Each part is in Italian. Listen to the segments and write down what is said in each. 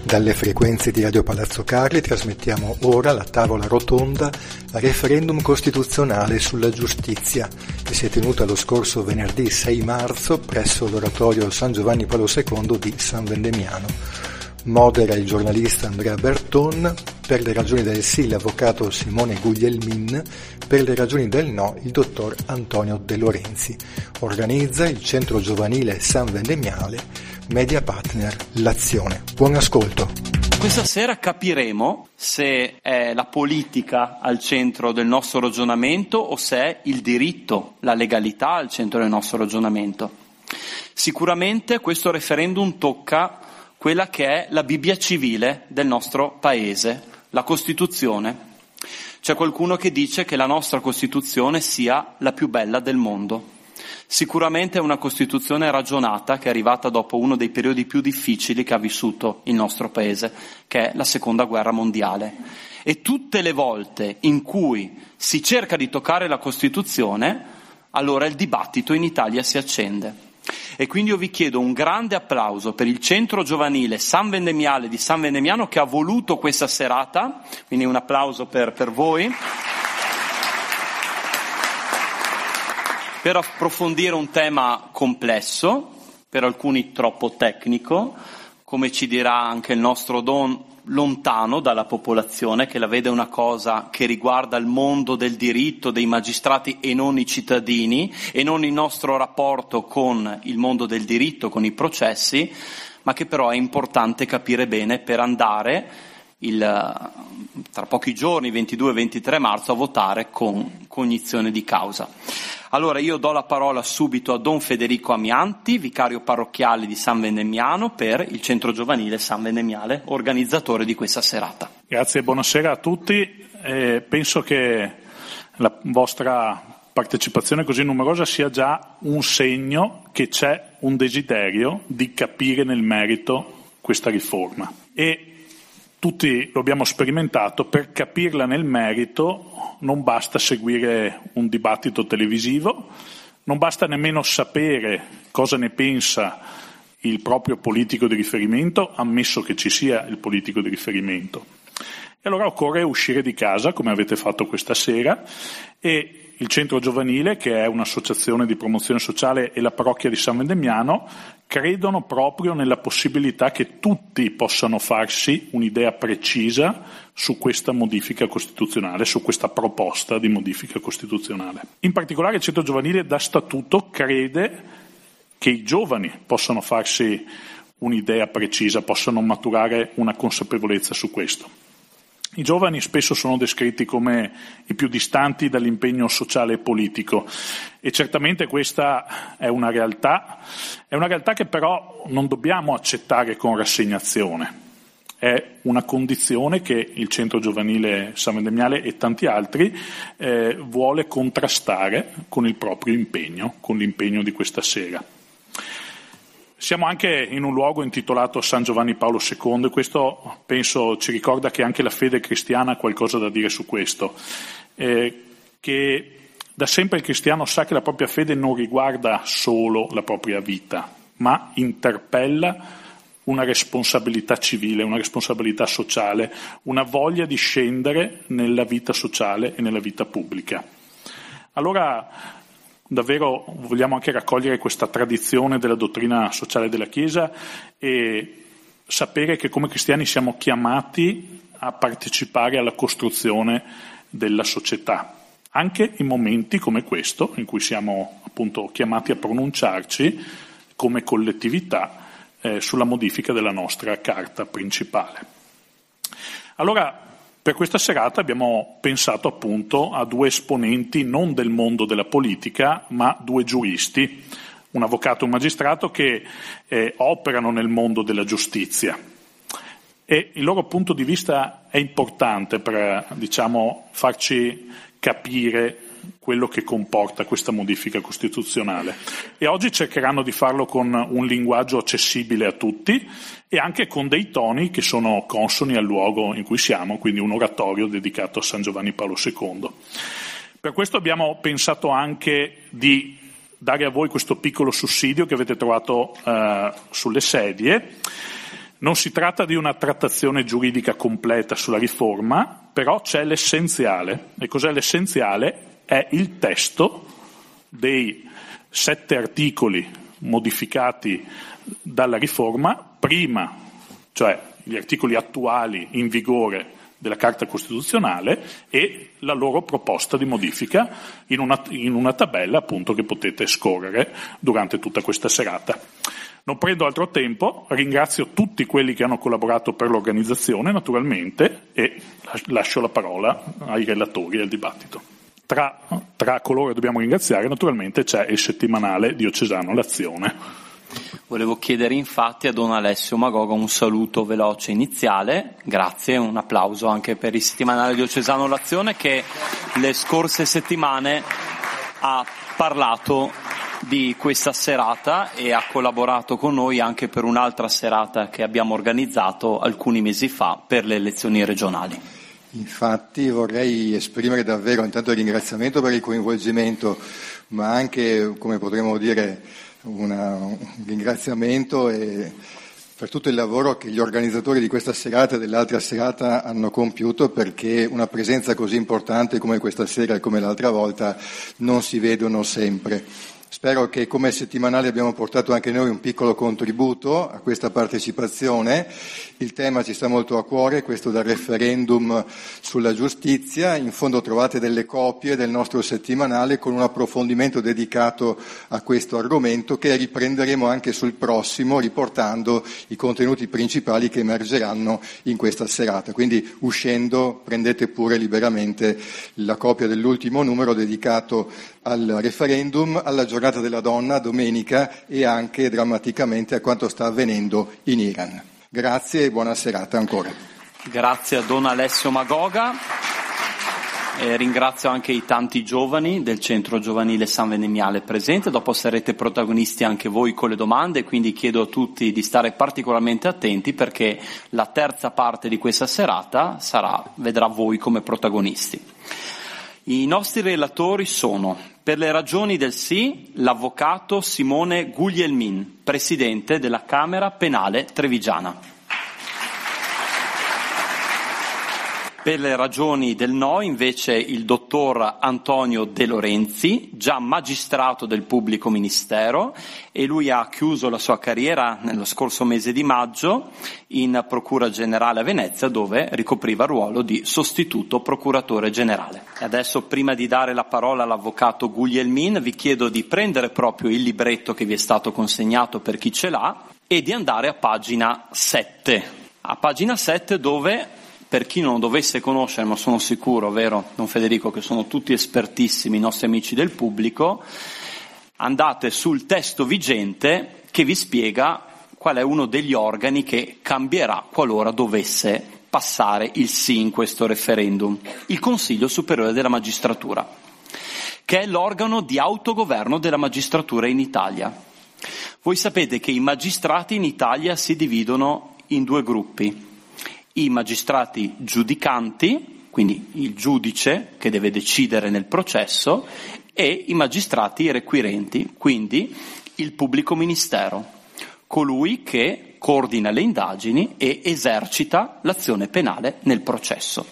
Dalle frequenze di Radio Palazzo Carli trasmettiamo ora la tavola rotonda Referendum costituzionale sulla giustizia, che si è tenuta lo scorso venerdì 6 marzo presso l'oratorio San Giovanni Paolo II di San Vendemiano. Modera il giornalista Andrea Berton, per le ragioni del sì l'avvocato Simone Guglielmin, per le ragioni del no il dottor Antonio De Lorenzi. Organizza il Centro Giovanile San Vendemiale, media partner l'Azione. Buon ascolto. Questa sera capiremo se è la politica al centro del nostro ragionamento o se è il diritto, la legalità al centro del nostro ragionamento. Sicuramente questo referendum tocca quella che è la Bibbia civile del nostro paese, la Costituzione. C'è qualcuno che dice che la nostra Costituzione sia la più bella del mondo. Sicuramente è una Costituzione ragionata che è arrivata dopo uno dei periodi più difficili che ha vissuto il nostro paese, che è la Seconda Guerra Mondiale. E tutte le volte in cui si cerca di toccare la Costituzione, allora il dibattito in Italia si accende. E quindi io vi chiedo un grande applauso per il Centro Giovanile San Vendemiale di San Vendemiano che ha voluto questa serata, quindi un applauso per voi, per approfondire un tema complesso, per alcuni troppo tecnico, come ci dirà anche il nostro Don, lontano dalla popolazione, che la vede una cosa che riguarda il mondo del diritto, dei magistrati e non i cittadini, e non il nostro rapporto con il mondo del diritto, con i processi, ma che però è importante capire bene per andare tra pochi giorni, 22 e 23 marzo, a votare con cognizione di causa. Allora io do la parola subito a Don Federico Amianti, vicario parrocchiale di San Vendemiano per il Centro Giovanile San Vendemiale, organizzatore di questa serata. Grazie e buonasera a tutti. Penso che la vostra partecipazione così numerosa sia già un segno che c'è un desiderio di capire nel merito questa riforma. E tutti lo abbiamo sperimentato, per capirla nel merito non basta seguire un dibattito televisivo, non basta nemmeno sapere cosa ne pensa il proprio politico di riferimento, ammesso che ci sia il politico di riferimento. E allora occorre uscire di casa, come avete fatto questa sera, e il Centro Giovanile, che è un'associazione di promozione sociale, e la parrocchia di San Vendemiano credono proprio nella possibilità che tutti possano farsi un'idea precisa su questa modifica costituzionale, su questa proposta di modifica costituzionale. In particolare il Centro Giovanile da statuto crede che i giovani possano farsi un'idea precisa, possano maturare una consapevolezza su questo. I giovani spesso sono descritti come i più distanti dall'impegno sociale e politico e certamente questa è una realtà che però non dobbiamo accettare con rassegnazione. È una condizione che il Centro Giovanile San Vendemiale e tanti altri vuole contrastare con il proprio impegno, con l'impegno di questa sera. Siamo anche in un luogo intitolato San Giovanni Paolo II e questo penso ci ricorda che anche la fede cristiana ha qualcosa da dire su questo, che da sempre il cristiano sa che la propria fede non riguarda solo la propria vita, ma interpella una responsabilità civile, una responsabilità sociale, una voglia di scendere nella vita sociale e nella vita pubblica. Allora davvero vogliamo anche raccogliere questa tradizione della dottrina sociale della Chiesa e sapere che come cristiani siamo chiamati a partecipare alla costruzione della società, anche in momenti come questo, in cui siamo appunto chiamati a pronunciarci come collettività sulla modifica della nostra carta principale. Allora, per questa serata abbiamo pensato appunto a due esponenti non del mondo della politica, ma due giuristi, un avvocato e un magistrato che operano nel mondo della giustizia. E il loro punto di vista è importante per, farci capire quello che comporta questa modifica costituzionale. E oggi cercheranno di farlo con un linguaggio accessibile a tutti e anche con dei toni che sono consoni al luogo in cui siamo, quindi un oratorio dedicato a San Giovanni Paolo II. Per questo abbiamo pensato anche di dare a voi questo piccolo sussidio che avete trovato sulle sedie. Non si tratta di una trattazione giuridica completa sulla riforma, però c'è l'essenziale. E cos'è l'essenziale? È il testo dei 7 articoli modificati dalla riforma prima, cioè gli articoli attuali in vigore della Carta Costituzionale e la loro proposta di modifica in una tabella appunto che potete scorrere durante tutta questa serata. Non prendo altro tempo, ringrazio tutti quelli che hanno collaborato per l'organizzazione naturalmente e lascio la parola ai relatori e al dibattito. Tra coloro che dobbiamo ringraziare naturalmente c'è il settimanale diocesano L'Azione. Volevo chiedere infatti a Don Alessio Magoga un saluto veloce iniziale, grazie, un applauso anche per il settimanale diocesano L'Azione che le scorse settimane ha parlato di questa serata e ha collaborato con noi anche per un'altra serata che abbiamo organizzato alcuni mesi fa per le elezioni regionali. Infatti vorrei esprimere davvero intanto il ringraziamento per il coinvolgimento, ma anche, come potremmo dire, un ringraziamento per tutto il lavoro che gli organizzatori di questa serata e dell'altra serata hanno compiuto, perché una presenza così importante come questa sera e come l'altra volta non si vedono sempre. Spero che come settimanale abbiamo portato anche noi un piccolo contributo a questa partecipazione. Il tema ci sta molto a cuore, questo del referendum sulla giustizia. In fondo trovate delle copie del nostro settimanale con un approfondimento dedicato a questo argomento che riprenderemo anche sul prossimo, riportando i contenuti principali che emergeranno in questa serata. Quindi uscendo prendete pure liberamente la copia dell'ultimo numero dedicato al referendum, alla giornata della donna domenica e anche drammaticamente a quanto sta avvenendo in Iran. Grazie e buona serata ancora. Grazie a Don Alessio Magoga. Ringrazio anche i tanti giovani del Centro Giovanile San Venemiale presente, dopo sarete protagonisti anche voi con le domande, quindi chiedo a tutti di stare particolarmente attenti perché la terza parte di questa serata vedrà voi come protagonisti. I nostri relatori sono, per le ragioni del sì, l'avvocato Simone Guglielmin, presidente della Camera Penale Trevigiana. Per le ragioni del no, invece, il dottor Antonio De Lorenzi, già magistrato del pubblico ministero, e lui ha chiuso la sua carriera nello scorso mese di maggio in Procura Generale a Venezia, dove ricopriva il ruolo di sostituto procuratore generale. E adesso, prima di dare la parola all'avvocato Guglielmin, vi chiedo di prendere proprio il libretto che vi è stato consegnato per chi ce l'ha e di andare a pagina 7. A pagina 7 dove, per chi non lo dovesse conoscere, ma sono sicuro, vero Don Federico, che sono tutti espertissimi i nostri amici del pubblico, andate sul testo vigente che vi spiega qual è uno degli organi che cambierà qualora dovesse passare il sì in questo referendum, il Consiglio Superiore della Magistratura, che è l'organo di autogoverno della magistratura in Italia. Voi sapete che i magistrati in Italia si dividono in 2 gruppi. I magistrati giudicanti, quindi il giudice che deve decidere nel processo, e i magistrati requirenti, quindi il pubblico ministero, colui che coordina le indagini e esercita l'azione penale nel processo.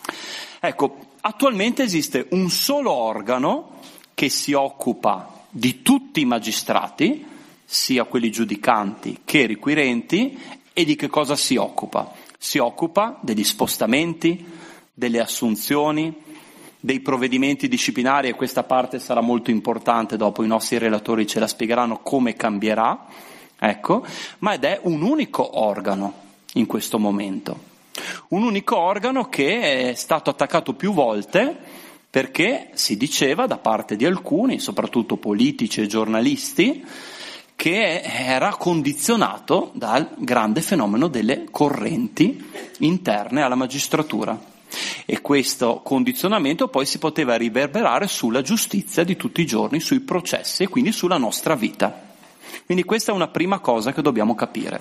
Ecco, attualmente esiste un solo organo che si occupa di tutti i magistrati, sia quelli giudicanti che requirenti, e di che cosa si occupa? Si occupa degli spostamenti, delle assunzioni, dei provvedimenti disciplinari, e questa parte sarà molto importante, dopo i nostri relatori ce la spiegheranno come cambierà, ecco, ma ed è un unico organo in questo momento. Un unico organo che è stato attaccato più volte perché si diceva da parte di alcuni, soprattutto politici e giornalisti, che era condizionato dal grande fenomeno delle correnti interne alla magistratura. E questo condizionamento poi si poteva riverberare sulla giustizia di tutti i giorni, sui processi e quindi sulla nostra vita. Quindi questa è una prima cosa che dobbiamo capire.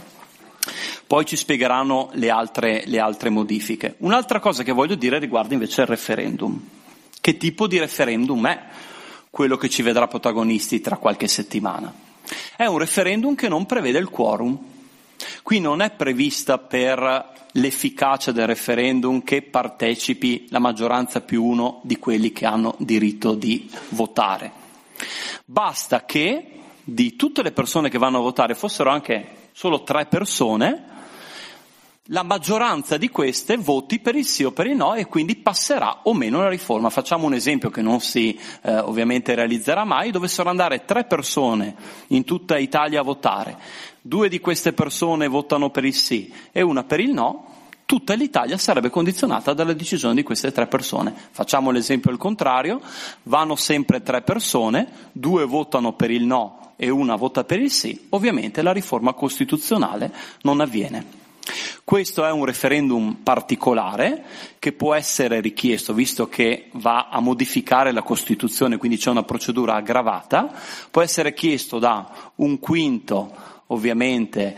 Poi ci spiegheranno le altre modifiche. Un'altra cosa che voglio dire riguarda invece il referendum. Che tipo di referendum è quello che ci vedrà protagonisti tra qualche settimana? È un referendum che non prevede il quorum. Qui non è prevista per l'efficacia del referendum che partecipi la maggioranza più uno di quelli che hanno diritto di votare. Basta che di tutte le persone che vanno a votare fossero anche solo 3 persone, la maggioranza di queste voti per il sì o per il no e quindi passerà o meno la riforma. Facciamo un esempio che non si ovviamente realizzerà mai: dovessero andare 3 persone in tutta Italia a votare, 2 di queste persone votano per il sì e 1 per il no, tutta l'Italia sarebbe condizionata dalla decisione di queste 3 persone. Facciamo l'esempio al contrario: vanno sempre 3 persone, 2 votano per il no e 1 vota per il sì, ovviamente la riforma costituzionale non avviene. Questo è un referendum particolare che può essere richiesto, visto che va a modificare la Costituzione, quindi c'è una procedura aggravata, può essere chiesto da 1/5, ovviamente,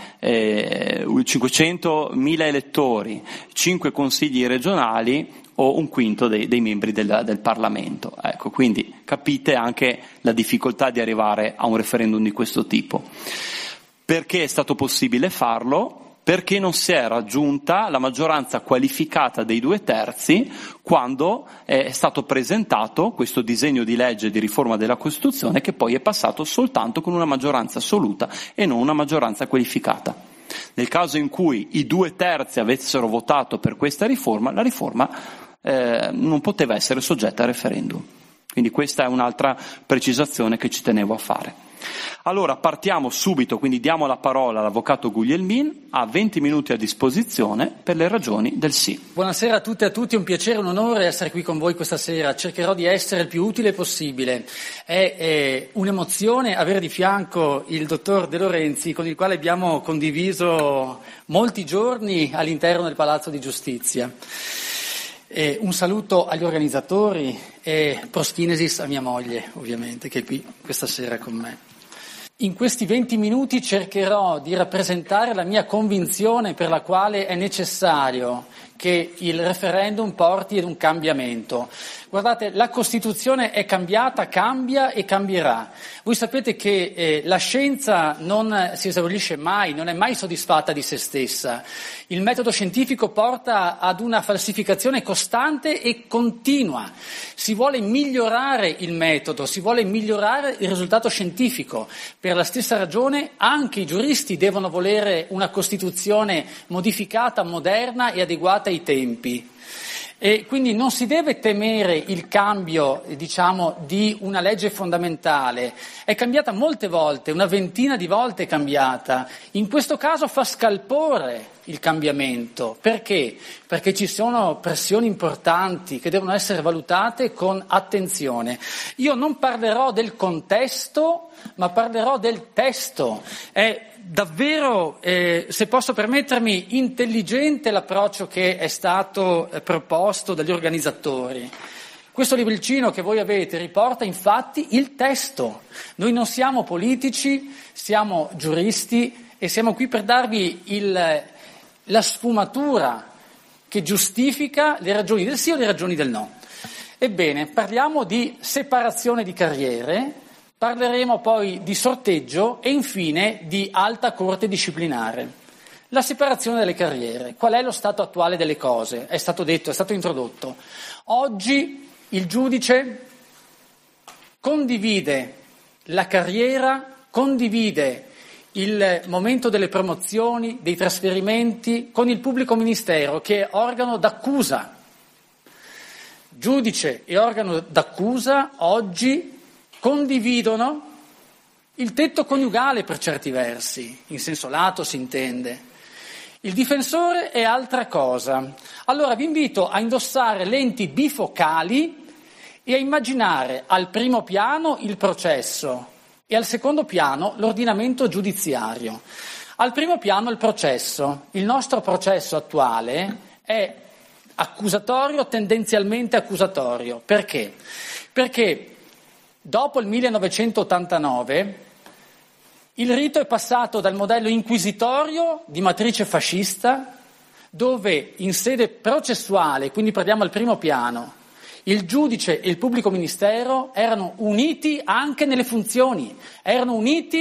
500.000 elettori, 5 consigli regionali o 1/5 dei membri del Parlamento. Ecco, quindi capite anche la difficoltà di arrivare a un referendum di questo tipo. Perché è stato possibile farlo? Perché non si è raggiunta la maggioranza qualificata dei 2/3 quando è stato presentato questo disegno di legge di riforma della Costituzione, che poi è passato soltanto con una maggioranza assoluta e non una maggioranza qualificata. Nel caso in cui i 2/3 avessero votato per questa riforma, la riforma non poteva essere soggetta a referendum. Quindi questa è un'altra precisazione che ci tenevo a fare. Allora partiamo subito, quindi diamo la parola all'avvocato Guglielmin, ha 20 minuti a disposizione per le ragioni del sì. Buonasera a tutte e a tutti, è un piacere e un onore essere qui con voi questa sera, cercherò di essere il più utile possibile. È un'emozione avere di fianco il dottor De Lorenzi, con il quale abbiamo condiviso molti giorni all'interno del Palazzo di Giustizia. Un saluto agli organizzatori e proschinesis a mia moglie, ovviamente, che è qui questa sera con me. In questi 20 minuti cercherò di rappresentare la mia convinzione per la quale è necessario che il referendum porti ad un cambiamento. Guardate, la Costituzione è cambiata, cambia e cambierà. Voi sapete che la scienza non si esaurisce mai, non è mai soddisfatta di se stessa. Il metodo scientifico porta ad una falsificazione costante e continua. Si vuole migliorare il metodo, si vuole migliorare il risultato scientifico. Per la stessa ragione anche i giuristi devono volere una Costituzione modificata, moderna e adeguata ai tempi. E quindi non si deve temere il cambio, di una legge fondamentale. È cambiata molte volte, una ventina di volte è cambiata. In questo caso fa scalpore il cambiamento. Perché? Perché ci sono pressioni importanti che devono essere valutate con attenzione. Io non parlerò del contesto, ma parlerò del testo. È davvero, se posso permettermi, intelligente l'approccio che è stato proposto dagli organizzatori. Questo libricino che voi avete riporta infatti il testo. Noi non siamo politici, siamo giuristi e siamo qui per darvi la sfumatura che giustifica le ragioni del sì o le ragioni del no. Ebbene, parliamo di separazione di carriere. Parleremo poi di sorteggio e infine di alta corte disciplinare. La separazione delle carriere. Qual è lo stato attuale delle cose? È stato detto, è stato introdotto. Oggi il giudice condivide la carriera, condivide il momento delle promozioni, dei trasferimenti con il pubblico ministero, che è organo d'accusa. Giudice e organo d'accusa oggi condividono il tetto coniugale per certi versi, in senso lato si intende. Il difensore è altra cosa. Allora vi invito a indossare lenti bifocali e a immaginare al primo piano il processo e al secondo piano l'ordinamento giudiziario. Al primo piano il processo. Il nostro processo attuale è accusatorio, tendenzialmente accusatorio. Perché? Perché dopo il 1989 il rito è passato dal modello inquisitorio di matrice fascista, dove in sede processuale, quindi parliamo al primo piano, il giudice e il pubblico ministero erano uniti anche nelle funzioni, erano uniti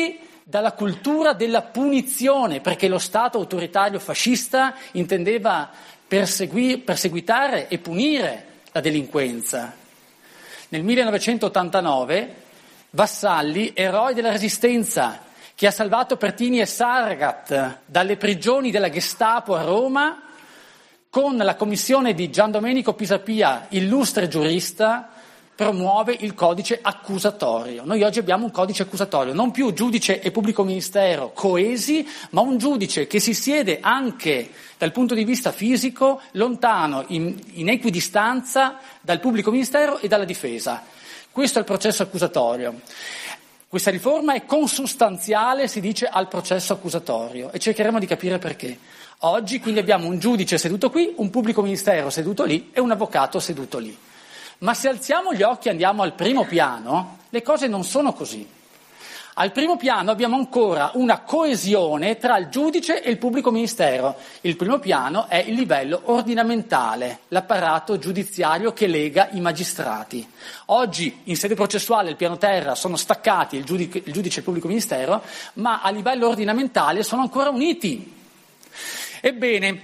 dalla cultura della punizione, perché lo Stato autoritario fascista intendeva perseguitare e punire la delinquenza. Nel 1989 Vassalli, eroe della Resistenza, che ha salvato Pertini e Saragat dalle prigioni della Gestapo a Roma, con la commissione di Gian Domenico Pisapia, illustre giurista, promuove il codice accusatorio. Noi oggi abbiamo un codice accusatorio, non più giudice e pubblico ministero coesi, ma un giudice che si siede anche dal punto di vista fisico lontano, in equidistanza dal pubblico ministero e dalla difesa. Questo è il processo accusatorio. Questa riforma è consustanziale, si dice, al processo accusatorio e cercheremo di capire perché. Oggi quindi abbiamo un giudice seduto qui, un pubblico ministero seduto lì e un avvocato seduto lì. Ma se alziamo gli occhi e andiamo al primo piano, le cose non sono così. Al primo piano abbiamo ancora una coesione tra il giudice e il pubblico ministero. Il primo piano è il livello ordinamentale, l'apparato giudiziario che lega i magistrati. Oggi in sede processuale il piano terra sono staccati il giudice e il pubblico ministero, ma a livello ordinamentale sono ancora uniti. Ebbene,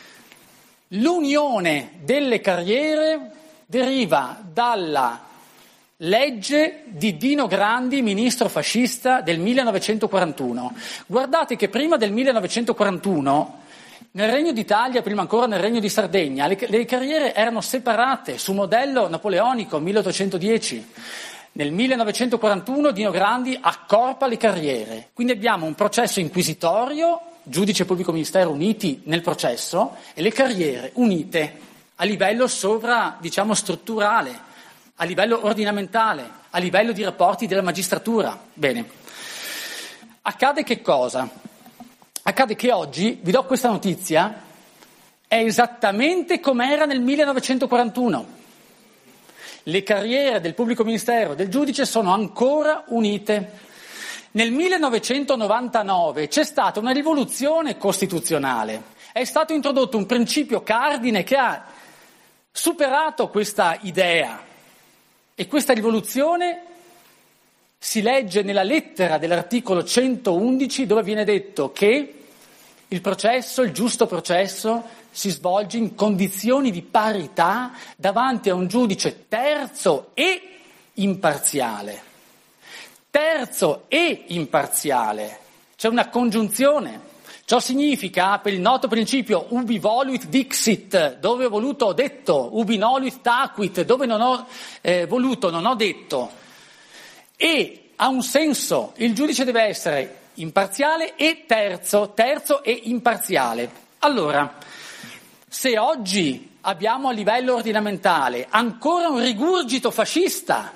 l'unione delle carriere deriva dalla legge di Dino Grandi, ministro fascista del 1941. Guardate che prima del 1941, nel Regno d'Italia, prima ancora nel Regno di Sardegna, le carriere erano separate su modello napoleonico 1810. Nel 1941 Dino Grandi accorpa le carriere, quindi abbiamo un processo inquisitorio, giudice e pubblico ministero uniti nel processo e le carriere unite a livello strutturale, a livello ordinamentale, a livello di rapporti della magistratura. Bene, accade che cosa? Accade che oggi, vi do questa notizia, è esattamente come era nel 1941. Le carriere del pubblico ministero e del giudice sono ancora unite. Nel 1999 c'è stata una rivoluzione costituzionale, è stato introdotto un principio cardine che ha superato questa idea e questa rivoluzione si legge nella lettera dell'articolo 111 dove viene detto che il processo, il giusto processo, si svolge in condizioni di parità davanti a un giudice terzo e imparziale. Terzo e imparziale, c'è una congiunzione. Ciò significa, per il noto principio ubi voluit dixit, dove ho voluto ho detto, ubi noluit taquit, dove non ho voluto non ho detto. E ha un senso, il giudice deve essere imparziale e terzo e imparziale. Allora, se oggi abbiamo a livello ordinamentale ancora un rigurgito fascista,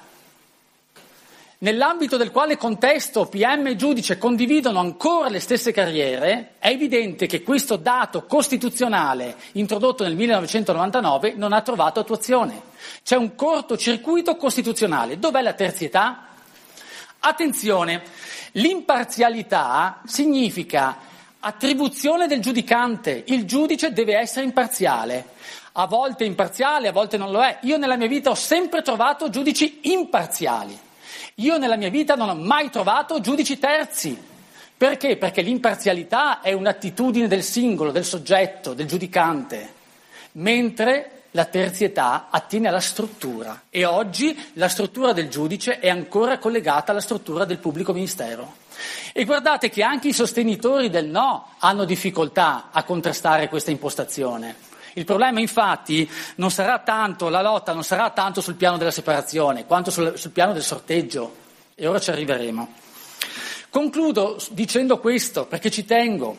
nell'ambito del quale contesto PM e giudice condividono ancora le stesse carriere, è evidente che questo dato costituzionale introdotto nel 1999 non ha trovato attuazione. C'è un cortocircuito costituzionale. Dov'è la terzietà? Attenzione, l'imparzialità significa attribuzione del giudicante. Il giudice deve essere imparziale. A volte imparziale, a volte non lo è. Io nella mia vita ho sempre trovato giudici imparziali. Io nella mia vita non ho mai trovato giudici terzi. Perché? Perché l'imparzialità è un'attitudine del singolo, del soggetto, del giudicante, mentre la terzietà attiene alla struttura. E oggi la struttura del giudice è ancora collegata alla struttura del pubblico ministero. E guardate che anche i sostenitori del no hanno difficoltà a contrastare questa impostazione. Il problema infatti non sarà tanto, la lotta non sarà tanto sul piano della separazione, quanto sul piano del sorteggio, e ora ci arriveremo. Concludo dicendo questo, perché ci tengo.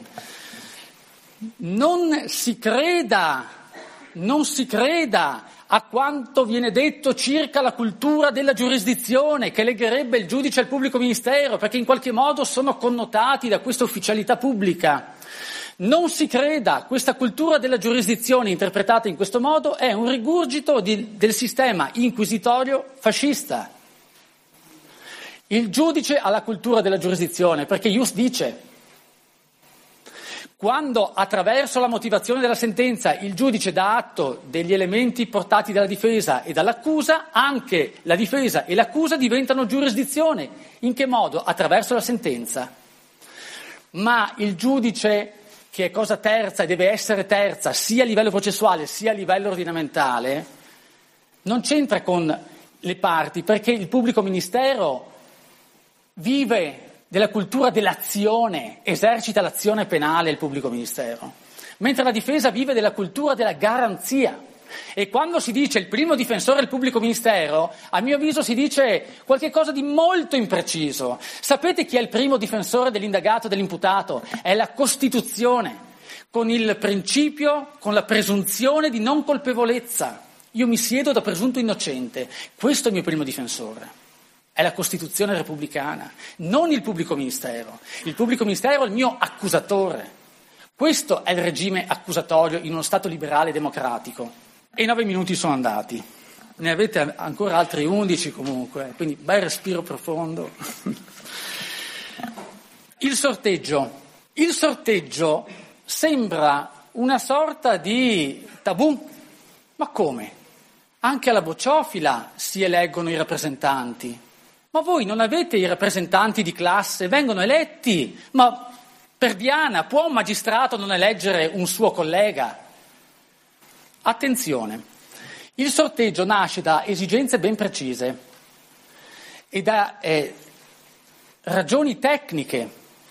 Non si creda a quanto viene detto circa la cultura della giurisdizione, che legherebbe il giudice al pubblico ministero, perché in qualche modo sono connotati da questa ufficialità pubblica. Non si creda, questa cultura della giurisdizione interpretata in questo modo è un rigurgito del sistema inquisitorio fascista. Il giudice ha la cultura della giurisdizione, perché Ius dice, quando attraverso la motivazione della sentenza il giudice dà atto degli elementi portati dalla difesa e dall'accusa, anche la difesa e l'accusa diventano giurisdizione. In che modo? Attraverso la sentenza. ma il giudice, che è cosa terza e deve essere terza sia a livello processuale sia a livello ordinamentale, non c'entra con le parti, perché il pubblico ministero vive della cultura dell'azione, esercita l'azione penale il pubblico ministero, mentre la difesa vive della cultura della garanzia. E quando si dice il primo difensore del pubblico ministero, a mio avviso si dice qualche cosa di molto impreciso. Sapete chi è il primo difensore dell'indagato, dell'imputato? È la Costituzione, con il principio, con la presunzione di non colpevolezza. Io mi siedo da presunto innocente, questo è il mio primo difensore. È la Costituzione repubblicana, non il pubblico ministero. Il pubblico ministero è il mio accusatore. Questo è il regime accusatorio in uno Stato liberale e democratico. E i 9 minuti sono andati. Ne avete ancora altri 11 comunque, quindi bel respiro profondo. Il sorteggio. Il sorteggio sembra una sorta di tabù. Ma come? Anche alla bocciofila si eleggono i rappresentanti. Ma voi non avete i rappresentanti di classe, vengono eletti. Ma per Diana può un magistrato non eleggere un suo collega? Attenzione, il sorteggio nasce da esigenze ben precise e da ragioni tecniche.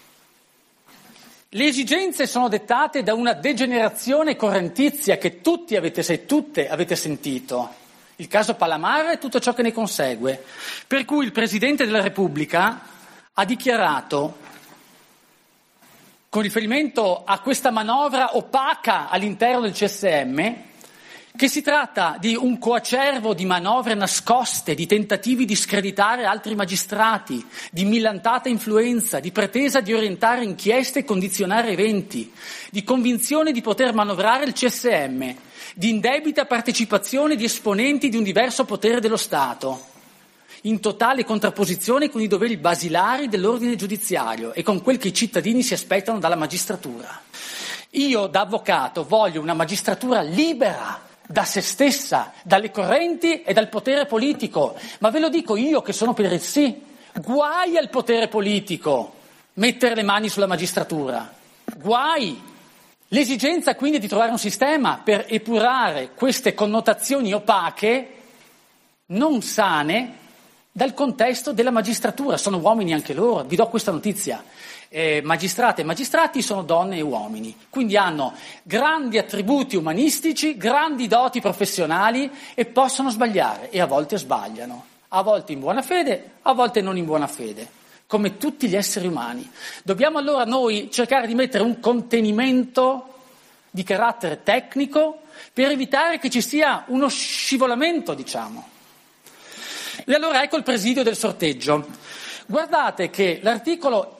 Le esigenze sono dettate da una degenerazione correntizia che tutte avete sentito. Il caso Palamara e tutto ciò che ne consegue. Per cui il Presidente della Repubblica ha dichiarato, con riferimento a questa manovra opaca all'interno del CSM, che si tratta di un coacervo di manovre nascoste, di tentativi di screditare altri magistrati, di millantata influenza, di pretesa di orientare inchieste e condizionare eventi, di convinzione di poter manovrare il CSM, di indebita partecipazione di esponenti di un diverso potere dello Stato, in totale contrapposizione con i doveri basilari dell'ordine giudiziario e con quel che i cittadini si aspettano dalla magistratura. Io, da avvocato, voglio una magistratura libera da se stessa, dalle correnti e dal potere politico, ma ve lo dico io che sono per il sì. Guai al potere politico mettere le mani sulla magistratura, guai. L'esigenza quindi è di trovare un sistema per epurare queste connotazioni opache, non sane, dal contesto della magistratura. Sono uomini anche loro, vi do questa notizia. Magistrate e magistrati sono donne e uomini, quindi hanno grandi attributi umanistici, grandi doti professionali e possono sbagliare e a volte sbagliano, a volte in buona fede, a volte non in buona fede, come tutti gli esseri umani. Dobbiamo allora noi cercare di mettere un contenimento di carattere tecnico per evitare che ci sia uno scivolamento, diciamo. E allora ecco il presidio del sorteggio. Guardate che l'articolo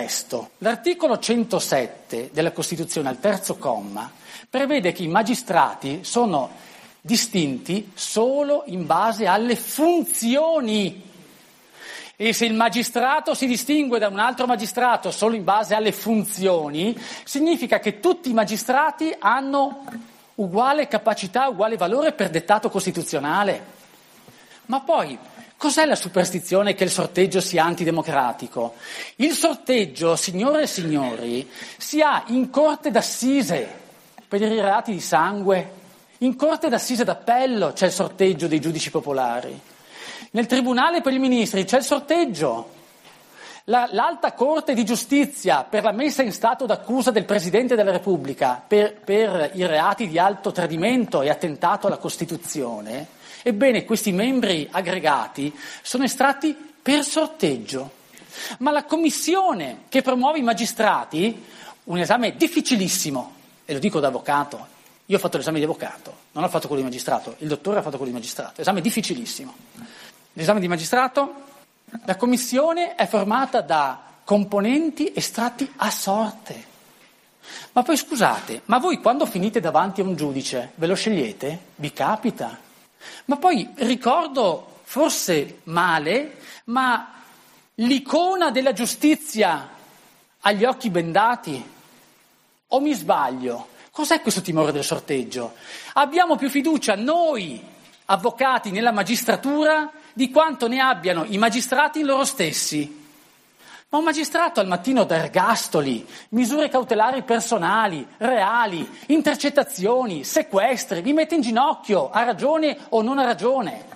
107 della Costituzione, al terzo comma, prevede che i magistrati sono distinti solo in base alle funzioni. E se il magistrato si distingue da un altro magistrato solo in base alle funzioni, significa che tutti i magistrati hanno uguale capacità, uguale valore per dettato costituzionale. Ma poi, cos'è la superstizione che il sorteggio sia antidemocratico? Il sorteggio, signore e signori, si ha in corte d'assise per i reati di sangue, in corte d'assise d'appello c'è il sorteggio dei giudici popolari, nel tribunale per i ministri c'è il sorteggio, l'alta corte di giustizia per la messa in stato d'accusa del Presidente della Repubblica per i reati di alto tradimento e attentato alla Costituzione. Ebbene, questi membri aggregati sono estratti per sorteggio. Ma la commissione che promuove i magistrati, un esame difficilissimo, e lo dico da avvocato, io ho fatto l'esame di avvocato, non ho fatto quello di magistrato, il dottore ha fatto quello di magistrato, esame difficilissimo. L'esame di magistrato, la commissione è formata da componenti estratti a sorte. Ma poi scusate, ma voi quando finite davanti a un giudice ve lo scegliete? Vi capita? Ma poi ricordo, forse male, ma l'icona della giustizia ha gli occhi bendati? O mi sbaglio? Cos'è questo timore del sorteggio? Abbiamo più fiducia noi, avvocati, nella magistratura di quanto ne abbiano i magistrati in loro stessi. Ma un magistrato al mattino da ergastoli, misure cautelari personali, reali, intercettazioni, sequestri, vi mette in ginocchio, ha ragione o non ha ragione.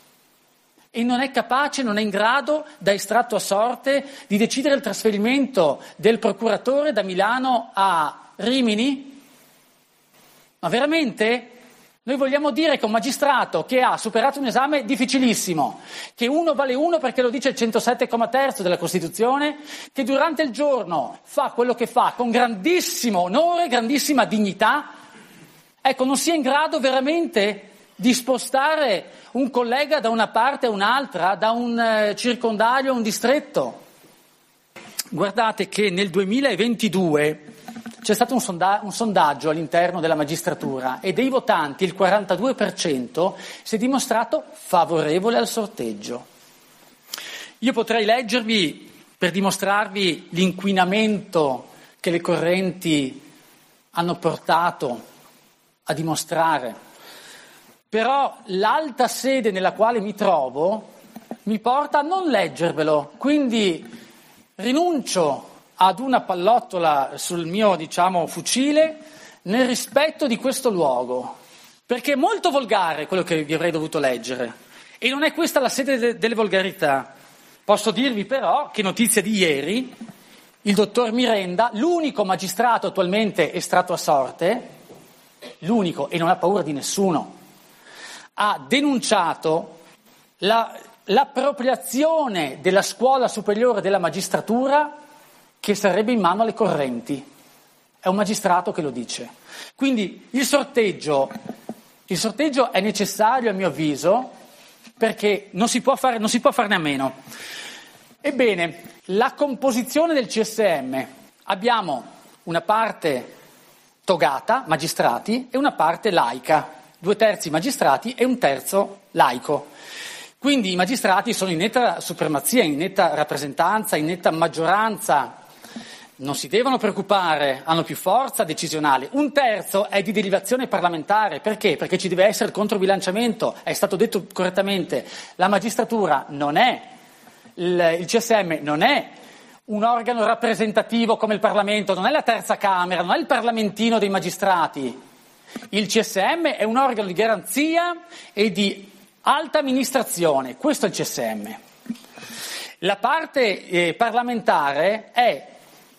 E non è capace, non è in grado, da estratto a sorte, di decidere il trasferimento del procuratore da Milano a Rimini? Ma veramente? Noi vogliamo dire che un magistrato che ha superato un esame difficilissimo, che 1 vale 1 perché lo dice il 107,3 della Costituzione, che durante il giorno fa quello che fa con grandissimo onore, grandissima dignità, ecco, non sia in grado veramente di spostare un collega da una parte a un'altra, da un circondario a un distretto. Guardate che nel 2022 c'è stato un sondaggio all'interno della magistratura e dei votanti il 42% si è dimostrato favorevole al sorteggio. Io potrei leggervi per dimostrarvi l'inquinamento che le correnti hanno portato a dimostrare, però l'alta sede nella quale mi trovo mi porta a non leggervelo, quindi rinuncio ad una pallottola sul mio, fucile, nel rispetto di questo luogo, perché è molto volgare quello che vi avrei dovuto leggere, e non è questa la sede delle volgarità. Posso dirvi però che notizia di ieri, il dottor Mirenda, l'unico magistrato attualmente estratto a sorte, l'unico, e non ha paura di nessuno, ha denunciato l'appropriazione della scuola superiore della magistratura che sarebbe in mano alle correnti. È un magistrato che lo dice. Quindi il sorteggio è necessario a mio avviso, perché non si può farne a meno. Ebbene, la composizione del CSM: abbiamo una parte togata, magistrati, e una parte laica, 2/3 magistrati e 1/3 laico. Quindi i magistrati sono in netta supremazia, in netta rappresentanza, in netta maggioranza. Non si devono preoccupare, hanno più forza decisionale. 1/3 è di derivazione parlamentare. Perché? Perché ci deve essere il controbilanciamento. È stato detto correttamente, la magistratura non è, il CSM non è un organo rappresentativo come il Parlamento, non è la terza Camera, non è il parlamentino dei magistrati. Il CSM è un organo di garanzia e di alta amministrazione, questo è il CSM. La parte parlamentare è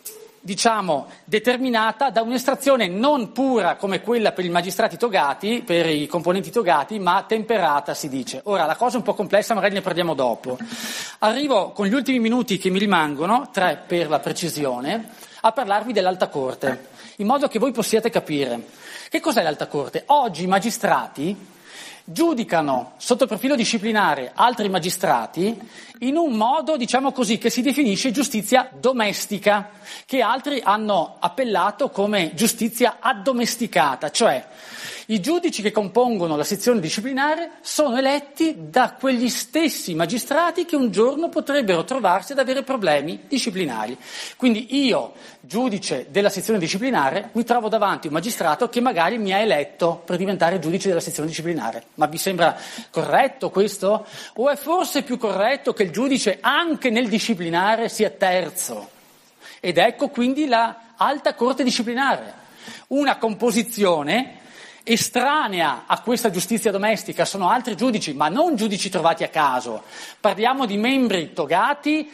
determinata da un'estrazione non pura come quella per i magistrati togati, per i componenti togati, ma temperata, si dice. Ora, la cosa è un po' complessa, magari ne parliamo dopo. Arrivo con gli ultimi minuti che mi rimangono, 3 per la precisione, a parlarvi dell'Alta Corte, in modo che voi possiate capire. Che cos'è l'Alta Corte? Oggi i magistrati giudicano sotto il profilo disciplinare altri magistrati in un modo, che si definisce giustizia domestica, che altri hanno appellato come giustizia addomesticata, cioè i giudici che compongono la sezione disciplinare sono eletti da quegli stessi magistrati che un giorno potrebbero trovarsi ad avere problemi disciplinari. Quindi io, giudice della sezione disciplinare, mi trovo davanti un magistrato che magari mi ha eletto per diventare giudice della sezione disciplinare. Ma vi sembra corretto questo? O è forse più corretto che il giudice anche nel disciplinare sia terzo? Ed ecco quindi la Alta Corte disciplinare, una composizione estranea a questa giustizia domestica. Sono altri giudici, ma non giudici trovati a caso. Parliamo di membri togati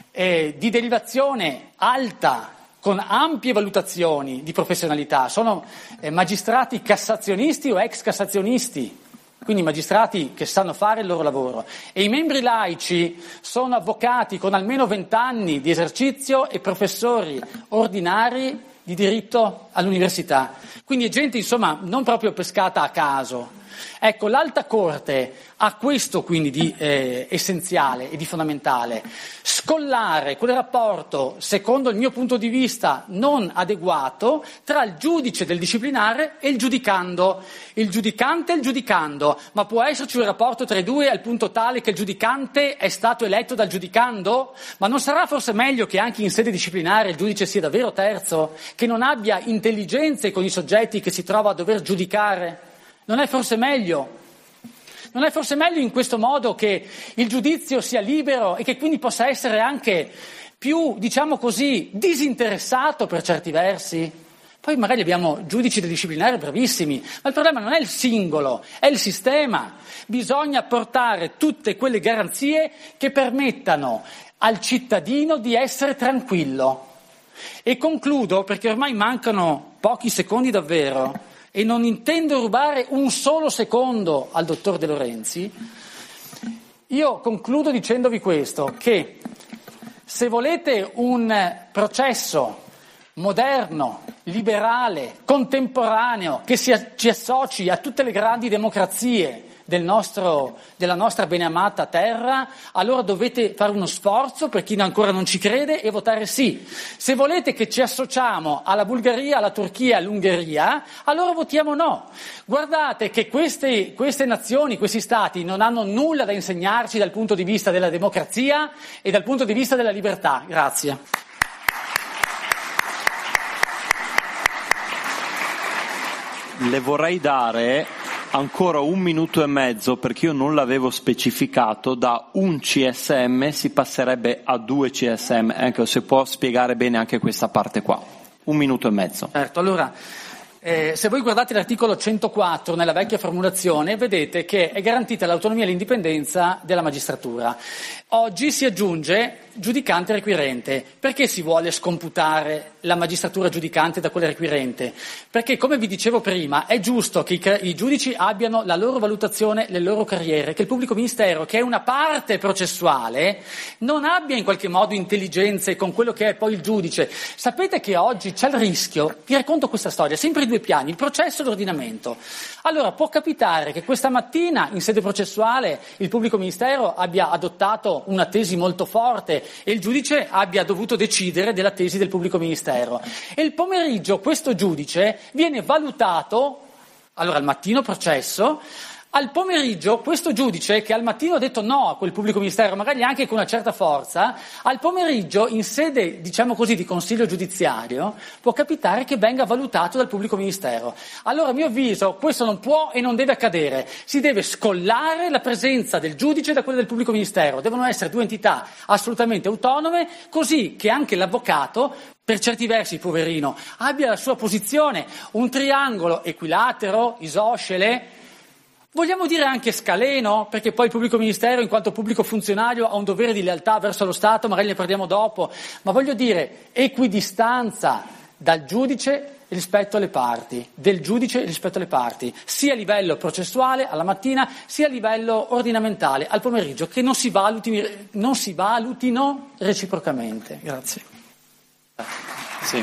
di derivazione alta, con ampie valutazioni di professionalità. Sono magistrati cassazionisti o ex cassazionisti, quindi magistrati che sanno fare il loro lavoro. E i membri laici sono avvocati con almeno 20 anni di esercizio e professori ordinari di diritto all'università. Quindi è gente, non proprio pescata a caso. Ecco, l'Alta Corte ha questo quindi di essenziale e di fondamentale: scollare quel rapporto, secondo il mio punto di vista non adeguato, tra il giudice del disciplinare e il giudicando, il giudicante e il giudicando. Ma può esserci un rapporto tra i due al punto tale che il giudicante è stato eletto dal giudicando? Ma non sarà forse meglio che anche in sede disciplinare il giudice sia davvero terzo, che non abbia intelligenze con i soggetti che si trova a dover giudicare? Non è forse meglio? Non è forse meglio in questo modo che il giudizio sia libero e che quindi possa essere anche più, diciamo così, disinteressato per certi versi? Poi magari abbiamo giudici del disciplinare bravissimi, ma il problema non è il singolo, è il sistema. Bisogna portare tutte quelle garanzie che permettano al cittadino di essere tranquillo. E concludo, perché ormai mancano pochi secondi davvero, e non intendo rubare un solo secondo al dottor De Lorenzi. Io concludo dicendovi questo, che se volete un processo moderno, liberale, contemporaneo, che ci associ a tutte le grandi democrazie della nostra beneamata terra, allora dovete fare uno sforzo, per chi ancora non ci crede, e votare sì. Se volete che ci associamo alla Bulgaria, alla Turchia, all'Ungheria, allora votiamo no. Guardate che queste nazioni, questi stati non hanno nulla da insegnarci dal punto di vista della democrazia e dal punto di vista della libertà. Grazie. Le vorrei dare ancora 1 minuto e mezzo, perché io non l'avevo specificato. Da un CSM si passerebbe a 2 CSM, anche se può spiegare bene anche questa parte qua. 1 minuto e mezzo. Certo, allora, se voi guardate l'articolo 104 nella vecchia formulazione, vedete che è garantita l'autonomia e l'indipendenza della magistratura. Oggi si aggiunge giudicante e requirente. Perché si vuole scomputare la magistratura giudicante da quella requirente? Perché, come vi dicevo prima, è giusto che i giudici abbiano la loro valutazione, le loro carriere, che il pubblico ministero, che è una parte processuale, non abbia in qualche modo intelligenze con quello che è poi il giudice. Sapete che oggi c'è il rischio, vi racconto questa storia, sempre i 2 piani, il processo e l'ordinamento. Allora, può capitare che questa mattina in sede processuale il pubblico ministero abbia adottato una tesi molto forte e il giudice abbia dovuto decidere della tesi del pubblico ministero. E il pomeriggio questo giudice viene valutato, allora al mattino processo, al pomeriggio questo giudice che al mattino ha detto no a quel pubblico ministero, magari anche con una certa forza, al pomeriggio in sede, diciamo così, di consiglio giudiziario può capitare che venga valutato dal pubblico ministero. Allora a mio avviso questo non può e non deve accadere, si deve scollare la presenza del giudice da quella del pubblico ministero, devono essere 2 entità assolutamente autonome, così che anche l'avvocato, per certi versi poverino, abbia la sua posizione, un triangolo equilatero, isoscele, vogliamo dire anche scaleno, perché poi il pubblico ministero in quanto pubblico funzionario ha un dovere di lealtà verso lo Stato, magari ne parliamo dopo, ma voglio dire equidistanza dal giudice rispetto alle parti, del giudice rispetto alle parti, sia a livello processuale alla mattina, sia a livello ordinamentale al pomeriggio, che non si valutino reciprocamente. Grazie. Sì.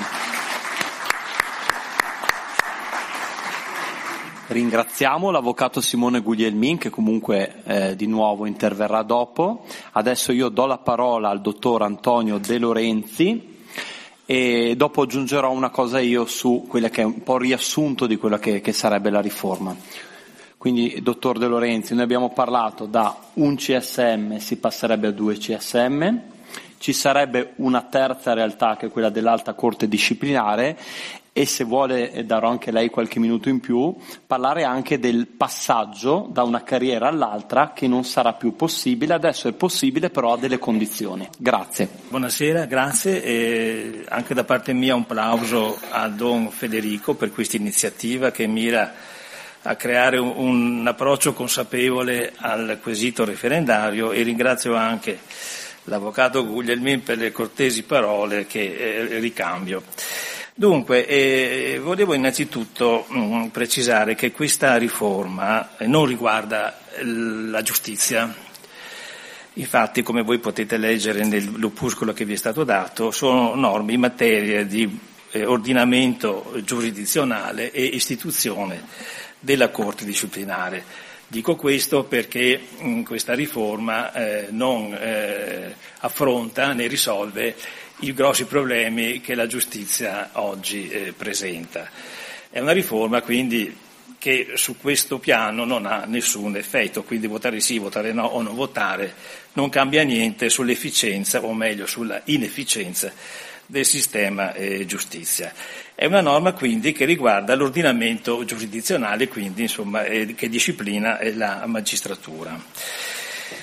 Ringraziamo l'avvocato Simone Guglielmin, che comunque di nuovo interverrà dopo. Adesso io do la parola al dottor Antonio De Lorenzi e dopo aggiungerò una cosa io su quella che è un po' riassunto di quella che sarebbe la riforma. Quindi, dottor De Lorenzi, noi abbiamo parlato da un CSM si passerebbe a 2 CSM, ci sarebbe una terza realtà che è quella dell'alta corte disciplinare, e se vuole, darò anche lei qualche minuto in più, parlare anche del passaggio da una carriera all'altra che non sarà più possibile, adesso è possibile però ha delle condizioni. Grazie. Buonasera, grazie e anche da parte mia un plauso a Don Federico per questa iniziativa che mira a creare un approccio consapevole al quesito referendario, e ringrazio anche l'avvocato Guglielmin per le cortesi parole che ricambio. Dunque, volevo innanzitutto precisare che questa riforma non riguarda la giustizia. Infatti, come voi potete leggere nell'opuscolo che vi è stato dato, sono norme in materia di ordinamento giurisdizionale e istituzione della Corte disciplinare. Dico questo perché questa riforma non affronta né risolve i grossi problemi che la giustizia oggi presenta. È una riforma quindi che su questo piano non ha nessun effetto, quindi votare sì, votare no o non votare non cambia niente sull'efficienza, o meglio sulla inefficienza del sistema giustizia. È una norma quindi che riguarda l'ordinamento giurisdizionale, quindi insomma che disciplina la magistratura.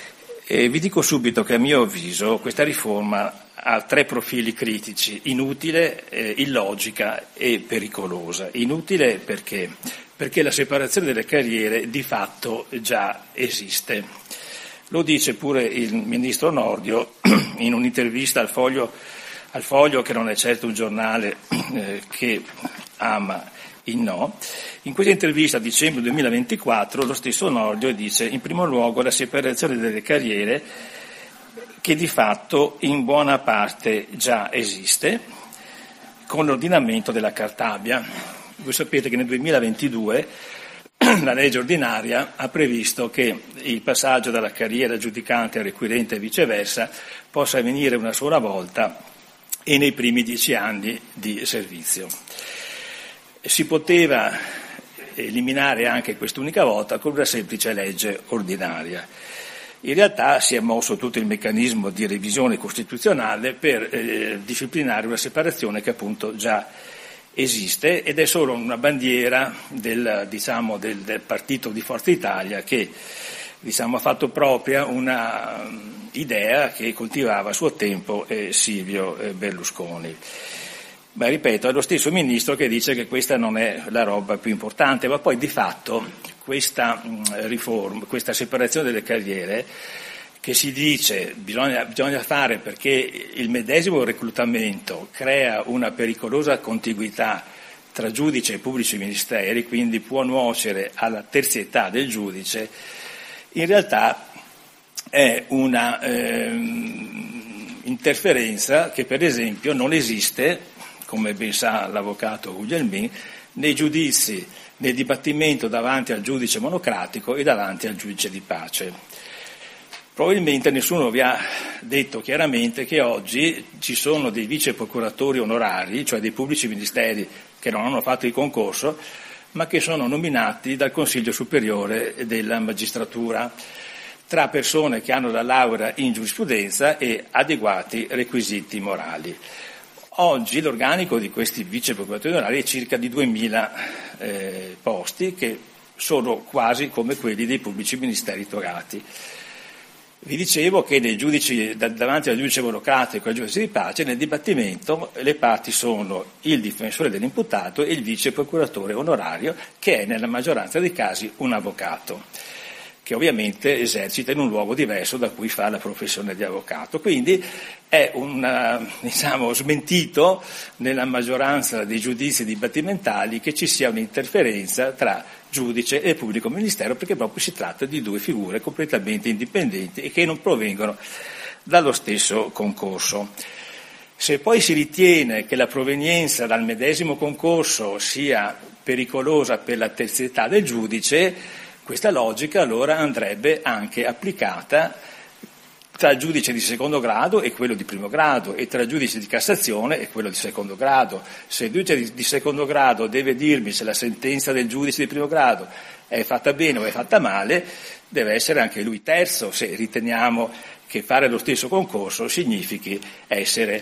E vi dico subito che a mio avviso questa riforma ha 3 profili critici: inutile, illogica e pericolosa. Inutile perché la separazione delle carriere di fatto già esiste. Lo dice pure il ministro Nordio in un'intervista al Foglio, che non è certo un giornale che ama il no. In questa intervista a dicembre 2024 lo stesso Nordio dice: in primo luogo la separazione delle carriere, che di fatto in buona parte già esiste con l'ordinamento della Cartabia. Voi sapete che nel 2022 la legge ordinaria ha previsto che il passaggio dalla carriera giudicante a requirente e viceversa possa avvenire una sola volta e nei primi 10 anni di servizio. Si poteva eliminare anche quest'unica volta con una semplice legge ordinaria. In realtà si è mosso tutto il meccanismo di revisione costituzionale per disciplinare una separazione che appunto già esiste, ed è solo una bandiera del partito di Forza Italia che ha fatto propria una idea che coltivava a suo tempo Silvio Berlusconi. Ma ripeto, è lo stesso ministro che dice che questa non è la roba più importante, ma poi di fatto questa riforma, questa separazione delle carriere, che si dice bisogna fare perché il medesimo reclutamento crea una pericolosa contiguità tra giudice e pubblici ministeri, quindi può nuocere alla terzietà del giudice, in realtà è una interferenza che per esempio non esiste, come ben sa l'avvocato Guglielmin, nei giudizi, nel dibattimento davanti al giudice monocratico e davanti al giudice di pace. Probabilmente nessuno vi ha detto chiaramente che oggi ci sono dei vice procuratori onorari, cioè dei pubblici ministeri che non hanno fatto il concorso, ma che sono nominati dal Consiglio Superiore della Magistratura, tra persone che hanno la laurea in giurisprudenza e adeguati requisiti morali. Oggi l'organico di questi vice procuratori onorari è circa di 2.000 posti, che sono quasi come quelli dei pubblici ministeri togati. Vi dicevo che nei giudici, davanti al giudice monocratico e al giudice di pace, nel dibattimento le parti sono il difensore dell'imputato e il vice procuratore onorario, che è nella maggioranza dei casi un avvocato, che ovviamente esercita in un luogo diverso da cui fa la professione di avvocato. Quindi è un smentito nella maggioranza dei giudizi dibattimentali che ci sia un'interferenza tra giudice e pubblico ministero, perché proprio si tratta di 2 figure completamente indipendenti e che non provengono dallo stesso concorso. Se poi si ritiene che la provenienza dal medesimo concorso sia pericolosa per la terzietà del giudice, questa logica allora andrebbe anche applicata tra il giudice di secondo grado e quello di primo grado, e tra il giudice di Cassazione e quello di secondo grado. Se il giudice di secondo grado deve dirmi se la sentenza del giudice di primo grado è fatta bene o è fatta male, deve essere anche lui terzo, se riteniamo che fare lo stesso concorso significhi essere,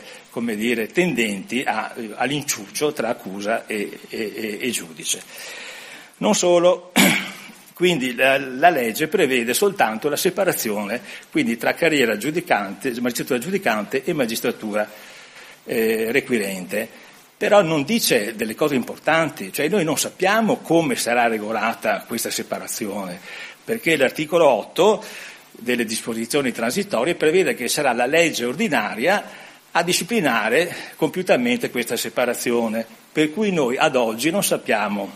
tendenti all'inciucio tra accusa e giudice. Non solo. Quindi la legge prevede soltanto la separazione, quindi tra carriera giudicante, magistratura giudicante e magistratura requirente, però non dice delle cose importanti, cioè noi non sappiamo come sarà regolata questa separazione, perché l'articolo 8 delle disposizioni transitorie prevede che sarà la legge ordinaria a disciplinare compiutamente questa separazione, per cui noi ad oggi non sappiamo.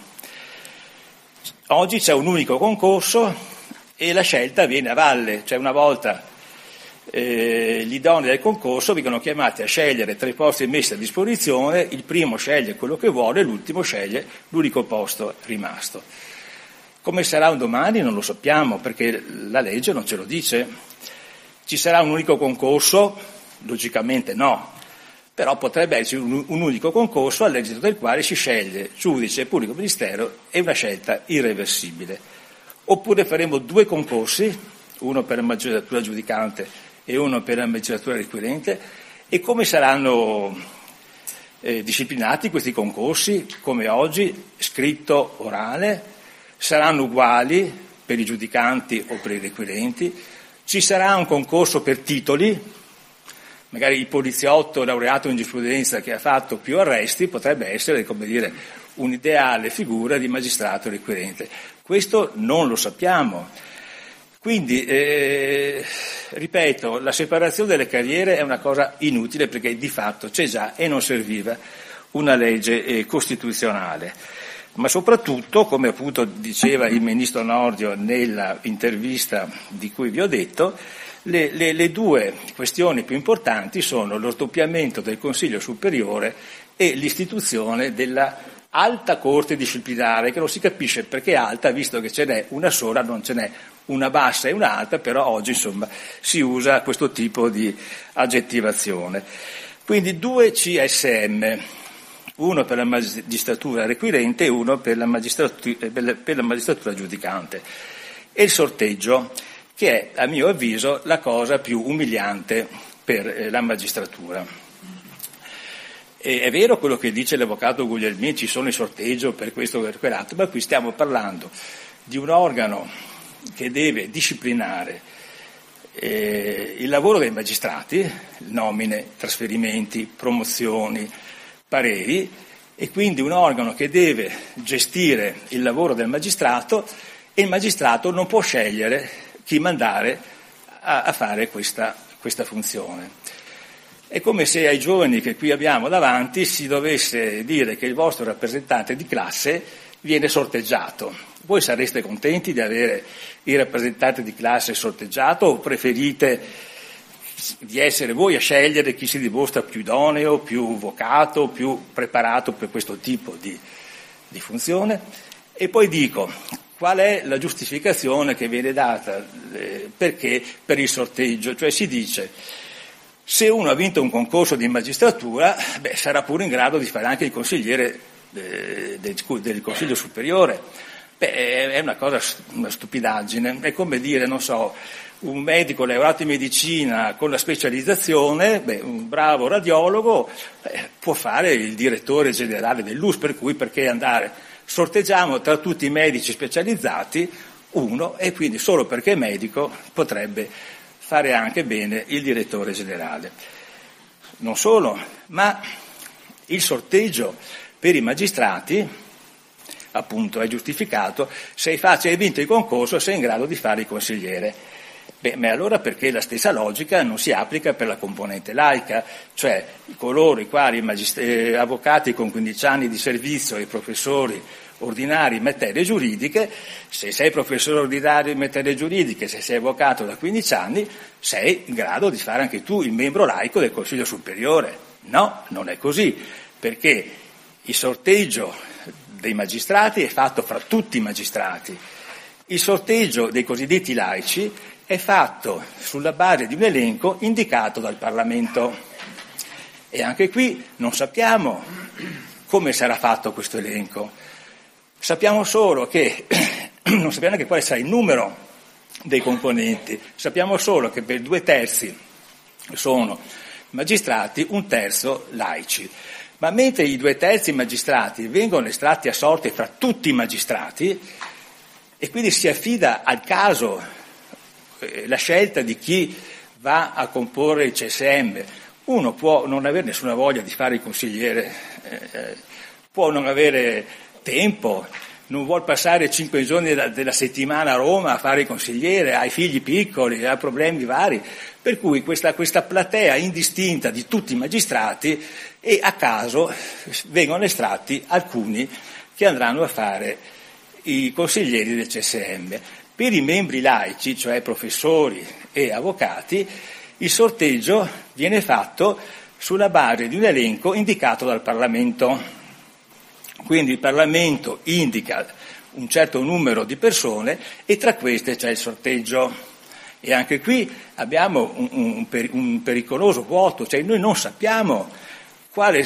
Oggi c'è un unico concorso e la scelta avviene a valle, cioè una volta gli idonei del concorso vengono chiamati a scegliere tra i posti messi a disposizione, il primo sceglie quello che vuole, l'ultimo sceglie l'unico posto rimasto. Come sarà un domani non lo sappiamo, perché la legge non ce lo dice. Ci sarà un unico concorso? Logicamente no. Però potrebbe esserci un unico concorso all'esito del quale si sceglie giudice e pubblico ministero, è una scelta irreversibile. Oppure faremo 2 concorsi, uno per la magistratura giudicante e uno per la magistratura requirente, e come saranno disciplinati questi concorsi? Come oggi, scritto, orale? Saranno uguali per i giudicanti o per i requirenti? Ci sarà un concorso per titoli, magari il poliziotto laureato in giurisprudenza che ha fatto più arresti potrebbe essere, come dire, un'ideale figura di magistrato requirente. Questo non lo sappiamo. Quindi, ripeto, la separazione delle carriere è una cosa inutile perché di fatto c'è già e non serviva una legge costituzionale. Ma soprattutto, come appunto diceva il ministro Nordio nella intervista di cui vi ho detto, le due questioni più importanti sono lo sdoppiamento del Consiglio Superiore e l'istituzione della alta corte disciplinare, che non si capisce perché è alta, visto che ce n'è una sola, non ce n'è una bassa e un'alta, però oggi insomma si usa questo tipo di aggettivazione. Quindi 2 CSM, uno per la magistratura requirente e uno per la magistratura giudicante. E il sorteggio, che è, a mio avviso, la cosa più umiliante per la magistratura. E è vero quello che dice l'avvocato Guglielmin, ci sono i sorteggio per questo o per quell'altro, ma qui stiamo parlando di un organo che deve disciplinare il lavoro dei magistrati, nomine, trasferimenti, promozioni, pareri, e quindi un organo che deve gestire il lavoro del magistrato, e il magistrato non può scegliere chi mandare a fare questa funzione. È come se ai giovani che qui abbiamo davanti si dovesse dire che il vostro rappresentante di classe viene sorteggiato. Voi sareste contenti di avere il rappresentante di classe sorteggiato o preferite di essere voi a scegliere chi si dimostra più idoneo, più vocato, più preparato per questo tipo di funzione? E poi dico, qual è la giustificazione che viene data perché per il sorteggio? Cioè si dice, se uno ha vinto un concorso di magistratura, sarà pure in grado di fare anche il consigliere del Consiglio Superiore. È una stupidaggine. È come dire, non so, un medico laureato in medicina con la specializzazione, un bravo radiologo, può fare il direttore generale dell'US, per cui perché andare? Sorteggiamo tra tutti i medici specializzati uno, e quindi solo perché è medico potrebbe fare anche bene il direttore generale. Non solo, ma il sorteggio per i magistrati, appunto, è giustificato se hai vinto il concorso, sei in grado di fare il consigliere. Ma allora perché la stessa logica non si applica per la componente laica, cioè coloro i quali avvocati con 15 anni di servizio e professori ordinari in materie giuridiche, se sei professore ordinario in materie giuridiche, se sei avvocato da 15 anni, sei in grado di fare anche tu il membro laico del Consiglio Superiore. No, non è così, perché il sorteggio dei magistrati è fatto fra tutti i magistrati. Il sorteggio dei cosiddetti laici è fatto sulla base di un elenco indicato dal Parlamento. E anche qui non sappiamo come sarà fatto questo elenco. Sappiamo solo che non sappiamo neanche quale sarà il numero dei componenti, sappiamo solo che per 2/3 sono magistrati, 1/3 laici. Ma mentre i 2/3 magistrati vengono estratti a sorte fra tutti i magistrati, e quindi si affida al caso la scelta di chi va a comporre il CSM, uno può non avere nessuna voglia di fare il consigliere, può non avere tempo, non vuol passare 5 giorni della settimana a Roma a fare il consigliere, ha i figli piccoli, ha problemi vari, per cui questa platea indistinta di tutti i magistrati, e a caso vengono estratti alcuni che andranno a fare i consiglieri del CSM. Per i membri laici, cioè professori e avvocati, il sorteggio viene fatto sulla base di un elenco indicato dal Parlamento. Quindi il Parlamento indica un certo numero di persone e tra queste c'è il sorteggio. E anche qui abbiamo un pericoloso vuoto, cioè noi non sappiamo quale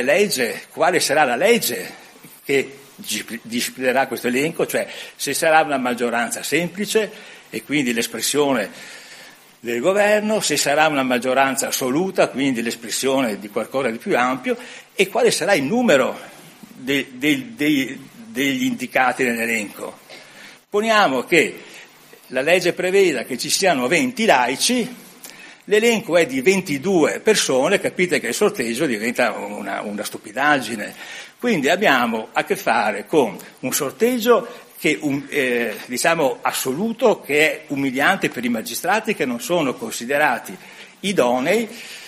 sarà la legge che disciplinerà questo elenco, cioè se sarà una maggioranza semplice e quindi l'espressione del governo, se sarà una maggioranza assoluta, quindi l'espressione di qualcosa di più ampio, e quale sarà il numero degli indicati nell'elenco. Poniamo che la legge preveda che ci siano 20 laici, l'elenco è di 22 persone, capite che il sorteggio diventa una stupidaggine. Quindi abbiamo a che fare con un sorteggio che assoluto, che è umiliante per i magistrati che non sono considerati idonei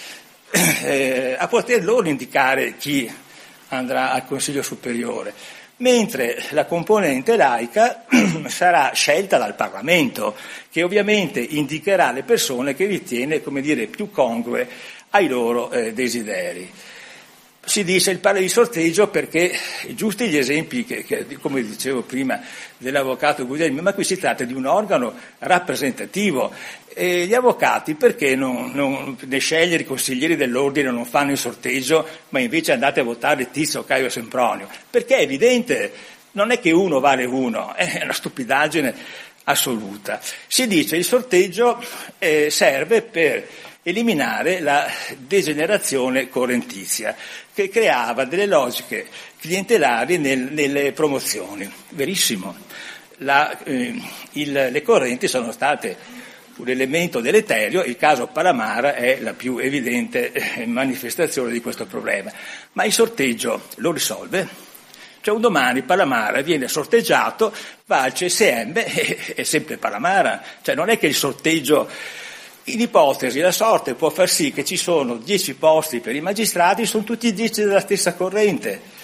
a poter loro indicare chi andrà al Consiglio Superiore, mentre la componente laica sarà scelta dal Parlamento, che ovviamente indicherà le persone che ritiene, più congrue ai loro desideri. Si dice il parere di sorteggio perché, giusti gli esempi che come dicevo prima dell'avvocato Guglielmi, ma qui si tratta di un organo rappresentativo. E gli avvocati perché non ne scegliere i consiglieri dell'ordine, non fanno il sorteggio, ma invece andate a votare Tizio, Caio e Sempronio? Perché è evidente, non è che uno vale uno, è una stupidaggine assoluta. Si dice il sorteggio serve per eliminare la degenerazione correntizia che creava delle logiche clientelari nelle promozioni. Verissimo, le correnti sono state un elemento deleterio, il caso Palamara è la più evidente manifestazione di questo problema. Ma il sorteggio lo risolve? Cioè un domani Palamara viene sorteggiato, va al CSM, è sempre Palamara, cioè non è che il sorteggio. In ipotesi la sorte può far sì che ci sono 10 posti per i magistrati, sono tutti 10 della stessa corrente.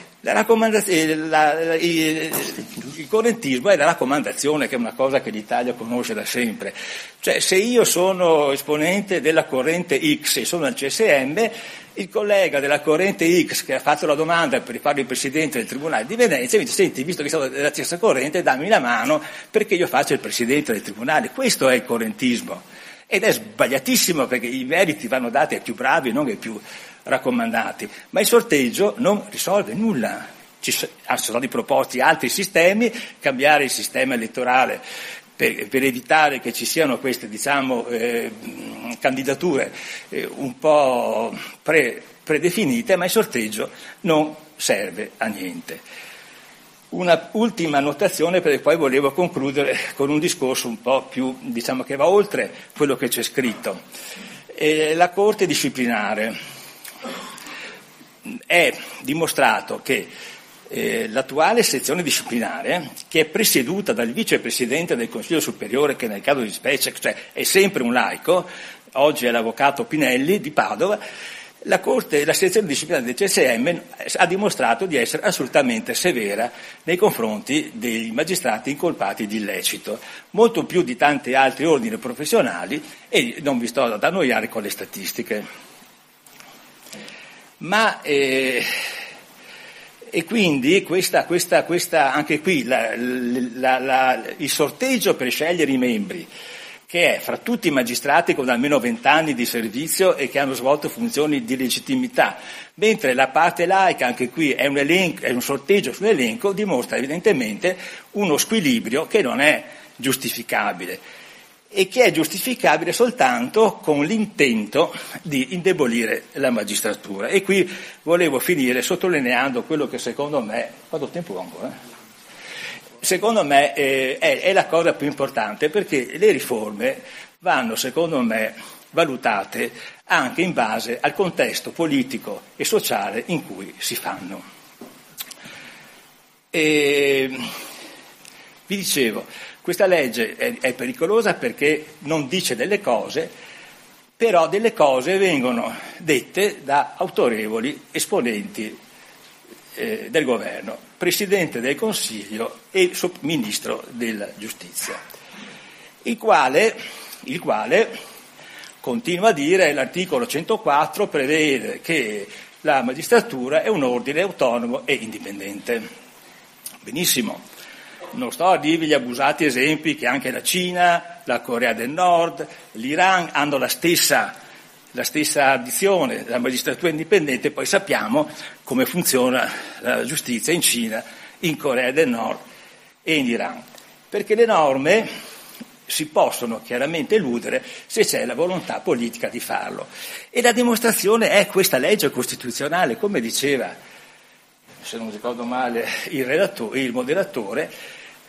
Il correntismo è la raccomandazione, che è una cosa che l'Italia conosce da sempre. Cioè se io sono esponente della corrente X e sono al CSM, il collega della corrente X che ha fatto la domanda per fare il presidente del Tribunale di Venezia mi dice: senti, visto che sono della stessa corrente, dammi la mano perché io faccio il presidente del Tribunale. Questo è il correntismo. Ed è sbagliatissimo perché i meriti vanno dati ai più bravi, non ai più raccomandati. Ma il sorteggio non risolve nulla. Sono stati proposti altri sistemi, cambiare il sistema elettorale per evitare che ci siano queste, candidature un po' predefinite, ma il sorteggio non serve a niente. Una ultima notazione, perché poi volevo concludere con un discorso un po' più, che va oltre quello che c'è scritto. La Corte disciplinare. È dimostrato che l'attuale sezione disciplinare, che è presieduta dal vicepresidente del Consiglio Superiore, che nel caso di specie, cioè è sempre un laico, oggi è l'avvocato Pinelli di Padova, la sezione disciplinare del CSM ha dimostrato di essere assolutamente severa nei confronti dei magistrati incolpati di illecito, molto più di tanti altri ordini professionali, e non vi sto ad annoiare con le statistiche. Ma e quindi questa anche qui il sorteggio per scegliere i membri, che è fra tutti i magistrati con almeno 20 anni di servizio e che hanno svolto funzioni di legittimità, mentre la parte laica, anche qui è un sorteggio sull'elenco, dimostra evidentemente uno squilibrio che non è giustificabile e che è giustificabile soltanto con l'intento di indebolire la magistratura. E qui volevo finire sottolineando quello che secondo me, quanto tempo ho ancora? Secondo me è la cosa più importante, perché le riforme vanno, secondo me, valutate anche in base al contesto politico e sociale in cui si fanno. Vi dicevo, questa legge è pericolosa perché non dice delle cose, però delle cose vengono dette da autorevoli esponenti del governo, Presidente del Consiglio e Ministro della Giustizia, il quale continua a dire: l'articolo 104 prevede che la magistratura è un ordine autonomo e indipendente. Benissimo, non sto a dirvi gli abusati esempi che anche la Cina, la Corea del Nord, l'Iran hanno la stessa addizione, la magistratura indipendente. Poi sappiamo come funziona la giustizia in Cina, in Corea del Nord e in Iran, perché le norme si possono chiaramente eludere se c'è la volontà politica di farlo, e la dimostrazione è questa legge costituzionale. Come diceva, se non ricordo male, il moderatore,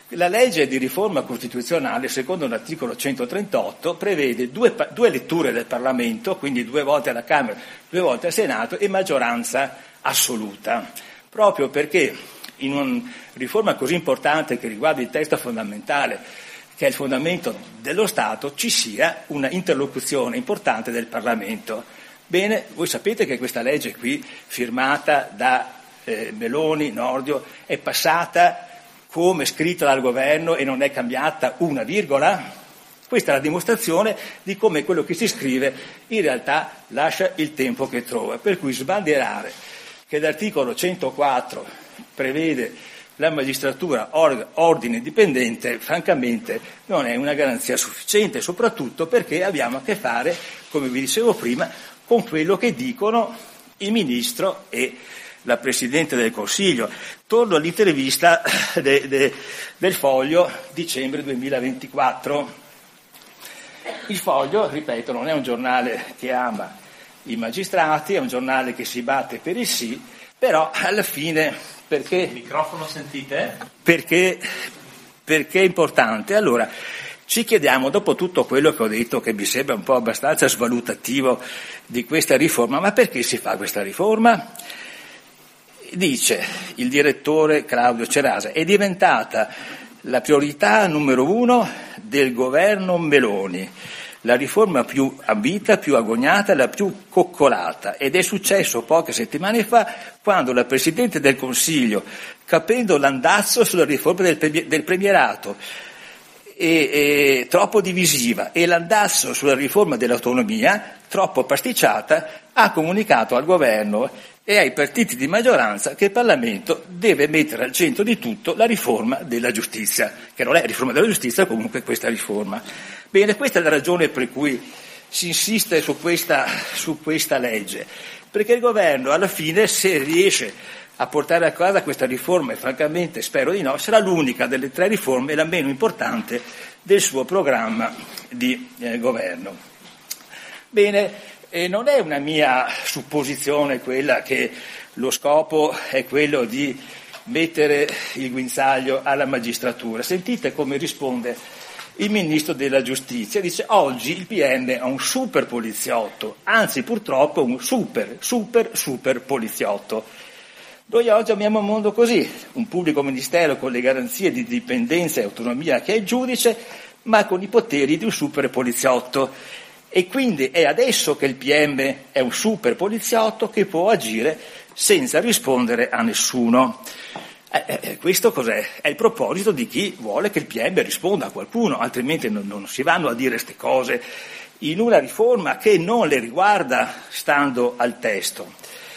La legge di riforma costituzionale, secondo l'articolo 138, prevede due letture del Parlamento, quindi 2 volte alla Camera, 2 volte al Senato, e maggioranza assoluta, proprio perché in una riforma così importante che riguarda il testo fondamentale, che è il fondamento dello Stato, ci sia una interlocuzione importante del Parlamento. Bene, voi sapete che questa legge qui, firmata da Meloni, Nordio, è passata come scritta dal governo e non è cambiata una virgola? Questa è la dimostrazione di come quello che si scrive in realtà lascia il tempo che trova. Per cui sbandierare che l'articolo 104 prevede la magistratura ordine indipendente, francamente non è una garanzia sufficiente, soprattutto perché abbiamo a che fare, come vi dicevo prima, con quello che dicono il Ministro e la Presidente del Consiglio. Torno all'intervista del Foglio, dicembre 2024. Il Foglio, ripeto, non è un giornale che ama i magistrati, è un giornale che si batte per il sì, però alla fine, perché... Il microfono sentite? Perché è importante. Allora, ci chiediamo, dopo tutto quello che ho detto, che mi sembra un po' abbastanza svalutativo di questa riforma, ma perché si fa questa riforma? Dice il direttore Claudio Cerasa, è diventata la priorità numero 1 del governo Meloni, la riforma più ambita, più agognata, la più coccolata, ed è successo poche settimane fa quando la Presidente del Consiglio, capendo l'andazzo sulla riforma del premierato, troppo divisiva, e l'andazzo sulla riforma dell'autonomia, troppo pasticciata, ha comunicato al governo e ai partiti di maggioranza che il Parlamento deve mettere al centro di tutto la riforma della giustizia, che non è riforma della giustizia, comunque questa riforma. Bene, questa è la ragione per cui si insiste su questa legge, perché il governo alla fine, se riesce a portare a casa questa riforma, e francamente spero di no, sarà l'unica delle 3 riforme, la meno importante del suo programma di governo. Bene, non è una mia supposizione quella che lo scopo è quello di mettere il guinzaglio alla magistratura. Sentite come risponde il Ministro della Giustizia. Dice: oggi il PM è un super poliziotto, anzi purtroppo un super poliziotto. Noi oggi abbiamo un mondo così, un pubblico ministero con le garanzie di indipendenza e autonomia che è il giudice, ma con i poteri di un super poliziotto. E quindi è adesso che il PM è un super poliziotto che può agire senza rispondere a nessuno. Questo cos'è? È il proposito di chi vuole che il PM risponda a qualcuno, altrimenti non si vanno a dire queste cose in una riforma che non le riguarda stando al testo.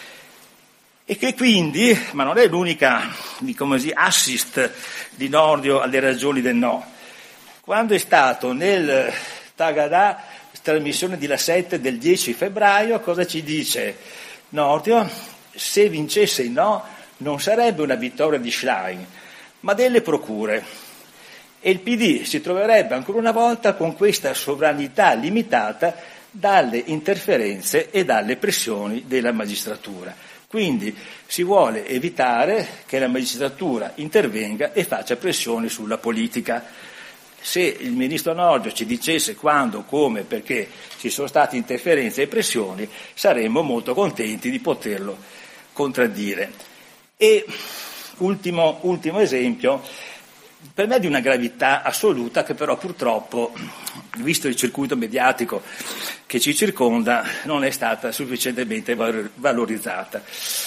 E che quindi, ma non è l'unica assist di Nordio alle ragioni del no. Quando è stato nel Tagadà, trasmissione di La 7 del 10 febbraio, cosa ci dice Nordio? Se vincesse il no non sarebbe una vittoria di Schlein, ma delle procure, e il PD si troverebbe ancora una volta con questa sovranità limitata dalle interferenze e dalle pressioni della magistratura. Quindi si vuole evitare che la magistratura intervenga e faccia pressioni sulla politica. Se il ministro Nordio ci dicesse quando, come, perché ci sono state interferenze e pressioni, saremmo molto contenti di poterlo contraddire. E ultimo esempio, per me di una gravità assoluta, che però purtroppo, visto il circuito mediatico che ci circonda, non è stata sufficientemente valorizzata.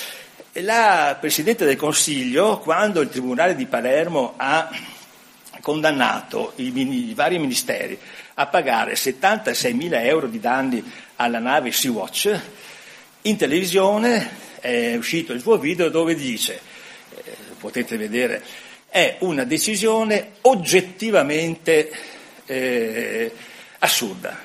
La Presidente del Consiglio, quando il Tribunale di Palermo ha condannato i vari ministeri a pagare 76.000 euro di danni alla nave Sea-Watch, in televisione è uscito il suo video dove dice, potete vedere, è una decisione oggettivamente assurda.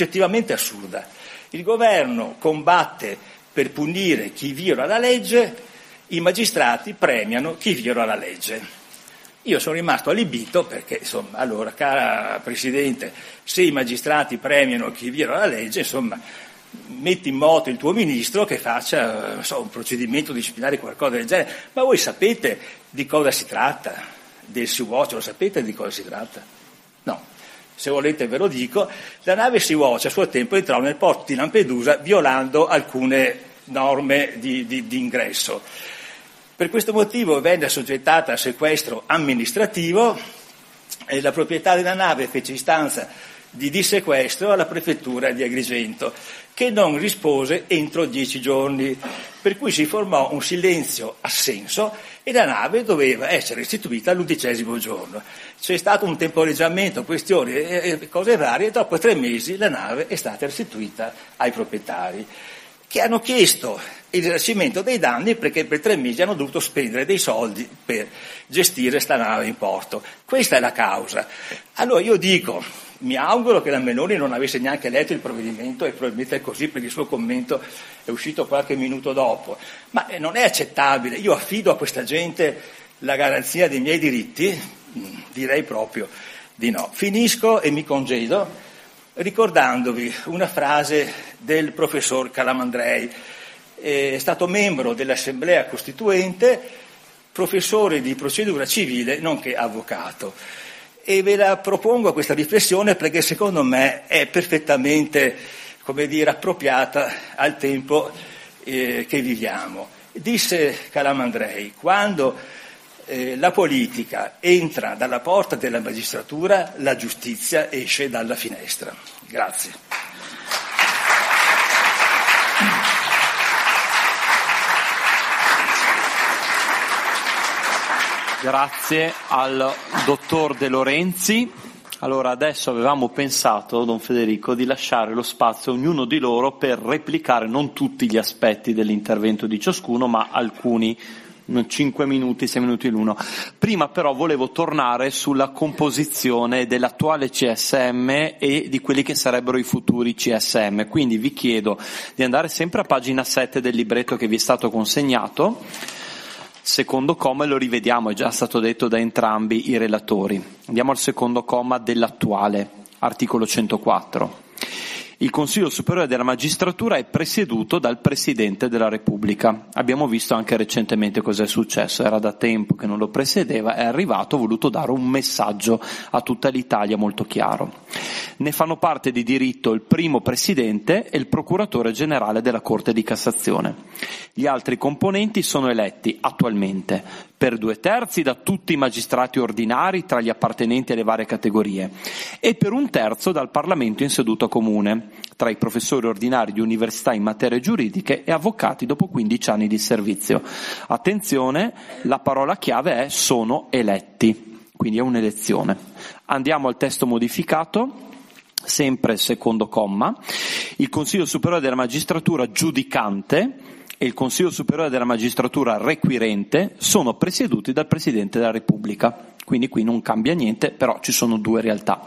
Il governo combatte per punire chi viola la legge, i magistrati premiano chi viola la legge. Io sono rimasto allibito perché, insomma, allora, cara Presidente, se i magistrati premiano chi viola la legge, insomma, metti in moto il tuo ministro che faccia un procedimento disciplinare, qualcosa del genere. Ma voi sapete di cosa si tratta? del Sea-Watch, lo sapete di cosa si tratta? No. Se volete ve lo dico. La nave Sea-Watch a suo tempo entrò nel porto di Lampedusa violando alcune norme di ingresso. Per questo motivo venne assoggettata a sequestro amministrativo e la proprietà della nave fece istanza di dissequestro alla prefettura di Agrigento, che non rispose entro 10 giorni, per cui si formò un silenzio assenso e la nave doveva essere restituita all'11° giorno. C'è stato un temporeggiamento, questioni e cose varie, e dopo 3 mesi la nave è stata restituita ai proprietari, che hanno chiesto il risarcimento dei danni perché per 3 mesi hanno dovuto spendere dei soldi per gestire sta nave in porto. Questa è la causa. Allora io dico, mi auguro che la Meloni non avesse neanche letto il provvedimento, e probabilmente è così perché il suo commento è uscito qualche minuto dopo, ma non è accettabile. Io affido a questa gente la garanzia dei miei diritti? Direi proprio di no. Finisco e mi congedo ricordandovi una frase del professor Calamandrei. È stato membro dell'Assemblea Costituente, professore di procedura civile, nonché avvocato. E ve la propongo questa riflessione perché secondo me è perfettamente, appropriata al tempo che viviamo. Disse Calamandrei, quando la politica entra dalla porta della magistratura, la giustizia esce dalla finestra. Grazie. Grazie al dottor De Lorenzi. Allora, adesso avevamo pensato, don Federico, di lasciare lo spazio a ognuno di loro per replicare non tutti gli aspetti dell'intervento di ciascuno, ma alcuni, 5 minuti, 6 minuti l'uno. Prima però volevo tornare sulla composizione dell'attuale CSM e di quelli che sarebbero i futuri CSM. Quindi vi chiedo di andare sempre a pagina 7 del libretto che vi è stato consegnato, secondo comma, e lo rivediamo, è già stato detto da entrambi i relatori. Andiamo al secondo comma dell'attuale, articolo 104. Il Consiglio Superiore della Magistratura è presieduto dal Presidente della Repubblica. Abbiamo visto anche recentemente cosa è successo, era da tempo che non lo presiedeva, è arrivato, ha voluto dare un messaggio a tutta l'Italia molto chiaro. Ne fanno parte di diritto il primo Presidente e il Procuratore Generale della Corte di Cassazione. Gli altri componenti sono eletti attualmente per 2/3 da tutti i magistrati ordinari tra gli appartenenti alle varie categorie e per 1/3 dal Parlamento in seduta comune, tra i professori ordinari di università in materie giuridiche e avvocati dopo 15 anni di servizio. Attenzione, la parola chiave è sono eletti, quindi è un'elezione. Andiamo al testo modificato. Sempre secondo comma, il Consiglio Superiore della Magistratura giudicante e il Consiglio Superiore della Magistratura requirente sono presieduti dal Presidente della Repubblica, quindi qui non cambia niente, però ci sono 2 realtà.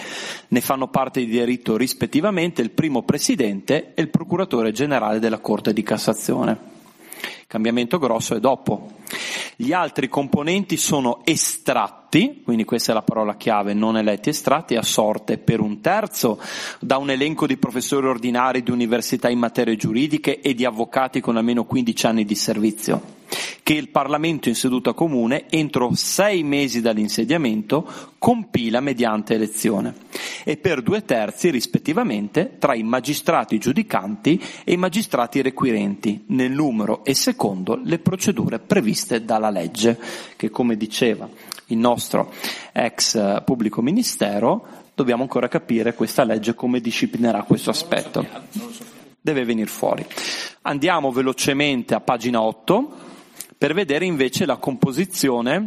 Ne fanno parte di diritto rispettivamente il primo Presidente e il Procuratore Generale della Corte di Cassazione. Il cambiamento grosso è dopo. Gli altri componenti sono estratti, quindi questa è la parola chiave, non eletti, estratti a sorte per 1/3 da un elenco di professori ordinari di università in materie giuridiche e di avvocati con almeno 15 anni di servizio, che il Parlamento in seduta comune entro 6 mesi dall'insediamento compila mediante elezione, e per 2/3 rispettivamente tra i magistrati giudicanti e i magistrati requirenti, nel numero e secondo le procedure previste dalla legge, che come diceva il nostro ex pubblico ministero, dobbiamo ancora capire questa legge come disciplinerà questo aspetto. Deve venire fuori. Andiamo velocemente a pagina 8 per vedere invece la composizione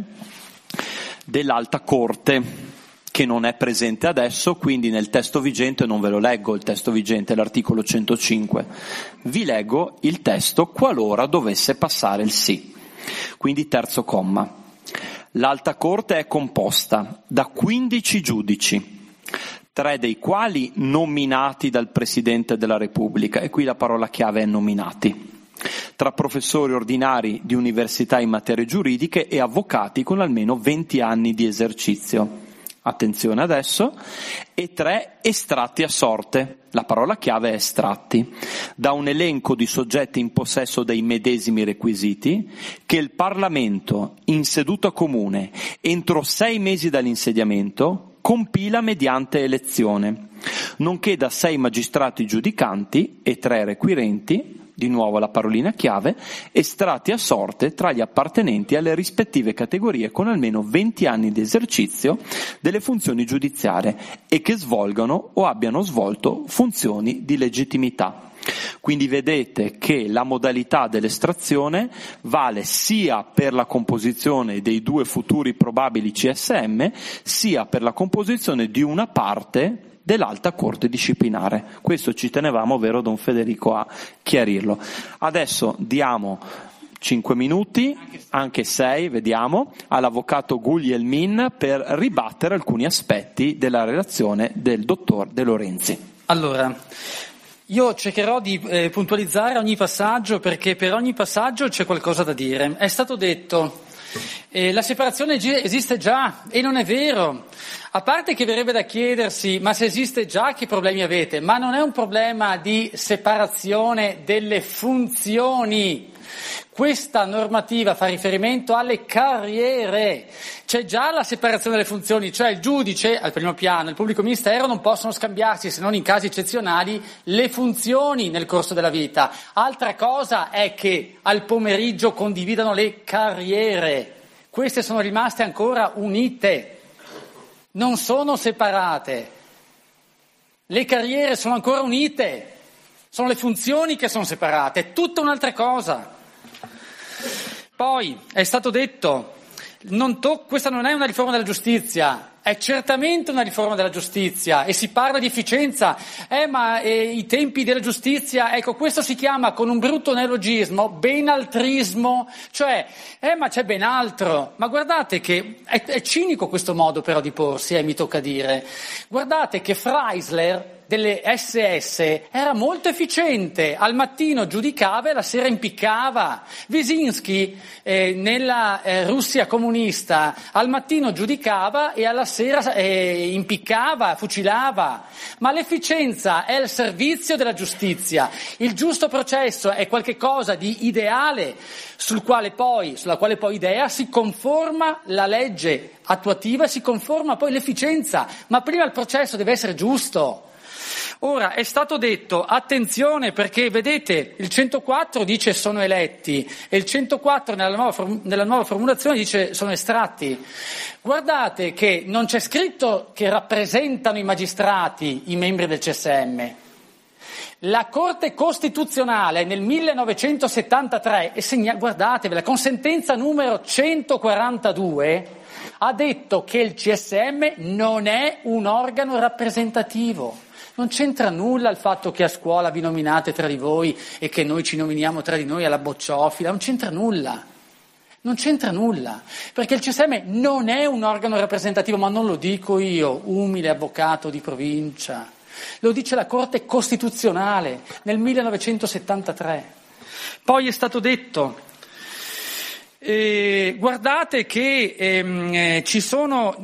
dell'Alta Corte, che non è presente adesso, quindi nel testo vigente non ve lo leggo, il testo vigente è l'articolo 105. Vi leggo il testo qualora dovesse passare il sì. Quindi terzo comma. L'Alta Corte è composta da 15 giudici, 3 dei quali nominati dal Presidente della Repubblica, e qui la parola chiave è nominati, tra professori ordinari di università in materie giuridiche e avvocati con almeno 20 anni di esercizio. attenzione adesso, e 3 estratti a sorte, la parola chiave è estratti, da un elenco di soggetti in possesso dei medesimi requisiti che il Parlamento in seduta comune entro 6 mesi dall'insediamento compila mediante elezione, nonché da 6 magistrati giudicanti e 3 requirenti, di nuovo la parolina chiave, estratti a sorte tra gli appartenenti alle rispettive categorie con almeno 20 anni di esercizio delle funzioni giudiziarie e che svolgano o abbiano svolto funzioni di legittimità. Quindi vedete che la modalità dell'estrazione vale sia per la composizione dei 2 futuri probabili CSM, sia per la composizione di una parte dell'alta corte disciplinare. Questo ci tenevamo, vero Don Federico, a chiarirlo. Adesso diamo 5 minuti, anche 6, vediamo, all'avvocato Guglielmin per ribattere alcuni aspetti della relazione del dottor De Lorenzi. Allora, io cercherò di puntualizzare ogni passaggio, perché per ogni passaggio c'è qualcosa da dire. È stato detto la separazione esiste già, e non è vero. A parte che verrebbe da chiedersi, ma se esiste già che problemi avete? Ma non è un problema di separazione delle funzioni. Questa normativa fa riferimento alle carriere. C'è già la separazione delle funzioni, cioè il giudice al primo piano e il pubblico ministero non possono scambiarsi, se non in casi eccezionali, le funzioni nel corso della vita. Altra cosa è che al pomeriggio condividano le carriere. Queste sono rimaste ancora unite, non sono separate. Le carriere sono ancora unite, sono le funzioni che sono separate, è tutta un'altra cosa. Poi è stato detto, questa non è una riforma della giustizia, è certamente una riforma della giustizia, e si parla di efficienza, ma i tempi della giustizia, ecco, questo si chiama, con un brutto neologismo, benaltrismo, cioè, ma c'è ben altro. Ma guardate che è cinico questo modo però di porsi, mi tocca dire. Guardate che Freisler delle SS era molto efficiente, al mattino giudicava e la sera impiccava. Wyszynski nella Russia comunista al mattino giudicava e alla sera impiccava, fucilava. Ma l'efficienza è il servizio della giustizia, il giusto processo è qualche cosa di ideale sulla quale poi idea si conforma la legge attuativa, si conforma poi l'efficienza, ma prima il processo deve essere giusto. Ora, è stato detto, attenzione, perché vedete, il 104 dice sono eletti e il 104 nella nuova formulazione dice sono estratti. Guardate che non c'è scritto che rappresentano i magistrati i membri del CSM. La Corte Costituzionale nel 1973, guardatevela, con sentenza numero 142, ha detto che il CSM non è un organo rappresentativo. Non c'entra nulla il fatto che a scuola vi nominate tra di voi e che noi ci nominiamo tra di noi alla bocciofila, non c'entra nulla, perché il CSM non è un organo rappresentativo, ma non lo dico io, umile avvocato di provincia, lo dice la Corte Costituzionale nel 1973. Poi è stato detto, guardate che ci sono...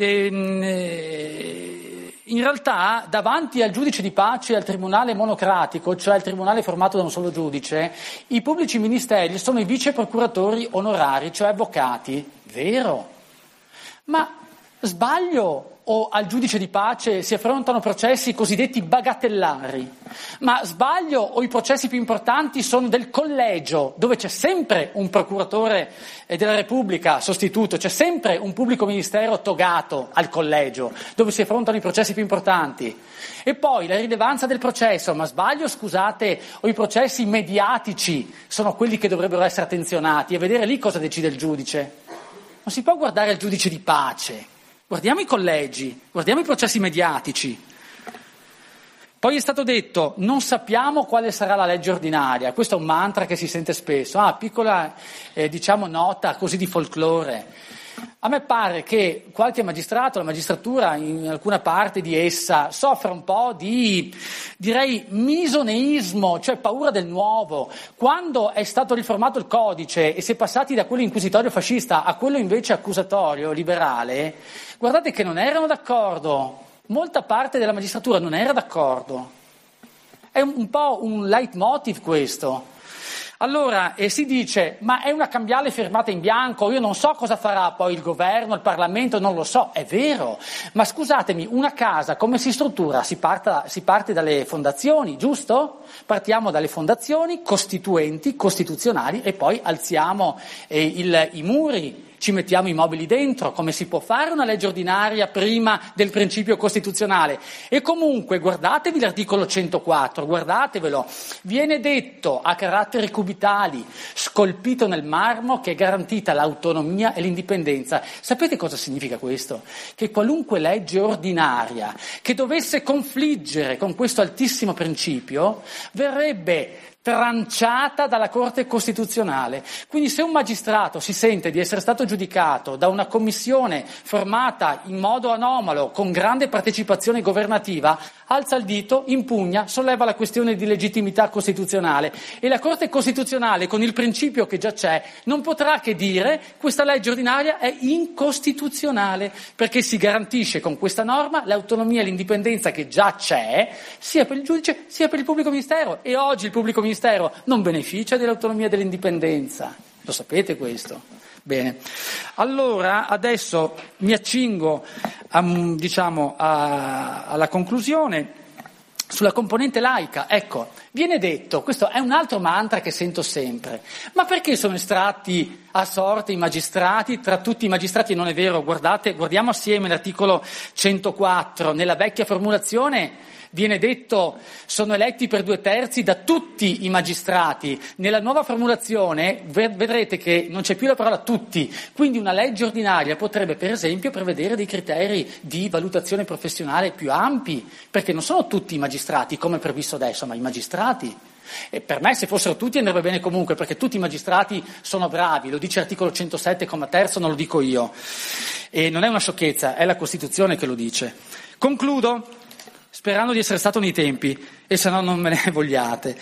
in realtà davanti al giudice di pace e al tribunale monocratico, cioè il tribunale formato da un solo giudice, i pubblici ministeri sono i vice procuratori onorari, cioè avvocati. Vero? Ma sbaglio o al giudice di pace si affrontano processi cosiddetti bagatellari? Ma sbaglio o i processi più importanti sono del collegio, dove c'è sempre un procuratore della Repubblica sostituto, c'è sempre un pubblico ministero togato al collegio, dove si affrontano i processi più importanti? E poi la rilevanza del processo, ma sbaglio, scusate, o i processi mediatici sono quelli che dovrebbero essere attenzionati e vedere lì cosa decide il giudice? Non si può guardare il giudice di pace. Guardiamo i collegi, guardiamo i processi mediatici. Poi è stato detto, non sappiamo quale sarà la legge ordinaria, questo è un mantra che si sente spesso, piccola nota così di folklore. A me pare che qualche magistrato, la magistratura in alcuna parte di essa, soffra un po' di, direi, misoneismo, cioè paura del nuovo. Quando è stato riformato il codice e si è passati da quello inquisitorio fascista a quello invece accusatorio liberale, guardate che non erano d'accordo. Molta parte della magistratura non era d'accordo. È un po' un leitmotiv questo. Allora, si dice, ma è una cambiale firmata in bianco, io non so cosa farà poi il governo, il Parlamento, non lo so, è vero, ma scusatemi, una casa come si struttura? Si parte dalle fondazioni, giusto? Partiamo dalle fondazioni costituenti, costituzionali e poi alziamo i muri. Ci mettiamo i mobili dentro, come si può fare una legge ordinaria prima del principio costituzionale? E comunque guardatevi l'articolo 104, guardatevelo, viene detto a caratteri cubitali, scolpito nel marmo, che è garantita l'autonomia e l'indipendenza. Sapete cosa significa questo? Che qualunque legge ordinaria che dovesse confliggere con questo altissimo principio verrebbe tranciata dalla Corte Costituzionale. Quindi se un magistrato si sente di essere stato giudicato da una commissione formata in modo anomalo, con grande partecipazione governativa, alza il dito, impugna, solleva la questione di legittimità costituzionale e la Corte Costituzionale, con il principio che già c'è, non potrà che dire questa legge ordinaria è incostituzionale, perché si garantisce con questa norma l'autonomia e l'indipendenza che già c'è, sia per il giudice sia per il pubblico ministero, e oggi il pubblico ministero non beneficia dell'autonomia e dell'indipendenza. Lo sapete questo? Bene. Allora, adesso mi accingo alla conclusione. Sulla componente laica, ecco, viene detto, questo è un altro mantra che sento sempre, ma perché sono estratti a sorte i magistrati? Tra tutti i magistrati non è vero, guardiamo assieme l'articolo 104, nella vecchia formulazione viene detto sono eletti per 2/3 da tutti i magistrati. Nella nuova formulazione vedrete che non c'è più la parola tutti, quindi una legge ordinaria potrebbe per esempio prevedere dei criteri di valutazione professionale più ampi, perché non sono tutti i magistrati come previsto adesso, ma i magistrati. E per me se fossero tutti andrebbe bene comunque, perché tutti i magistrati sono bravi, lo dice l'articolo 107, comma 3, non lo dico io. E non è una sciocchezza, è la Costituzione che lo dice. Concludo sperando di essere stato nei tempi, e se no non me ne vogliate.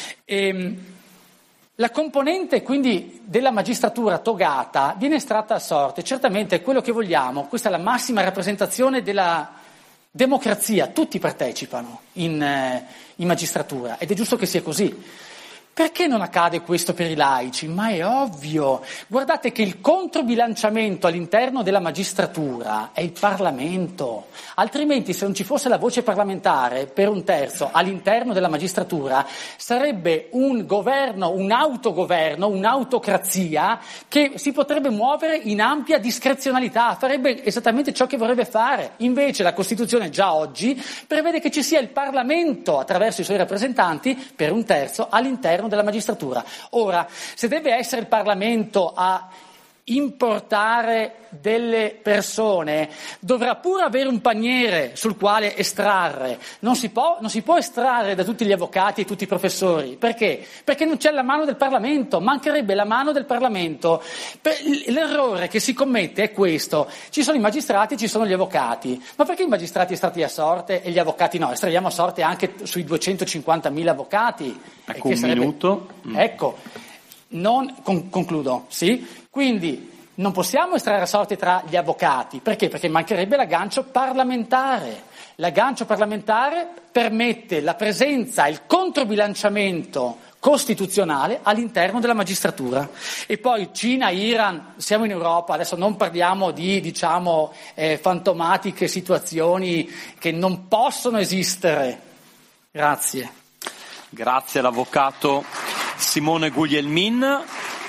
La componente quindi della magistratura togata viene estratta a sorte, certamente è quello che vogliamo, questa è la massima rappresentazione della democrazia, tutti partecipano in magistratura ed è giusto che sia così. Perché non accade questo per i laici? Ma è ovvio. Guardate che il controbilanciamento all'interno della magistratura è il Parlamento. Altrimenti, se non ci fosse la voce parlamentare per 1/3 all'interno della magistratura, sarebbe un governo, un autogoverno, un'autocrazia che si potrebbe muovere in ampia discrezionalità, farebbe esattamente ciò che vorrebbe fare. Invece la Costituzione già oggi prevede che ci sia il Parlamento attraverso i suoi rappresentanti per 1/3 all'interno della magistratura. Ora, se deve essere il Parlamento a importare delle persone, dovrà pure avere un paniere sul quale estrarre. Non si può estrarre da tutti gli avvocati e tutti i professori. Perché? Perché non c'è la mano del Parlamento, mancherebbe la mano del Parlamento. L'errore che si commette è questo: ci sono i magistrati e ci sono gli avvocati. Ma perché i magistrati estratti a sorte e gli avvocati no? Estraiamo a sorte anche sui 250.000 avvocati. Ecco, un minuto. Ecco, concludo, sì? Quindi non possiamo estrarre a sorte tra gli avvocati. Perché? Perché mancherebbe l'aggancio parlamentare. L'aggancio parlamentare permette la presenza e il controbilanciamento costituzionale all'interno della magistratura. E poi Cina, Iran, siamo in Europa, adesso non parliamo di fantomatiche situazioni che non possono esistere. Grazie. Grazie all'avvocato Simone Guglielmin.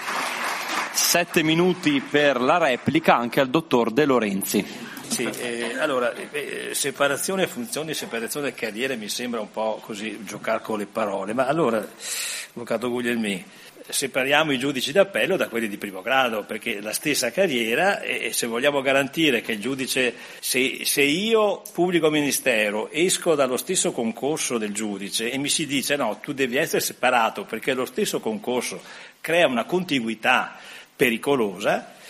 7 minuti per la replica anche al dottor De Lorenzi. Sì, allora, separazione funzioni, separazione carriere mi sembra un po' così giocare con le parole, ma allora, avvocato Guglielmin, separiamo i giudici d'appello da quelli di primo grado, perché la stessa carriera, e se vogliamo garantire che il giudice, se io, pubblico ministero, esco dallo stesso concorso del giudice e mi si dice no, tu devi essere separato perché lo stesso concorso crea una contiguità pericolosa,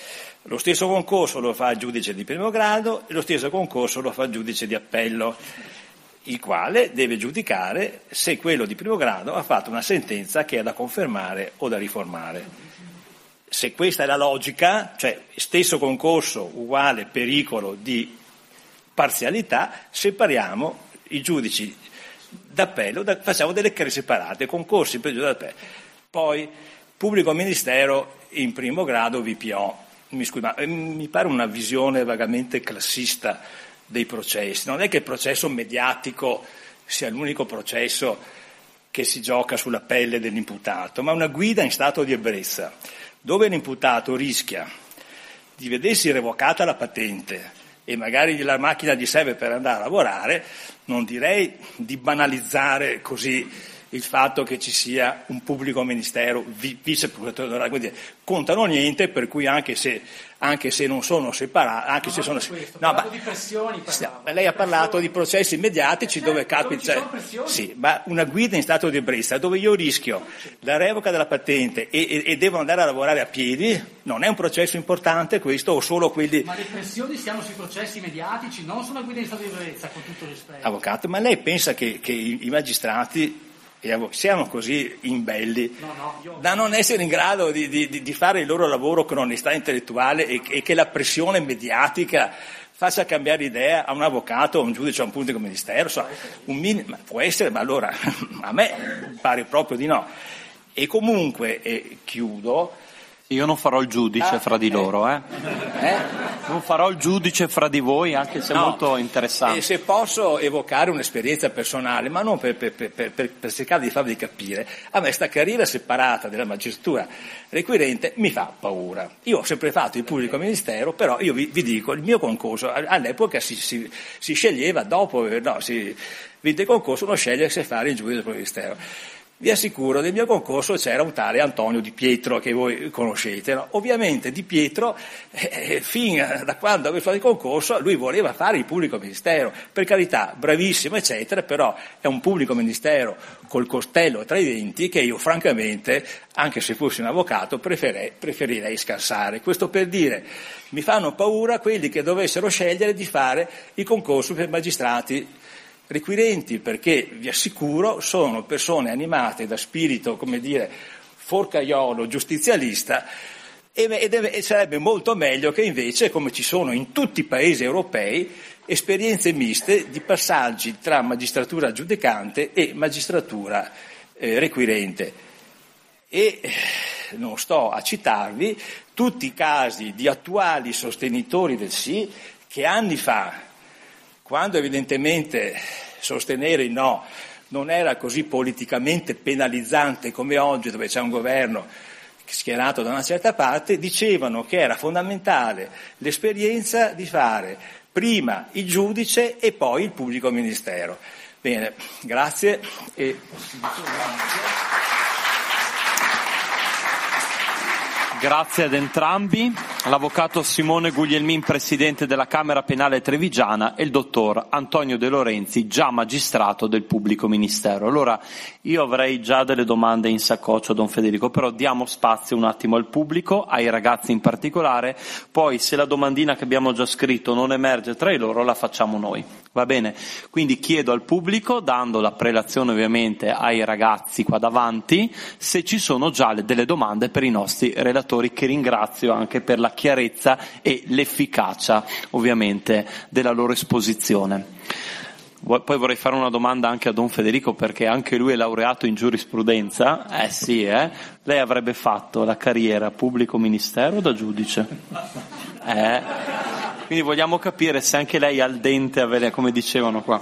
Lo stesso concorso lo fa il giudice di primo grado e lo stesso concorso lo fa il giudice di appello, il quale deve giudicare se quello di primo grado ha fatto una sentenza che è da confermare o da riformare. Se questa è la logica, cioè stesso concorso uguale pericolo di parzialità, separiamo i giudici d'appello, facciamo delle carriere separate, concorsi per giudice d'appello. Poi pubblico ministero in primo grado VPO. Mi pare una visione vagamente classista dei processi. Non è che il processo mediatico sia l'unico processo che si gioca sulla pelle dell'imputato, ma una guida in stato di ebbrezza, dove l'imputato rischia di vedersi revocata la patente e magari la macchina gli serve per andare a lavorare. Non direi di banalizzare così il fatto che ci sia un pubblico ministero, vice procuratore della Guardia, contano niente, per cui anche se non sono separati, anche se sono di pressioni, lei ha parlato di processi mediatici dove capita, sì, ma una guida in stato di ebbrezza dove io rischio la revoca della patente e devo andare a lavorare a piedi, non è un processo importante questo, o solo quelli? Ma le pressioni siamo sui processi mediatici, non su una guida in stato di ebbrezza, con tutto il rispetto. Avvocato, ma lei pensa che i magistrati siamo così imbelli da non essere in grado di fare il loro lavoro con onestà intellettuale e che la pressione mediatica faccia cambiare idea a un avvocato, a un giudice, a un pubblico ministero? Può essere, ma allora a me pare proprio di no. E comunque, chiudo, io non farò il giudice fra di loro, Non farò il giudice fra di voi, anche se molto interessante. E se posso evocare un'esperienza personale, ma non per cercare di farvi capire, a me sta carriera separata della magistratura requirente mi fa paura. Io ho sempre fatto il pubblico ministero, però io vi dico, il mio concorso all'epoca si sceglieva dopo, si vince il concorso, uno sceglie se fare il giudice del ministero. Vi assicuro, nel mio concorso c'era un tale Antonio Di Pietro, che voi conoscete, no? Ovviamente Di Pietro, fin da quando aveva fatto il concorso, lui voleva fare il pubblico ministero. Per carità, bravissimo, eccetera, però è un pubblico ministero col costello tra i denti che io, francamente, anche se fossi un avvocato, preferirei scansare. Questo per dire, mi fanno paura quelli che dovessero scegliere di fare il concorso per magistrati requirenti, perché vi assicuro sono persone animate da spirito, forcaiolo, giustizialista, e sarebbe molto meglio che invece, come ci sono in tutti i paesi europei, esperienze miste di passaggi tra magistratura giudicante e magistratura requirente. E non sto a citarvi tutti i casi di attuali sostenitori del sì che anni fa, quando evidentemente sostenere il no non era così politicamente penalizzante come oggi, dove c'è un governo schierato da una certa parte, dicevano che era fondamentale l'esperienza di fare prima il giudice e poi il pubblico ministero. Bene, grazie. Grazie ad entrambi, l'avvocato Simone Guglielmin, presidente della Camera Penale Trevigiana, e il dottor Antonio De Lorenzi, già magistrato del Pubblico Ministero. Allora, io avrei già delle domande in saccoccia, Don Federico, però diamo spazio un attimo al pubblico, ai ragazzi in particolare, poi se la domandina che abbiamo già scritto non emerge tra di loro la facciamo noi, va bene? Quindi chiedo al pubblico, dando la prelazione ovviamente ai ragazzi qua davanti, se ci sono già delle domande per i nostri relatori, che ringrazio anche per la chiarezza e l'efficacia ovviamente della loro esposizione. Poi vorrei fare una domanda anche a Don Federico, perché anche lui è laureato in giurisprudenza. Lei avrebbe fatto la carriera pubblico ministero o da giudice? Quindi vogliamo capire se anche lei ha il dente, come dicevano qua.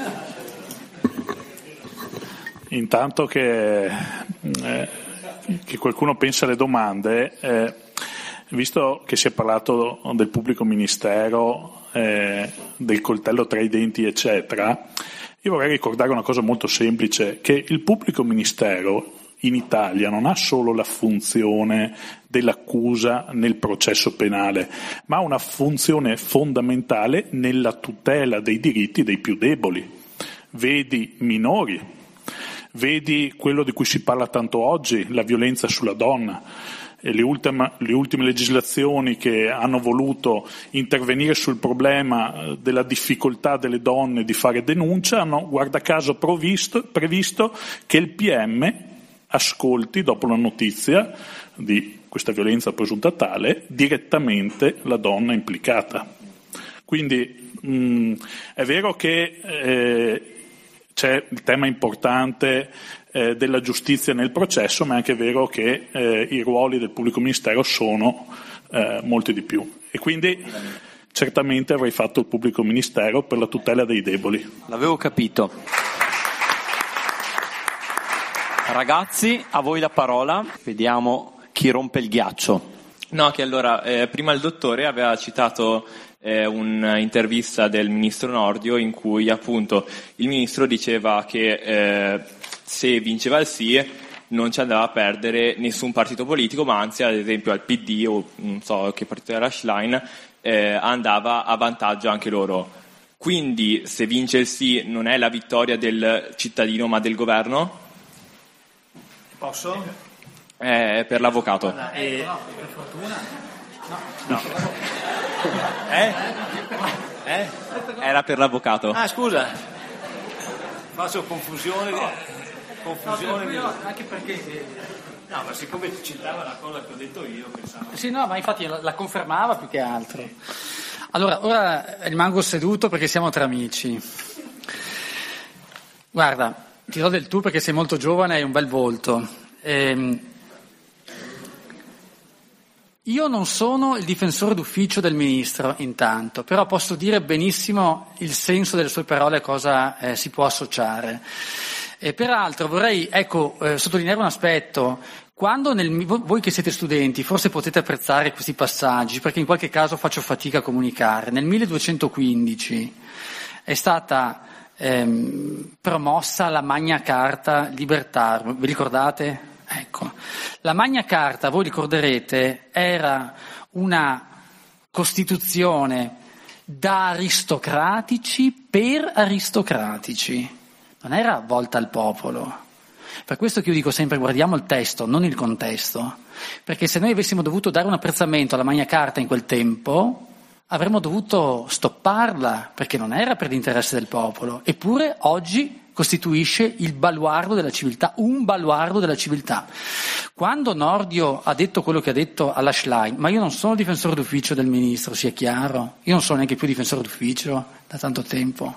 Intanto che qualcuno pensa alle domande, visto che si è parlato del pubblico ministero, del coltello tra i denti, eccetera, io vorrei ricordare una cosa molto semplice, che il pubblico ministero in Italia non ha solo la funzione dell'accusa nel processo penale, ma ha una funzione fondamentale nella tutela dei diritti dei più deboli. Vedi minori, vedi quello di cui si parla tanto oggi, la violenza sulla donna, e le ultime legislazioni che hanno voluto intervenire sul problema della difficoltà delle donne di fare denuncia hanno, guarda caso, previsto che il PM ascolti, dopo la notizia di questa violenza presunta tale, direttamente la donna implicata. Quindi è vero che c'è il tema importante della giustizia nel processo, ma è anche vero che i ruoli del pubblico ministero sono molti di più. E quindi certamente avrei fatto il pubblico ministero per la tutela dei deboli. L'avevo capito. Ragazzi, a voi la parola. Vediamo chi rompe il ghiaccio. No, che allora, prima il dottore aveva citato un'intervista del ministro Nordio in cui appunto il ministro diceva che se vinceva il sì non ci andava a perdere nessun partito politico, ma anzi ad esempio al PD o non so che partito era Schlein andava a vantaggio anche loro. Quindi se vince il sì non è la vittoria del cittadino ma del governo? Posso? Per l'avvocato. No, per fortuna. No. Era per l'avvocato. Ah, scusa. Faccio confusione. Anche perché... No, ma siccome citava la cosa che ho detto io, pensavo... Sì, no, ma infatti la confermava più che altro. Allora, ora rimango seduto perché siamo tra amici. Guarda, ti do del tu perché sei molto giovane e hai un bel volto. Io non sono il difensore d'ufficio del ministro, intanto, però posso dire benissimo il senso delle sue parole a cosa si può associare. E peraltro vorrei sottolineare un aspetto. Quando voi che siete studenti forse potete apprezzare questi passaggi, perché in qualche caso faccio fatica a comunicare. Nel 1215 è stata promossa la Magna Carta Libertarum, vi ricordate? Ecco, la Magna Carta, voi ricorderete, era una Costituzione da aristocratici per aristocratici, non era volta al popolo. Per questo che io dico sempre guardiamo il testo, non il contesto, perché se noi avessimo dovuto dare un apprezzamento alla Magna Carta in quel tempo avremmo dovuto stopparla, perché non era per l'interesse del popolo, eppure oggi costituisce il baluardo della civiltà, un baluardo della civiltà. Quando Nordio ha detto quello che ha detto alla Schlein, ma io non sono difensore d'ufficio del ministro, sia chiaro, io non sono neanche più difensore d'ufficio da tanto tempo.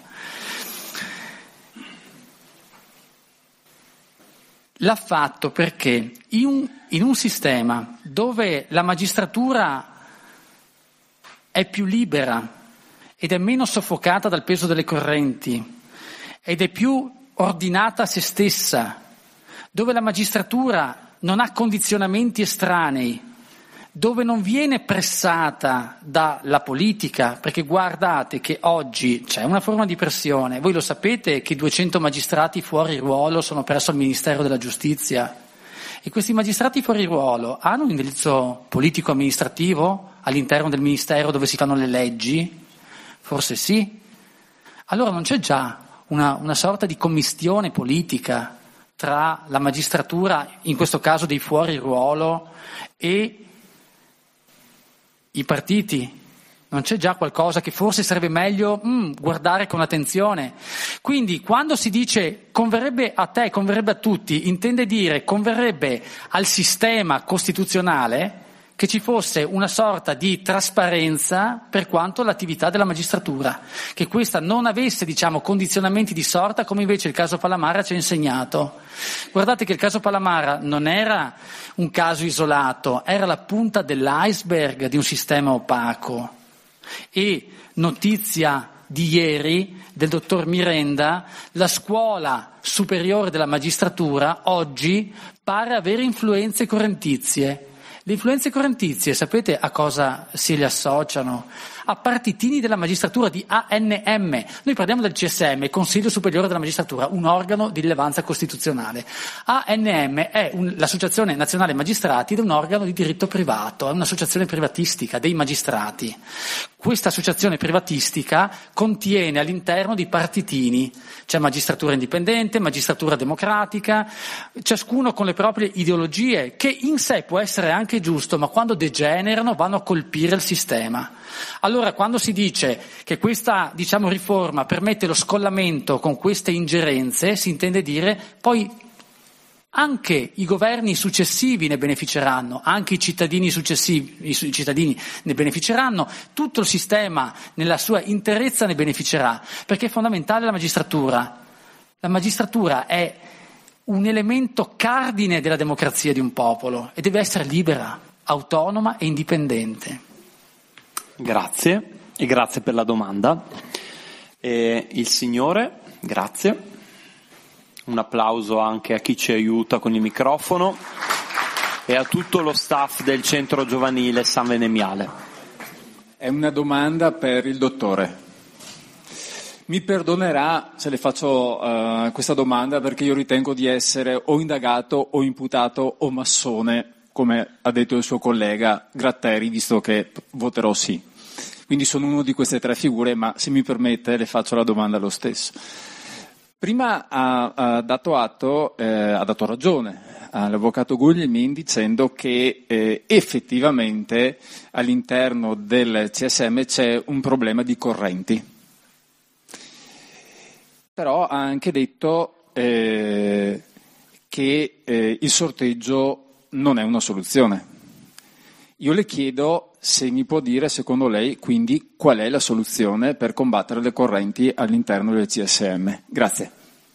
L'ha fatto perché in un sistema dove la magistratura è più libera ed è meno soffocata dal peso delle correnti ed è più ordinata a se stessa, dove la magistratura non ha condizionamenti estranei, dove non viene pressata dalla politica, perché guardate che oggi c'è una forma di pressione, voi lo sapete che 200 magistrati fuori ruolo sono presso il Ministero della Giustizia e questi magistrati fuori ruolo hanno un indirizzo politico-amministrativo all'interno del Ministero dove si fanno le leggi? Forse sì. Allora non c'è già una sorta di commistione politica tra la magistratura, in questo caso dei fuori ruolo, e i partiti? Non c'è già qualcosa che forse sarebbe meglio guardare con attenzione? Quindi quando si dice converrebbe a te, converrebbe a tutti, intende dire converrebbe al sistema costituzionale che ci fosse una sorta di trasparenza per quanto l'attività della magistratura, che questa non avesse, condizionamenti di sorta come invece il caso Palamara ci ha insegnato. Guardate che il caso Palamara non era un caso isolato, era la punta dell'iceberg di un sistema opaco. E notizia di ieri del dottor Mirenda, la scuola superiore della magistratura oggi pare avere influenze correntizie. Le influenze correntizie, sapete a cosa si le associano? A partitini della magistratura, di ANM. Noi parliamo del CSM, Consiglio Superiore della Magistratura, un organo di rilevanza costituzionale. ANM è l'Associazione Nazionale Magistrati ed è un organo di diritto privato, è un'associazione privatistica dei magistrati. Questa associazione privatistica contiene all'interno di partitini, c'è magistratura indipendente, magistratura democratica, ciascuno con le proprie ideologie, che in sé può essere anche anche giusto, ma quando degenerano vanno a colpire il sistema. Allora, quando si dice che questa, riforma permette lo scollamento con queste ingerenze, si intende dire poi anche i governi successivi ne beneficeranno, anche i cittadini successivi, i cittadini ne beneficeranno, tutto il sistema nella sua interezza ne beneficerà, perché è fondamentale la magistratura. La magistratura è un elemento cardine della democrazia di un popolo e deve essere libera, autonoma e indipendente. Grazie, e grazie per la domanda. Il signore, grazie. Un applauso anche a chi ci aiuta con il microfono e a tutto lo staff del Centro Giovanile San Venemiale. È una domanda per il dottore. Mi perdonerà se le faccio questa domanda, perché io ritengo di essere o indagato o imputato o massone, come ha detto il suo collega Gratteri, visto che voterò sì. Quindi sono uno di queste tre figure, ma se mi permette le faccio la domanda lo stesso. Prima ha dato ragione all'avvocato Guglielmin dicendo che effettivamente all'interno del CSM c'è un problema di correnti. Però ha anche detto che il sorteggio non è una soluzione. Io le chiedo se mi può dire, secondo lei, quindi, qual è la soluzione per combattere le correnti all'interno del CSM. Grazie.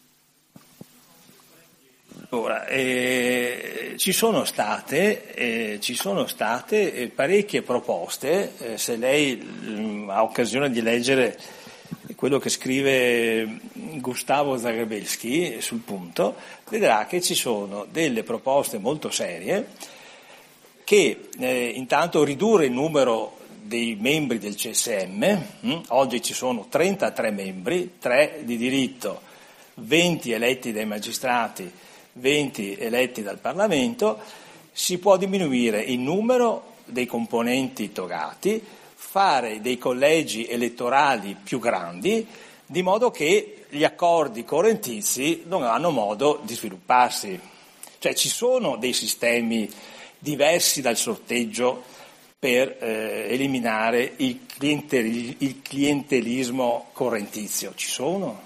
Ora, ci sono state parecchie proposte, se lei ha occasione di leggere quello che scrive Gustavo Zagrebelsky sul punto, vedrà che ci sono delle proposte molto serie che intanto ridurre il numero dei membri del CSM, oggi ci sono 33 membri, 3 di diritto, 20 eletti dai magistrati, 20 eletti dal Parlamento, si può diminuire il numero dei componenti togati, fare dei collegi elettorali più grandi, di modo che gli accordi correntizi non hanno modo di svilupparsi. Cioè ci sono dei sistemi diversi dal sorteggio per eliminare il clientelismo correntizio. Ci sono.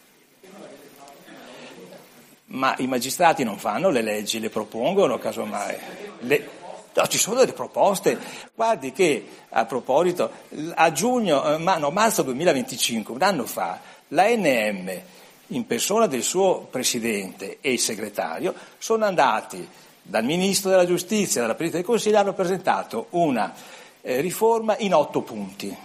Ma i magistrati non fanno le leggi, le propongono casomai. No, ci sono delle proposte. Guardi che, a proposito, a marzo 2025, un anno fa, l'ANM, in persona del suo presidente e il segretario, sono andati dal Ministro della Giustizia, dalla Presidenza del Consiglio, hanno presentato una riforma in 8 punti.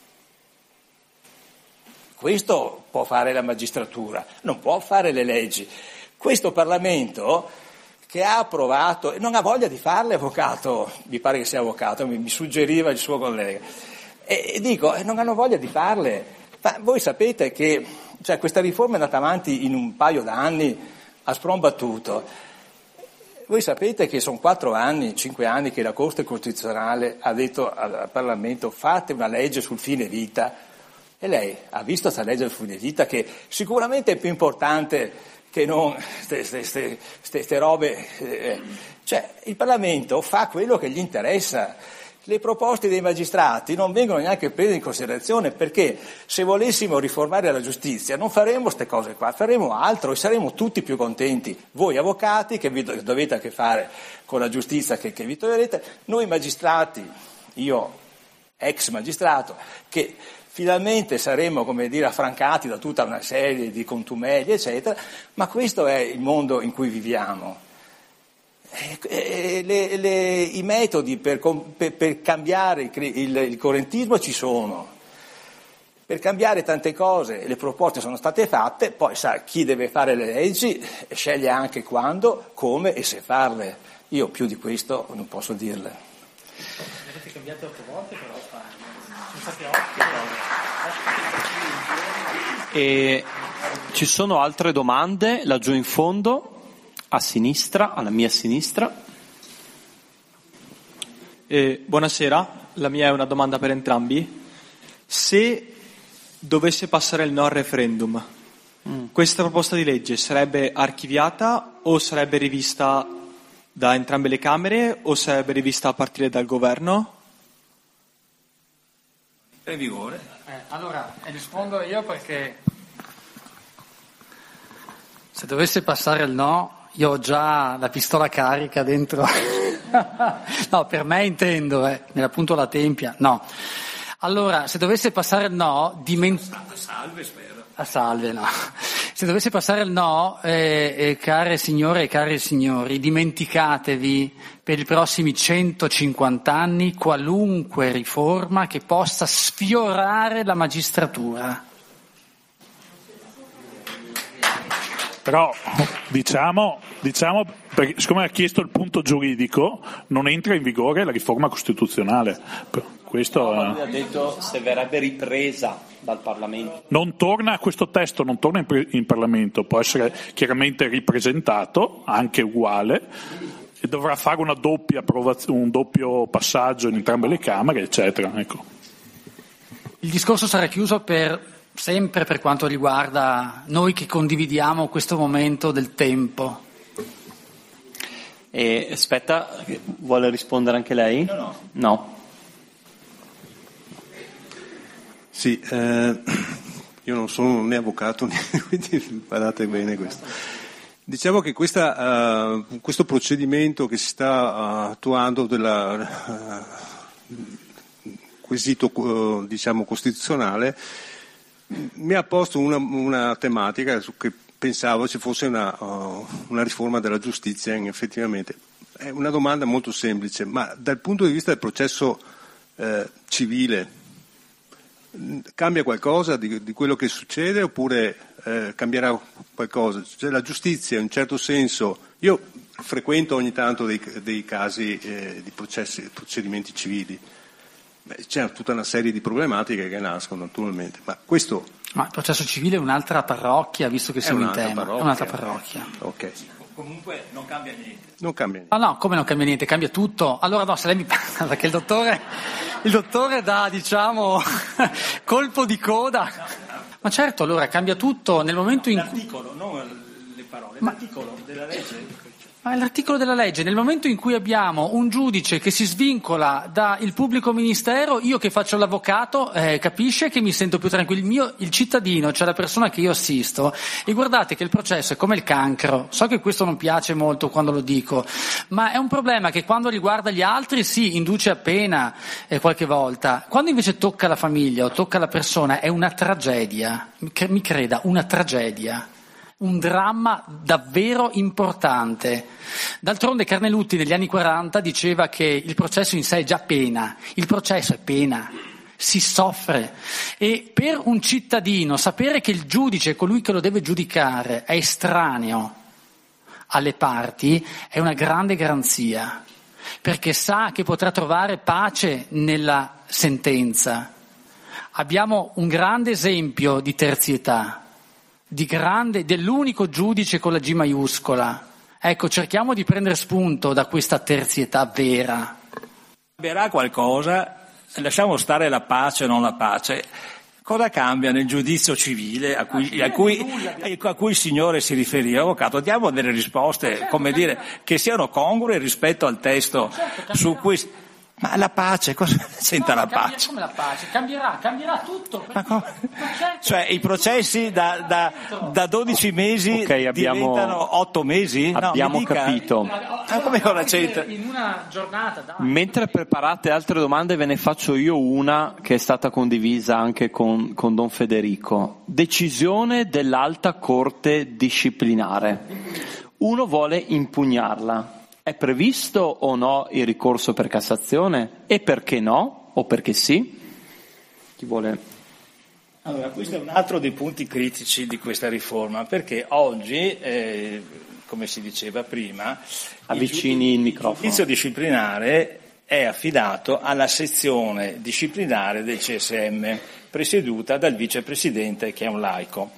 Questo può fare la magistratura, non può fare le leggi. Questo Parlamento, che ha approvato, e non ha voglia di farle, avvocato, mi pare che sia avvocato, mi suggeriva il suo collega, e dico, non hanno voglia di farle. Ma voi sapete che questa riforma è andata avanti in un paio d'anni a sprombattuto. Voi sapete che sono 5 anni che la Corte Costituzionale ha detto al Parlamento fate una legge sul fine vita, e lei ha visto questa legge sul fine vita, che sicuramente è più importante che non queste robe. Il Parlamento fa quello che gli interessa. Le proposte dei magistrati non vengono neanche prese in considerazione, perché se volessimo riformare la giustizia non faremo queste cose qua, faremo altro e saremo tutti più contenti. Voi avvocati che dovete a che fare con la giustizia che vi troverete, noi magistrati, io ex magistrato, che finalmente saremo, affrancati da tutta una serie di contumeli, eccetera, ma questo è il mondo in cui viviamo. I metodi per cambiare il correntismo ci sono, per cambiare tante cose le proposte sono state fatte, poi chi deve fare le leggi sceglie anche quando, come e se farle. Io più di questo non posso dirle. Avete cambiato 8 volte, però sono state 8 E ci sono altre domande laggiù in fondo? A sinistra, alla mia sinistra. Buonasera, la mia è una domanda per entrambi. Se dovesse passare il no al referendum, questa proposta di legge sarebbe archiviata o sarebbe rivista da entrambe le Camere o sarebbe rivista a partire dal Governo? È in vigore. Allora, rispondo io perché se dovesse passare il no, io ho già la pistola carica dentro. No, per me intendo, me la punto alla tempia, no. Allora, se dovesse passare il no, Salve, spero. A salve, no. Se dovesse passare il no, care signore e cari signori, dimenticatevi per i prossimi 150 anni qualunque riforma che possa sfiorare la magistratura. Però diciamo perché siccome ha chiesto il punto giuridico, non entra in vigore la riforma costituzionale. Questo lui ha detto se verrebbe ripresa dal Parlamento. non torna, questo testo non torna in Parlamento, può essere chiaramente ripresentato, anche uguale, e dovrà fare una doppia approvazione, un doppio passaggio in entrambe le Camere, eccetera. Ecco. Il discorso sarà chiuso sempre per quanto riguarda noi che condividiamo questo momento del tempo. E aspetta, vuole rispondere anche lei? No. Sì, io non sono né avvocato, quindi guardate bene questo. Diciamo che questo procedimento che si sta attuando del quesito diciamo costituzionale mi ha posto una tematica su che pensavo ci fosse una riforma della giustizia. Effettivamente è una domanda molto semplice, ma dal punto di vista del processo civile cambia qualcosa di quello che succede oppure cambierà qualcosa? Cioè, la giustizia in un certo senso, io frequento ogni tanto dei casi di procedimenti civili. C'è tutta una serie di problematiche che nascono naturalmente, ma questo... Ma il processo civile è un'altra parrocchia, visto che siamo in tema. È un'altra parrocchia. Ok. Comunque non cambia niente. Non cambia niente. No, come non cambia niente? Cambia tutto. Allora no, se lei mi parla, perché il dottore dà, diciamo, colpo di coda. Ma certo, allora cambia tutto nel momento in cui... L'articolo, non le parole, l'articolo della legge... Ma è l'articolo della legge, nel momento in cui abbiamo un giudice che si svincola dal pubblico ministero, io che faccio l'avvocato capisce che mi sento più tranquillo, il cittadino, cioè la persona che io assisto, e guardate che il processo è come il cancro, so che questo non piace molto quando lo dico, ma è un problema che quando riguarda gli altri sì, induce a pena qualche volta, quando invece tocca la famiglia o tocca la persona è una tragedia, mi creda, una tragedia. Un dramma davvero importante. D'altronde Carnelutti negli anni 40 diceva che il processo in sé è già pena, il processo è pena, si soffre, e per un cittadino sapere che il giudice, colui che lo deve giudicare, è estraneo alle parti è una grande garanzia, perché sa che potrà trovare pace nella sentenza. Abbiamo un grande esempio di terzietà, dell'unico giudice con la G maiuscola. Ecco, cerchiamo di prendere spunto da questa terzietà vera. Cambierà qualcosa, lasciamo stare la pace o non la pace. Cosa cambia nel giudizio civile a cui il signore si riferiva, avvocato? Diamo delle risposte, come dire, che siano congrue rispetto al testo su cui... Ma la pace, cosa c'entra la pace? Come la pace? Cambierà tutto. Cioè i processi da 12 mesi diventano 8 mesi? Abbiamo capito. Ma come cosa c'entra? In una giornata, dai. Mentre preparate altre domande ve ne faccio io una che è stata condivisa anche con Don Federico. Decisione dell'Alta Corte Disciplinare. Uno vuole impugnarla. È previsto o no il ricorso per Cassazione? E perché no? O perché sì? Chi vuole? Allora, questo è un altro dei punti critici di questa riforma, perché oggi, come si diceva prima, avvicini il microfono. Il giudizio disciplinare è affidato alla sezione disciplinare del CSM, presieduta dal vicepresidente che è un laico.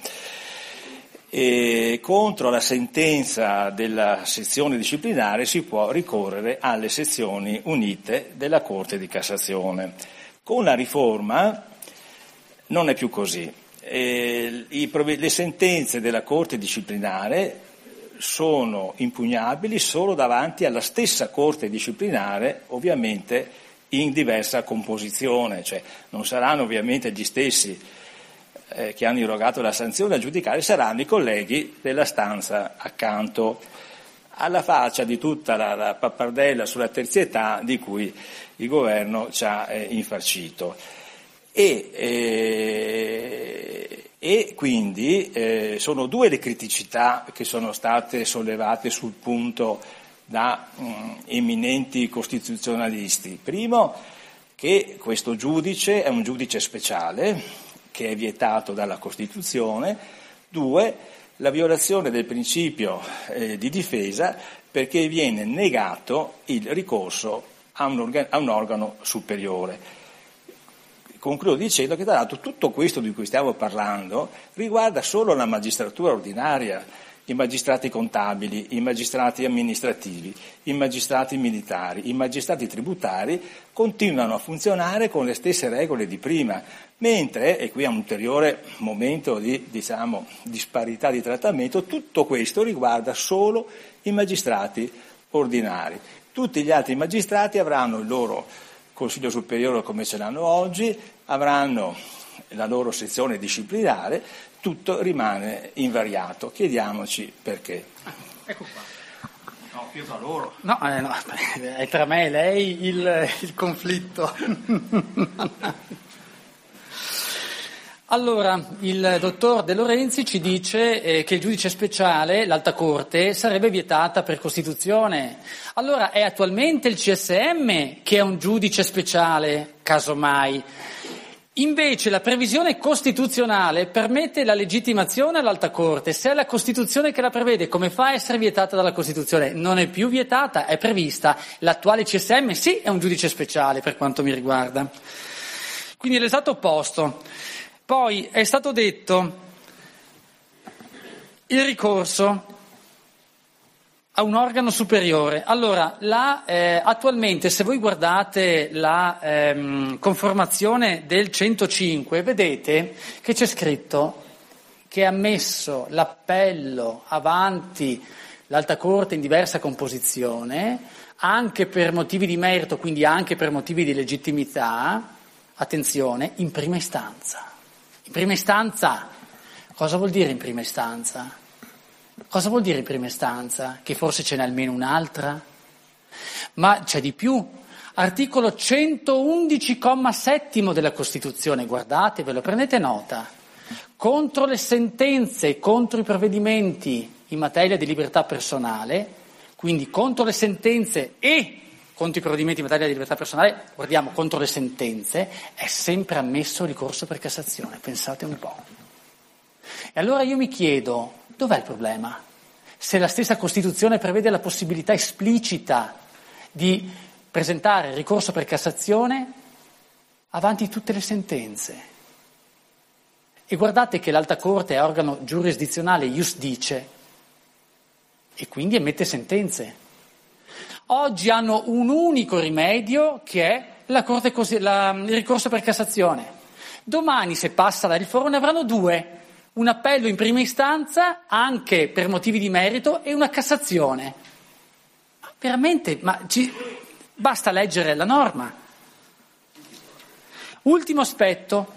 E contro la sentenza della sezione disciplinare si può ricorrere alle sezioni unite della Corte di Cassazione. Con la riforma non è più così. Le sentenze della Corte disciplinare sono impugnabili solo davanti alla stessa Corte disciplinare, ovviamente in diversa composizione, cioè non saranno ovviamente gli stessi che hanno irrogato la sanzione a giudicare, saranno i colleghi della stanza accanto, alla faccia di tutta la pappardella sulla terzietà di cui il governo ci ha infarcito. E quindi sono due le criticità che sono state sollevate sul punto da eminenti costituzionalisti. Primo, che questo giudice è un giudice speciale, che è vietato dalla Costituzione. Due, la violazione del principio di difesa, perché viene negato il ricorso a un organo superiore. Concludo dicendo che tra l'altro tutto questo di cui stiamo parlando riguarda solo la magistratura ordinaria, i magistrati contabili, i magistrati amministrativi, i magistrati militari, i magistrati tributari continuano a funzionare con le stesse regole di prima, mentre, e qui è un ulteriore momento di disparità di trattamento, tutto questo riguarda solo i magistrati ordinari. Tutti gli altri magistrati avranno il loro Consiglio Superiore come ce l'hanno oggi, avranno la loro sezione disciplinare, tutto rimane invariato. Chiediamoci perché. Ecco qua. No, più tra loro. No, è tra me e lei il conflitto. Allora, il dottor De Lorenzi ci dice che il giudice speciale, l'Alta Corte, sarebbe vietata per Costituzione. Allora, è attualmente il CSM che è un giudice speciale, casomai. Invece la previsione costituzionale permette la legittimazione all'Alta Corte. Se è la Costituzione che la prevede, come fa a essere vietata dalla Costituzione? Non è più vietata, è prevista. L'attuale CSM sì è un giudice speciale per quanto mi riguarda. Quindi è l'esatto opposto. Poi è stato detto il ricorso a un organo superiore. Allora, attualmente se voi guardate la conformazione del 105, vedete che c'è scritto che è ammesso l'appello avanti l'Alta Corte in diversa composizione, anche per motivi di merito, quindi anche per motivi di legittimità, attenzione, in prima istanza. In prima istanza, cosa vuol dire in prima istanza? Cosa vuol dire in prima istanza? Che forse ce n'è almeno un'altra? Ma c'è di più. Articolo 111,7 della Costituzione, guardatevelo, prendete nota. Contro le sentenze, contro i provvedimenti in materia di libertà personale, quindi contro le sentenze e contro i provvedimenti in materia di libertà personale, guardiamo contro le sentenze, è sempre ammesso ricorso per Cassazione, pensate un po'. E allora io mi chiedo, dov'è il problema? Se la stessa Costituzione prevede la possibilità esplicita di presentare ricorso per Cassazione avanti tutte le sentenze. E guardate che l'Alta Corte è organo giurisdizionale ius dice e quindi emette sentenze. Oggi hanno un unico rimedio che è il ricorso per Cassazione. Domani, se passa la riforma, ne avranno due. Un appello in prima istanza, anche per motivi di merito, e una Cassazione. Veramente, basta leggere la norma. Ultimo aspetto.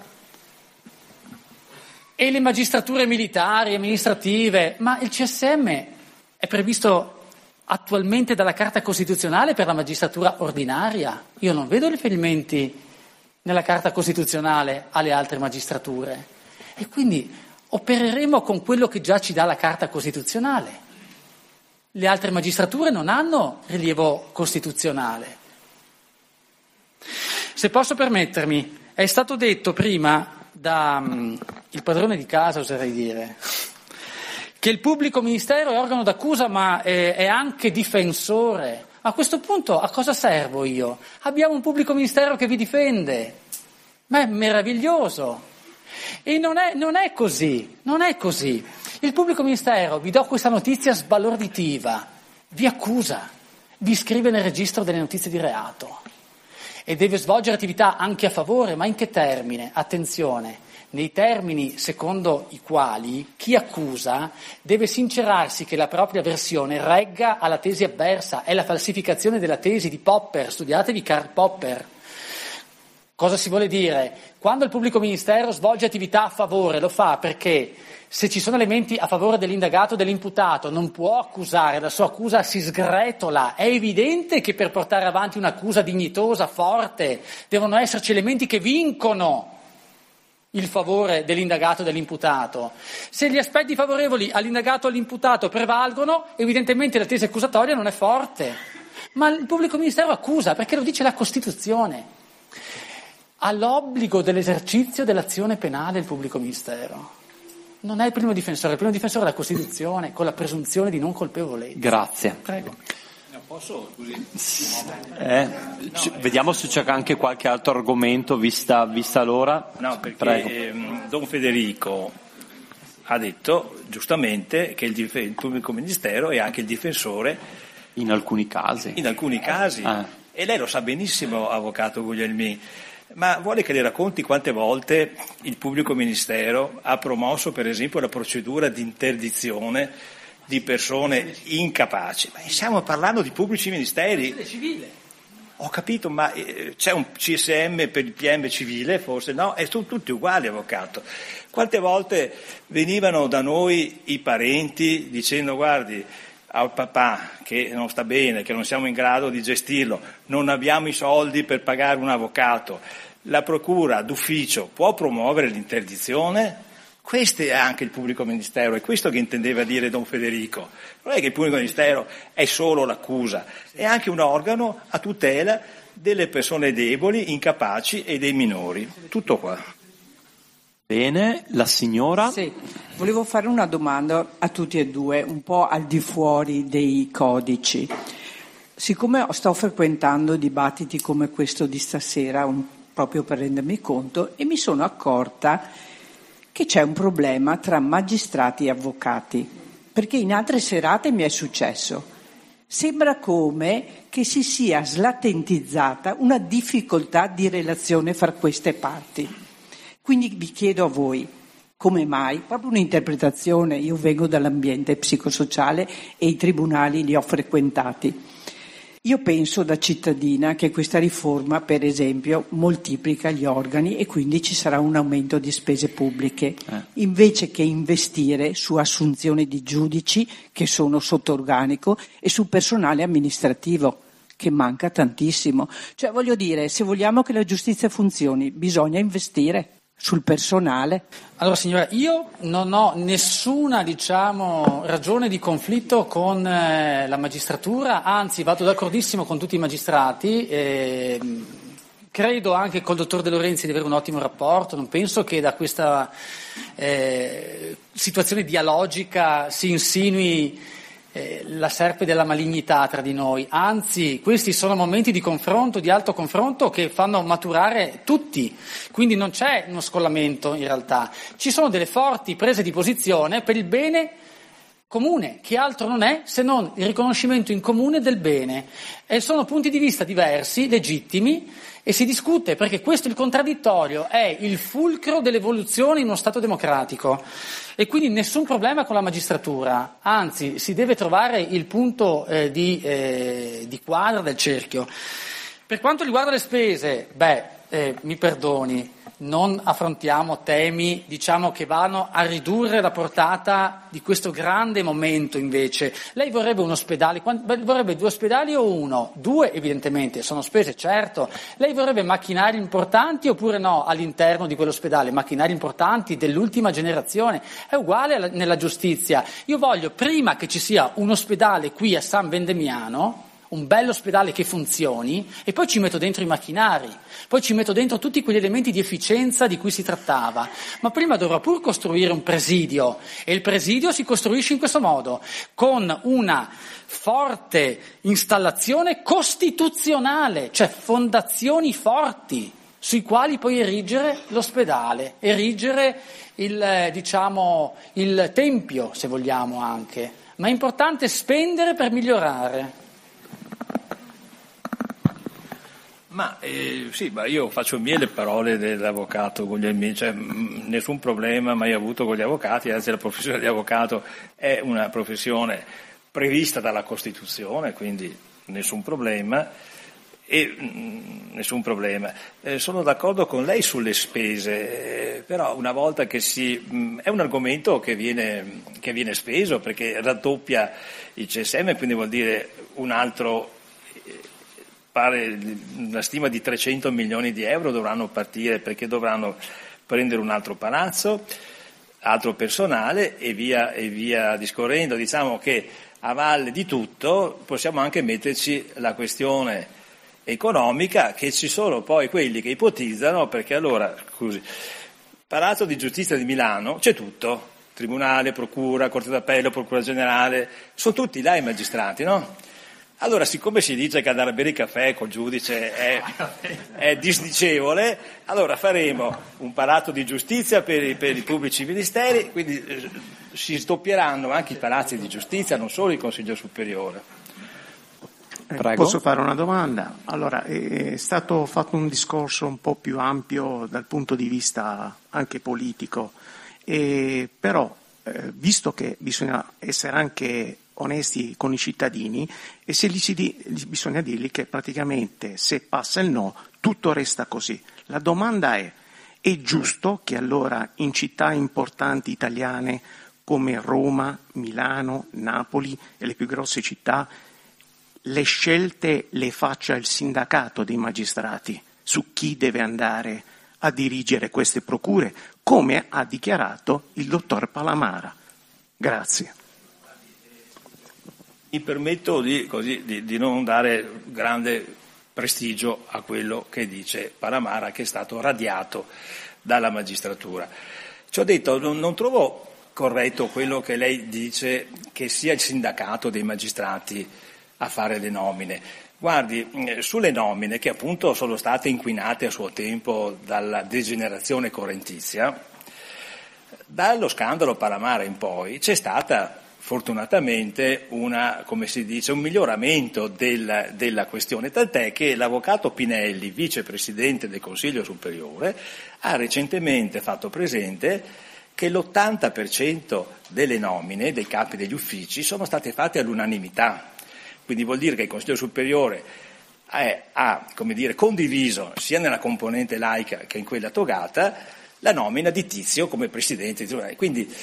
E le magistrature militari, amministrative, ma il CSM è previsto attualmente dalla Carta Costituzionale per la magistratura ordinaria. Io non vedo riferimenti nella Carta Costituzionale alle altre magistrature e quindi opereremo con quello che già ci dà la Carta Costituzionale. Le altre magistrature non hanno rilievo costituzionale. Se posso permettermi, è stato detto prima da il padrone di casa, oserei dire, che il pubblico ministero è organo d'accusa ma è anche difensore. A questo punto a cosa servo io? Abbiamo un pubblico ministero che vi difende, ma è meraviglioso. E non è così. Il pubblico ministero, vi do questa notizia sbalorditiva, vi accusa, vi iscrive nel registro delle notizie di reato e deve svolgere attività anche a favore, ma in che termine? Attenzione, nei termini secondo i quali chi accusa deve sincerarsi che la propria versione regga alla tesi avversa. È la falsificazione della tesi di Popper, studiatevi Karl Popper. Cosa si vuole dire? Quando il pubblico ministero svolge attività a favore, lo fa perché se ci sono elementi a favore dell'indagato o dell'imputato non può accusare, la sua accusa si sgretola. È evidente che per portare avanti un'accusa dignitosa, forte, devono esserci elementi che vincono il favore dell'indagato e dell'imputato. Se gli aspetti favorevoli all'indagato o all'imputato prevalgono, evidentemente la tesi accusatoria non è forte. Ma il pubblico ministero accusa perché lo dice la Costituzione. Ha l'obbligo dell'esercizio dell'azione penale il pubblico ministero. Non è il primo difensore è la Costituzione, con la presunzione di non colpevolezza. Grazie. Prego. Posso, scusi? Vediamo se c'è anche qualche altro argomento, vista l'ora. No, perché Don Federico ha detto giustamente che il pubblico ministero è anche il difensore in alcuni casi. E lei lo sa benissimo, avvocato Guglielmi. Ma vuole che le racconti quante volte il pubblico ministero ha promosso, per esempio, la procedura di interdizione di persone incapaci? Ma stiamo parlando di pubblici ministeri. Civile. Ho capito, ma c'è un CSM per il PM civile, forse no? E sono tutti uguali, avvocato. Quante volte venivano da noi i parenti dicendo: guardi, al papà che non sta bene, che non siamo in grado di gestirlo, non abbiamo i soldi per pagare un avvocato, la procura d'ufficio può promuovere l'interdizione? Questo è anche il pubblico ministero, è questo che intendeva dire Don Federico. Non è che il pubblico ministero è solo l'accusa, è anche un organo a tutela delle persone deboli, incapaci e dei minori. Tutto qua. Bene, la signora? Sì, volevo fare una domanda a tutti e due, un po' al di fuori dei codici. Siccome sto frequentando dibattiti come questo di stasera, proprio per rendermi conto, e mi sono accorta che c'è un problema tra magistrati e avvocati, perché in altre serate mi è successo. Sembra come che si sia slatentizzata una difficoltà di relazione fra queste parti. Quindi vi chiedo a voi, come mai? Proprio un'interpretazione, io vengo dall'ambiente psicosociale e i tribunali li ho frequentati. Io penso da cittadina che questa riforma, per esempio, moltiplica gli organi e quindi ci sarà un aumento di spese pubbliche, invece che investire su assunzioni di giudici che sono sotto organico e su personale amministrativo, che manca tantissimo. Cioè, voglio dire, se vogliamo che la giustizia funzioni, bisogna investire sul personale. Allora signora, io non ho nessuna ragione di conflitto con la magistratura, anzi vado d'accordissimo con tutti i magistrati, credo anche col dottor De Lorenzi di avere un ottimo rapporto, non penso che da questa situazione dialogica si insinui la serpe della malignità tra di noi, anzi questi sono momenti di confronto, di alto confronto che fanno maturare tutti, quindi non c'è uno scollamento in realtà, ci sono delle forti prese di posizione per il bene comune, che altro non è se non il riconoscimento in comune del bene, e sono punti di vista diversi, legittimi, e si discute perché questo, il contraddittorio, è il fulcro dell'evoluzione in uno Stato democratico e quindi nessun problema con la magistratura, anzi si deve trovare il punto di quadra del cerchio. Per quanto riguarda le spese, mi perdoni, non affrontiamo temi che vanno a ridurre la portata di questo grande momento invece. Lei vorrebbe un ospedale, vorrebbe 2 ospedali o 1? 2 evidentemente, sono spese certo. Lei vorrebbe macchinari importanti oppure no all'interno di quell'ospedale? Macchinari importanti dell'ultima generazione, è uguale nella giustizia. Io voglio prima che ci sia un ospedale qui a San Vendemiano, un bello ospedale che funzioni, e poi ci metto dentro i macchinari, poi ci metto dentro tutti quegli elementi di efficienza di cui si trattava, ma prima dovrò pur costruire un presidio, e il presidio si costruisce in questo modo, con una forte installazione costituzionale, cioè fondazioni forti, sui quali poi erigere l'ospedale, erigere il tempio, se vogliamo anche, ma è importante spendere per migliorare. Ma sì, ma io faccio mie le parole dell'avvocato Guglielmini, cioè nessun problema mai avuto con gli avvocati, anzi la professione di avvocato è una professione prevista dalla Costituzione, quindi nessun problema. Sono d'accordo con lei sulle spese, però una volta che è un argomento che viene speso perché raddoppia il CSM, quindi vuol dire un altro, pare una stima di 300 milioni di euro dovranno partire perché dovranno prendere un altro palazzo, altro personale e via discorrendo. Diciamo che a valle di tutto possiamo anche metterci la questione economica, che ci sono poi quelli che ipotizzano, perché allora, scusi, Palazzo di Giustizia di Milano c'è tutto, tribunale, procura, corte d'appello, procura generale, sono tutti là i magistrati, no? Allora, siccome si dice che andare a bere il caffè col giudice è disdicevole, allora faremo un palazzo di giustizia per i pubblici ministeri, quindi si stoppieranno anche i palazzi di giustizia, non solo il Consiglio Superiore. Prego. Posso fare una domanda? Allora, è stato fatto un discorso un po' più ampio dal punto di vista anche politico, però visto che bisogna essere anche onesti con i cittadini, e bisogna dirgli che praticamente se passa il no tutto resta così. La domanda è giusto che allora in città importanti italiane come Roma, Milano, Napoli e le più grosse città le scelte le faccia il sindacato dei magistrati su chi deve andare a dirigere queste procure, come ha dichiarato il dottor Palamara? Grazie. Mi permetto di non dare grande prestigio a quello che dice Palamara, che è stato radiato dalla magistratura. Ci ho detto, non trovo corretto quello che lei dice, che sia il sindacato dei magistrati a fare le nomine. Guardi, sulle nomine che appunto sono state inquinate a suo tempo dalla degenerazione correntizia, dallo scandalo Palamara in poi c'è stata fortunatamente un miglioramento della questione, tant'è che l'avvocato Pinelli, vicepresidente del Consiglio Superiore, ha recentemente fatto presente che l'80% delle nomine dei capi degli uffici sono state fatte all'unanimità. Quindi vuol dire che il Consiglio Superiore ha condiviso sia nella componente laica che in quella togata la nomina di Tizio come presidente. Quindi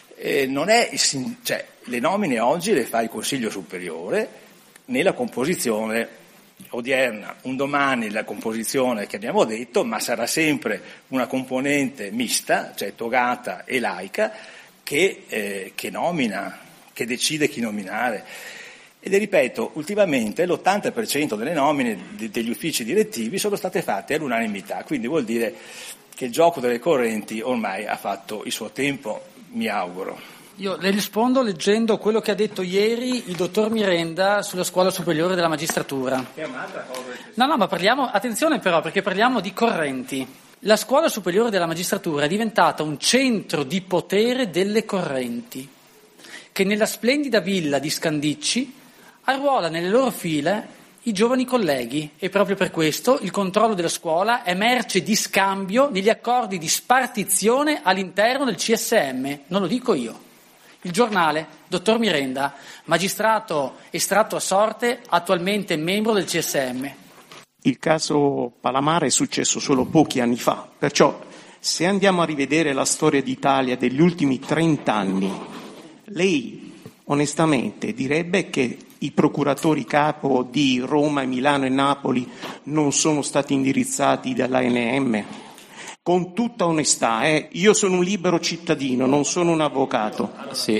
le nomine oggi le fa il Consiglio Superiore nella composizione odierna, un domani la composizione che abbiamo detto, ma sarà sempre una componente mista, cioè togata e laica, che nomina, che decide chi nominare. E ripeto, ultimamente l'80% delle nomine degli uffici direttivi sono state fatte all'unanimità, quindi vuol dire che il gioco delle correnti ormai ha fatto il suo tempo, mi auguro. Io le rispondo leggendo quello che ha detto ieri il dottor Mirenda sulla Scuola Superiore della Magistratura. È un'altra cosa. No, ma attenzione però, perché parliamo di correnti. La Scuola Superiore della Magistratura è diventata un centro di potere delle correnti, che nella splendida villa di Scandicci arruola nelle loro file i giovani colleghi, e proprio per questo il controllo della scuola è merce di scambio negli accordi di spartizione all'interno del CSM, non lo dico io. Il giornale, dottor Mirenda, magistrato estratto a sorte, attualmente membro del CSM. Il caso Palamara è successo solo pochi anni fa, perciò se andiamo a rivedere la storia d'Italia degli ultimi 30 anni, lei onestamente direbbe che i procuratori capo di Roma, Milano e Napoli non sono stati indirizzati dall'ANM? Con tutta onestà, io sono un libero cittadino, non sono un avvocato.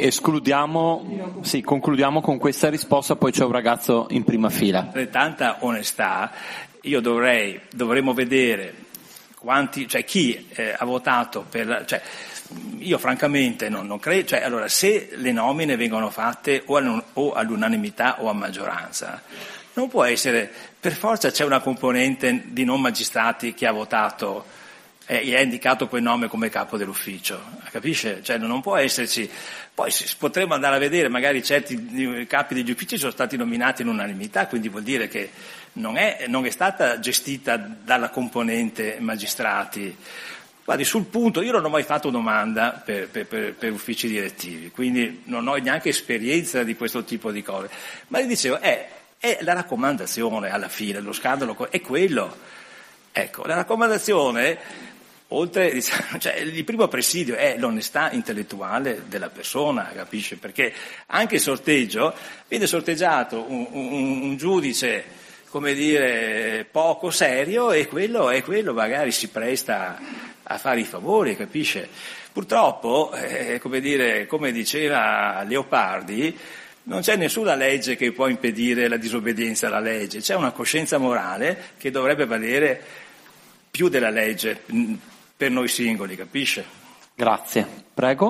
Concludiamo con questa risposta, poi c'è un ragazzo in prima fila. Per tanta onestà, dovremmo vedere chi ha votato per, io francamente non credo, allora se le nomine vengono fatte o all'unanimità o a maggioranza, non può essere, per forza c'è una componente di non magistrati che ha votato e ha indicato quel nome come capo dell'ufficio, capisce? Non può esserci. Poi potremmo andare a vedere, magari certi capi degli uffici sono stati nominati in unanimità, quindi vuol dire che non è stata gestita dalla componente magistrati. Guardi, sul punto io non ho mai fatto domanda per uffici direttivi, quindi non ho neanche esperienza di questo tipo di cose, ma gli dicevo, è la raccomandazione alla fine, lo scandalo è quello. Ecco, la raccomandazione, oltre, diciamo, cioè, il primo presidio è l'onestà intellettuale della persona, capisce? Perché anche il sorteggio, viene sorteggiato un giudice, come dire, poco serio, e quello magari si presta a fare i favori, capisce? Purtroppo, come diceva Leopardi, non c'è nessuna legge che può impedire la disobbedienza alla legge, c'è una coscienza morale che dovrebbe valere più della legge per noi singoli, capisce? Grazie. Prego.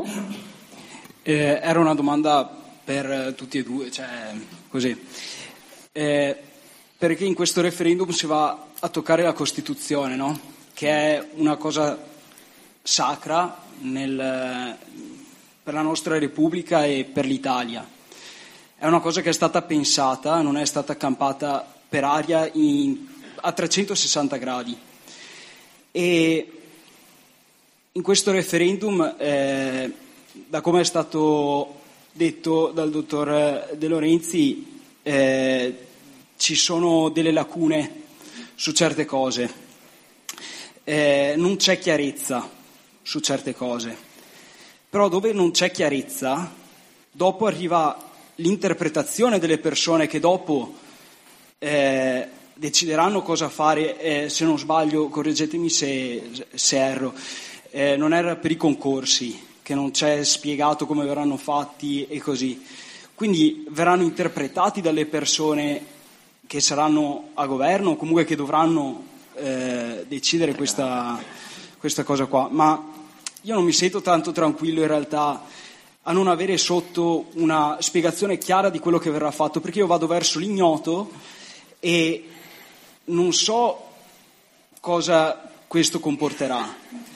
Era una domanda per tutti e due, cioè così. Perché in questo referendum si va a toccare la Costituzione, no? Che è una cosa sacra per la nostra Repubblica e per l'Italia. È una cosa che è stata pensata, non è stata campata per aria a 360 gradi. E in questo referendum, da come è stato detto dal dottor De Lorenzi, ci sono delle lacune su certe cose. Non c'è chiarezza su certe cose, però dove non c'è chiarezza, dopo arriva l'interpretazione delle persone che dopo decideranno cosa fare. Se non sbaglio, correggetemi se erro, non era per i concorsi, che non c'è spiegato come verranno fatti e così, quindi verranno interpretati dalle persone che saranno a governo o comunque che dovranno decidere questa cosa qua. Ma io non mi sento tanto tranquillo in realtà a non avere sotto una spiegazione chiara di quello che verrà fatto, perché io vado verso l'ignoto e non so cosa questo comporterà,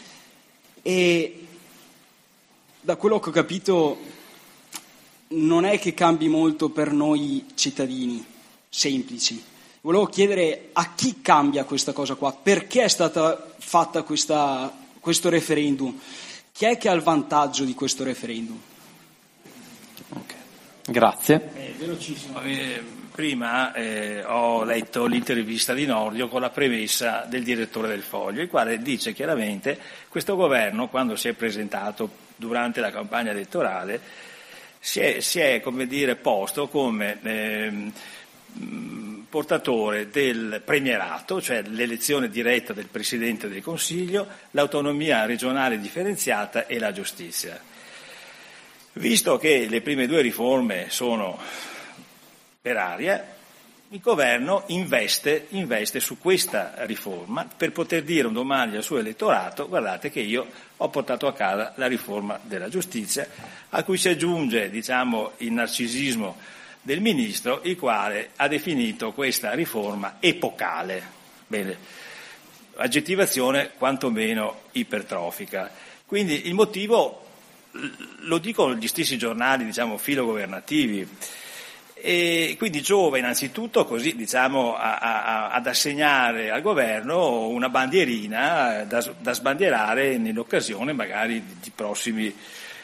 e da quello che ho capito non è che cambi molto per noi cittadini semplici. Volevo chiedere a chi cambia questa cosa qua, perché è stata fatta questo referendum, chi è che ha il vantaggio di questo referendum? Okay. Grazie. Velocissimo. Prima ho letto l'intervista di Nordio con la premessa del direttore del Foglio, il quale dice chiaramente questo governo, quando si è presentato durante la campagna elettorale, si è come dire, posto come portatore del premierato, cioè l'elezione diretta del Presidente del Consiglio, l'autonomia regionale differenziata e la giustizia. Visto che le prime due riforme sono per aria, il governo investe su questa riforma per poter dire un domani al suo elettorato: guardate che io ho portato a casa la riforma della giustizia, a cui si aggiunge, diciamo, il narcisismo del ministro, il quale ha definito questa riforma epocale. Bene, aggettivazione quantomeno ipertrofica. Quindi il motivo lo dicono gli stessi giornali, diciamo, filogovernativi, e quindi giova innanzitutto così, diciamo, ad assegnare al governo una bandierina da sbandierare nell'occasione magari di prossimi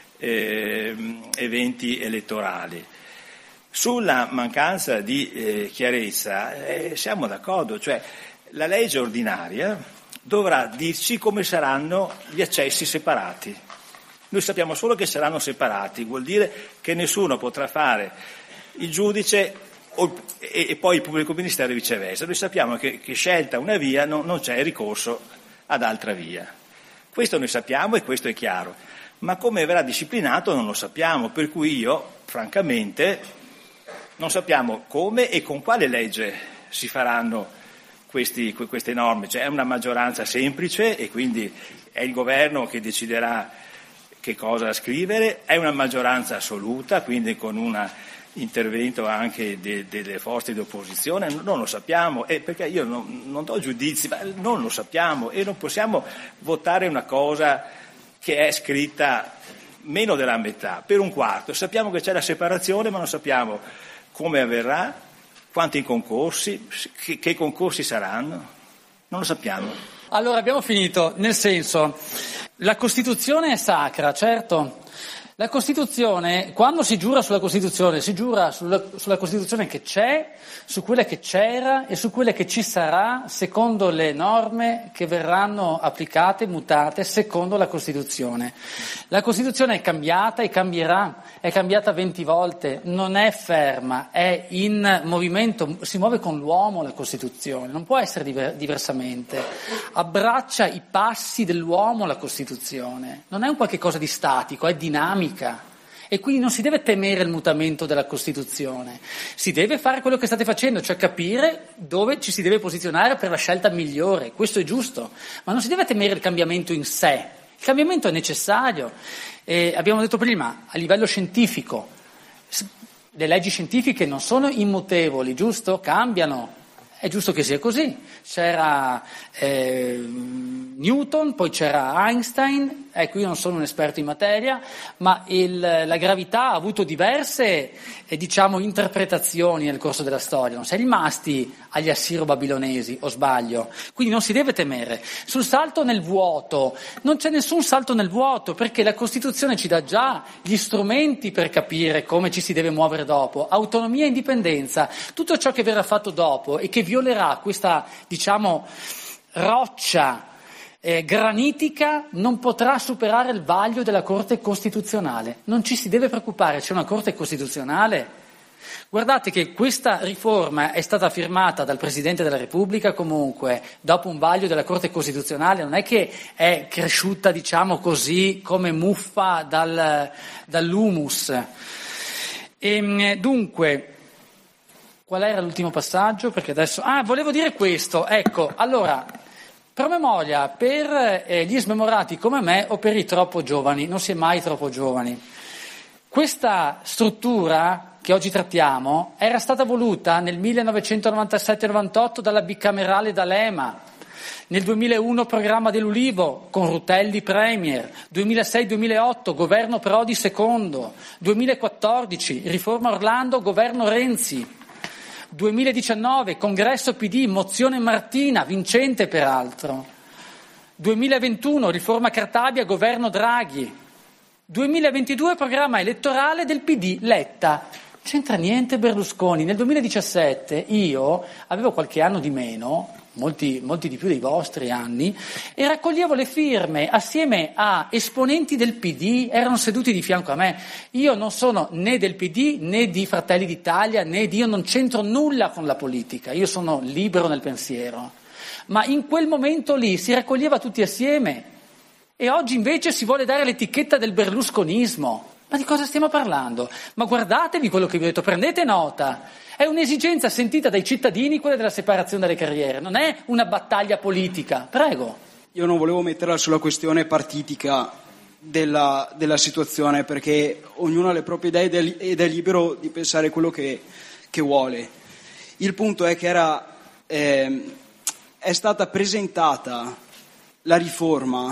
eventi elettorali. Sulla mancanza di chiarezza siamo d'accordo, cioè la legge ordinaria dovrà dirci come saranno gli accessi separati. Noi sappiamo solo che saranno separati, vuol dire che nessuno potrà fare il giudice e poi il pubblico ministero e viceversa. Noi sappiamo che scelta una via non c'è ricorso ad altra via. Questo noi sappiamo e questo è chiaro, ma come verrà disciplinato non lo sappiamo, per cui io francamente non sappiamo come e con quale legge si faranno queste norme. Cioè è una maggioranza semplice e quindi è il governo che deciderà che cosa scrivere, è una maggioranza assoluta, quindi con un intervento anche delle forze di opposizione, non lo sappiamo, perché io non do giudizi, ma non lo sappiamo e non possiamo votare una cosa che è scritta meno della metà, per un quarto. Sappiamo che c'è la separazione, ma non sappiamo come avverrà, quanti concorsi, che concorsi saranno? Non lo sappiamo. Allora abbiamo finito, nel senso, la Costituzione è sacra, certo. La Costituzione, quando si giura sulla Costituzione, si giura sulla Costituzione che c'è, su quella che c'era e su quella che ci sarà secondo le norme che verranno applicate, mutate secondo la Costituzione. La Costituzione è cambiata e cambierà, è cambiata 20 volte, non è ferma, è in movimento, si muove con l'uomo la Costituzione, non può essere diversamente. Abbraccia i passi dell'uomo la Costituzione, non è un qualche cosa di statico, è dinamico. E quindi non si deve temere il mutamento della Costituzione, si deve fare quello che state facendo, cioè capire dove ci si deve posizionare per la scelta migliore, questo è giusto, ma non si deve temere il cambiamento in sé, il cambiamento è necessario. Abbiamo detto prima, a livello scientifico, le leggi scientifiche non sono immutevoli, giusto? Cambiano. È giusto che sia così. C'era Newton, poi c'era Einstein, ecco, io non sono un esperto in materia, ma la gravità ha avuto diverse interpretazioni nel corso della storia, non si è rimasti agli assiro-babilonesi, o sbaglio? Quindi non si deve temere. Sul salto nel vuoto, non c'è nessun salto nel vuoto, perché la Costituzione ci dà già gli strumenti per capire come ci si deve muovere dopo, autonomia e indipendenza, tutto ciò che verrà fatto dopo e che violerà questa, roccia granitica non potrà superare il vaglio della Corte Costituzionale. Non ci si deve preoccupare, c'è una Corte Costituzionale. Guardate che questa riforma è stata firmata dal Presidente della Repubblica comunque, dopo un vaglio della Corte Costituzionale, non è che è cresciuta, così, come muffa dall'humus. Dunque, qual era l'ultimo passaggio? Perché adesso... volevo dire questo, ecco, allora, promemoria per gli smemorati come me o per i troppo giovani, non si è mai troppo giovani. Questa struttura che oggi trattiamo era stata voluta nel 1997-98 dalla bicamerale D'Alema, nel 2001 programma dell'Ulivo con Rutelli premier, 2006-2008 governo Prodi secondo, 2014 riforma Orlando governo Renzi, 2019 congresso PD mozione Martina, vincente peraltro, 2021 riforma Cartabia governo Draghi, 2022 programma elettorale del PD Letta. C'entra niente Berlusconi. Nel 2017 io avevo qualche anno di meno, molti di più dei vostri anni, e raccoglievo le firme assieme a esponenti del PD, erano seduti di fianco a me. Io non sono né del PD né di Fratelli d'Italia, io non c'entro nulla con la politica, io sono libero nel pensiero. Ma in quel momento lì si raccoglieva tutti assieme e oggi invece si vuole dare l'etichetta del berlusconismo. Ma di cosa stiamo parlando? Ma guardatevi quello che vi ho detto, prendete nota. È un'esigenza sentita dai cittadini quella della separazione delle carriere, non è una battaglia politica. Prego. Io non volevo metterla sulla questione partitica della situazione, perché ognuno ha le proprie idee ed è libero di pensare quello che vuole. Il punto è che è stata presentata la riforma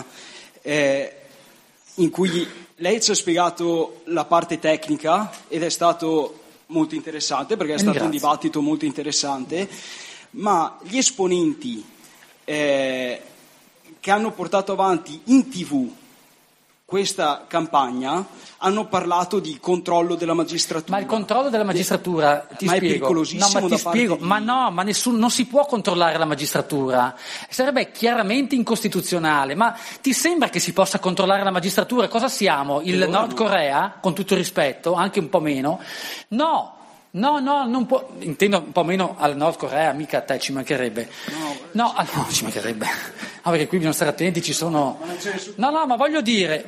in cui lei ci ha spiegato la parte tecnica ed è stato molto interessante, perché è stato un dibattito molto interessante, ma gli esponenti che hanno portato avanti in TV questa campagna hanno parlato di controllo della magistratura. Ma il controllo della magistratura, ti spiego. È pericolosissimo da parte di... Ma non si può controllare la magistratura. Sarebbe chiaramente incostituzionale. Ma ti sembra che si possa controllare la magistratura? Cosa siamo? Il Nord Corea? Con tutto il rispetto, anche un po' meno? No, non può. Intendo un po' meno al Nord Corea, mica a te, ci mancherebbe. No, ci mancherebbe. No, perché qui bisogna stare attenti, ci sono... No, ma voglio dire,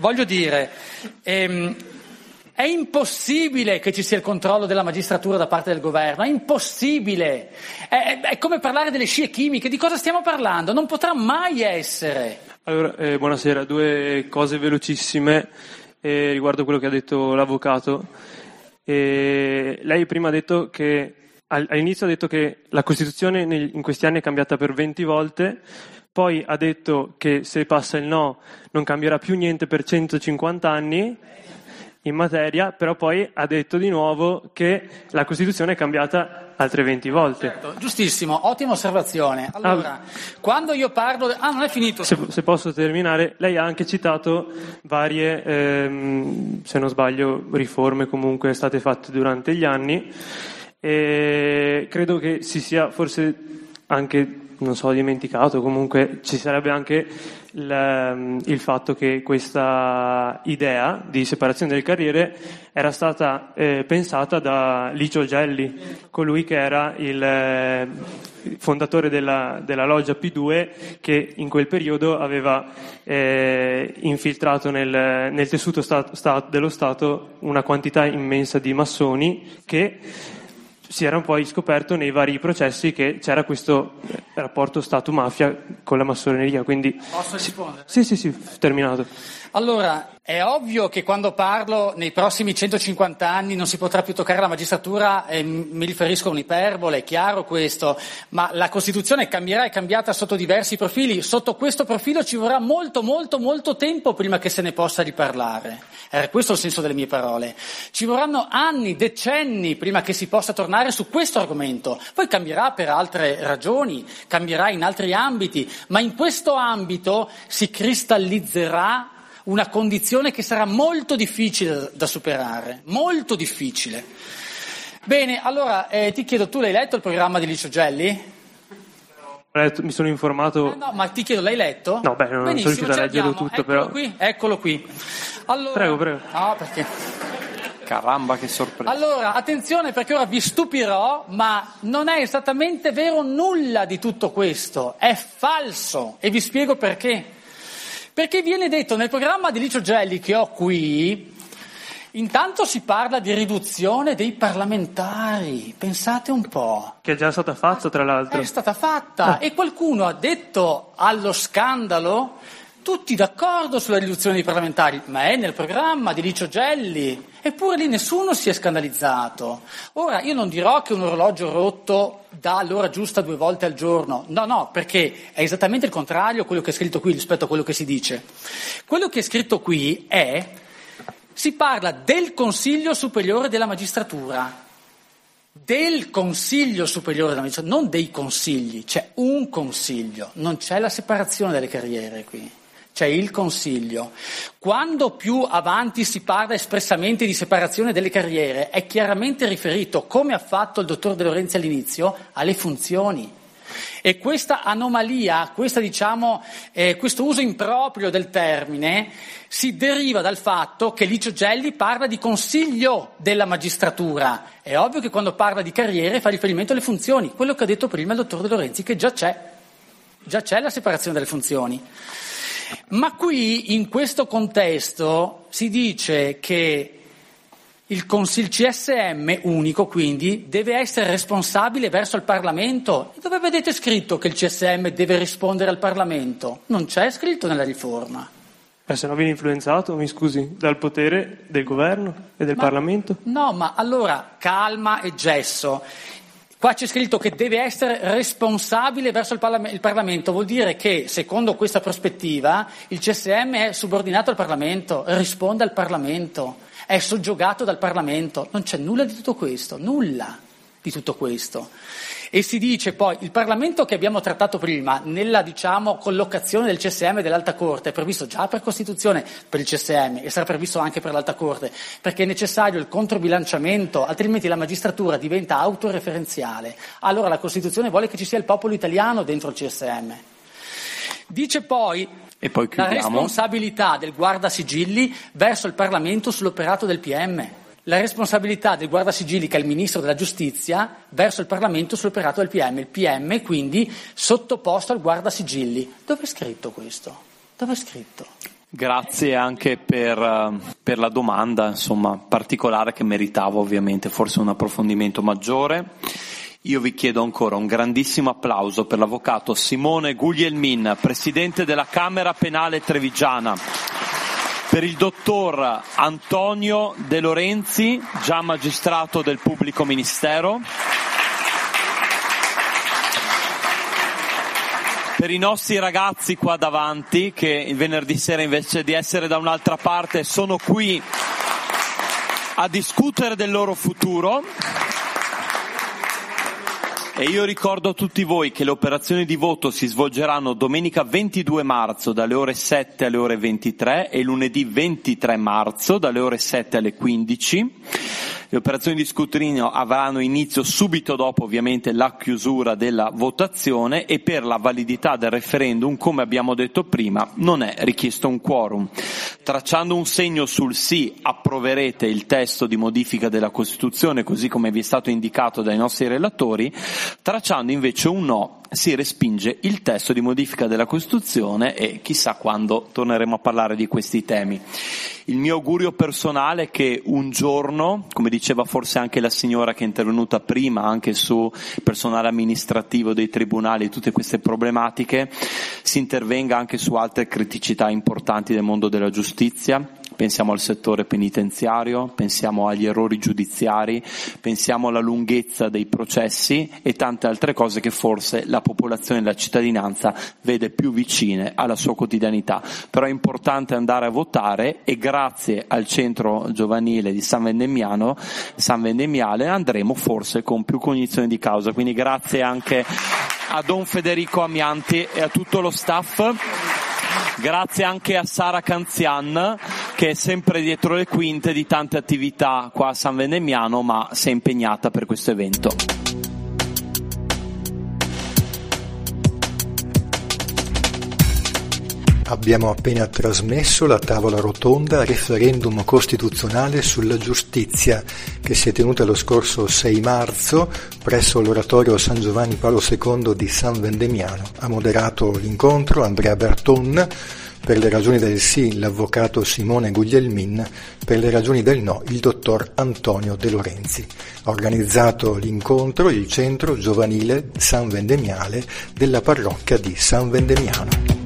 è impossibile che ci sia il controllo della magistratura da parte del governo, è impossibile. È come parlare delle scie chimiche, di cosa stiamo parlando? Non potrà mai essere. Allora, buonasera, due cose velocissime riguardo quello che ha detto l'avvocato. Lei prima ha detto che, all'inizio ha detto che la Costituzione in questi anni è cambiata per 20 volte, poi ha detto che se passa il no non cambierà più niente per 150 anni in materia, però poi ha detto di nuovo che la Costituzione è cambiata altre 20 volte. Certo, giustissimo, ottima osservazione. Allora, quando io parlo... non è finito. Se posso terminare, lei ha anche citato varie, se non sbaglio, riforme comunque state fatte durante gli anni, e credo che si sia forse anche, non so, dimenticato, comunque ci sarebbe anche il fatto che questa idea di separazione delle carriere era stata pensata da Licio Gelli, colui che era il fondatore della loggia P2, che in quel periodo aveva infiltrato nel tessuto dello Stato una quantità immensa di massoni, che si era poi scoperto nei vari processi che c'era questo rapporto Stato-mafia con la massoneria. Quindi... Posso rispondere? Sì, terminato. Allora, è ovvio che quando parlo nei prossimi 150 anni non si potrà più toccare la magistratura, mi riferisco a un'iperbole, è chiaro questo, ma la Costituzione cambierà, è cambiata sotto diversi profili. Sotto questo profilo ci vorrà molto tempo prima che se ne possa riparlare. Era questo il senso delle mie parole. Ci vorranno anni, decenni prima che si possa tornare su questo argomento. Poi cambierà per altre ragioni, cambierà in altri ambiti, ma in questo ambito si cristallizzerà una condizione che sarà molto difficile da superare, molto difficile. Bene, allora ti chiedo, tu l'hai letto il programma di Licio Gelli? Mi sono informato. No, ma ti chiedo, l'hai letto? No, non sono riuscito a leggerlo tutto, però. Eccolo qui. Allora, prego. No, perché? Caramba, che sorpresa. Allora, attenzione, perché ora vi stupirò, ma non è esattamente vero nulla di tutto questo, è falso, e vi spiego perché. Perché viene detto nel programma di Licio Gelli che ho qui, intanto si parla di riduzione dei parlamentari, pensate un po'. Che è già stata fatta, tra l'altro. È stata fatta, e qualcuno ha detto allo scandalo, tutti d'accordo sulla riduzione dei parlamentari, ma è nel programma di Licio Gelli, eppure lì nessuno si è scandalizzato. Ora, io non dirò che un orologio rotto dà l'ora giusta 2 volte al giorno, no, perché è esattamente il contrario quello che è scritto qui rispetto a quello che si dice. Quello che è scritto qui si parla del Consiglio Superiore della Magistratura, del Consiglio Superiore della Magistratura, non dei consigli, c'è un consiglio, non c'è la separazione delle carriere qui. C'è il Consiglio. Quando più avanti si parla espressamente di separazione delle carriere, è chiaramente riferito, come ha fatto il dottor De Lorenzi all'inizio, alle funzioni. E questa anomalia, questo uso improprio del termine, si deriva dal fatto che Licio Gelli parla di Consiglio della Magistratura. È ovvio che quando parla di carriere fa riferimento alle funzioni, quello che ha detto prima il dottor De Lorenzi, che già c'è la separazione delle funzioni. Ma qui, in questo contesto, si dice che il CSM unico, quindi, deve essere responsabile verso il Parlamento. E dove vedete scritto che il CSM deve rispondere al Parlamento? Non c'è scritto nella riforma. Se no viene influenzato, mi scusi, dal potere del governo e del Parlamento? No, ma allora, calma e gesso. Qua c'è scritto che deve essere responsabile verso il Parlamento, vuol dire che, secondo questa prospettiva, il CSM è subordinato al Parlamento, risponde al Parlamento, è soggiogato dal Parlamento. Non c'è nulla di tutto questo, nulla di tutto questo. E si dice poi, il Parlamento che abbiamo trattato prima, nella collocazione del CSM dell'Alta Corte, è previsto già per Costituzione per il CSM e sarà previsto anche per l'Alta Corte, perché è necessario il controbilanciamento, altrimenti la magistratura diventa autoreferenziale. Allora la Costituzione vuole che ci sia il popolo italiano dentro il CSM. Dice poi la responsabilità del guardasigilli verso il Parlamento sull'operato del PM. La responsabilità del guardasigilli, che è il Ministro della Giustizia, verso il Parlamento sull'operato del PM. Il PM, quindi, sottoposto al guardasigilli. Dove è scritto questo? Dove è scritto? Grazie anche per la domanda, particolare, che meritava ovviamente forse un approfondimento maggiore. Io vi chiedo ancora un grandissimo applauso per l'avvocato Simone Guglielmin, Presidente della Camera Penale Trevigiana. Per il dottor Antonio De Lorenzi, già magistrato del Pubblico Ministero. Per i nostri ragazzi qua davanti, che il venerdì sera invece di essere da un'altra parte sono qui a discutere del loro futuro. E io ricordo a tutti voi che le operazioni di voto si svolgeranno domenica 22 marzo dalle ore 7 alle ore 23 e lunedì 23 marzo dalle ore 7 alle 15. Le operazioni di scrutinio avranno inizio subito dopo ovviamente la chiusura della votazione e per la validità del referendum, come abbiamo detto prima, non è richiesto un quorum. Tracciando un segno sul sì approverete il testo di modifica della Costituzione così come vi è stato indicato dai nostri relatori, tracciando invece un no si respinge il testo di modifica della Costituzione e chissà quando torneremo a parlare di questi temi. Il mio augurio personale è che un giorno, come diceva forse anche la signora che è intervenuta prima, anche su personale amministrativo dei tribunali e tutte queste problematiche, si intervenga anche su altre criticità importanti del mondo della giustizia. Pensiamo al settore penitenziario, pensiamo agli errori giudiziari, pensiamo alla lunghezza dei processi e tante altre cose che forse la popolazione e la cittadinanza vede più vicine alla sua quotidianità. Però è importante andare a votare e grazie al centro giovanile di San Vendemiale andremo forse con più cognizione di causa. Quindi grazie anche a Don Federico Amianti e a tutto lo staff. Grazie anche a Sara Canzian che è sempre dietro le quinte di tante attività qua a San Vendemiano, ma si è impegnata per questo evento. Abbiamo appena trasmesso la tavola rotonda referendum costituzionale sulla giustizia che si è tenuta lo scorso 6 marzo presso l'oratorio San Giovanni Paolo II di San Vendemiano. Ha moderato l'incontro Andrea Berton, per le ragioni del sì l'avvocato Simone Guglielmin, per le ragioni del no il dottor Antonio De Lorenzi. Ha organizzato l'incontro il centro giovanile San Vendemiale della parrocchia di San Vendemiano.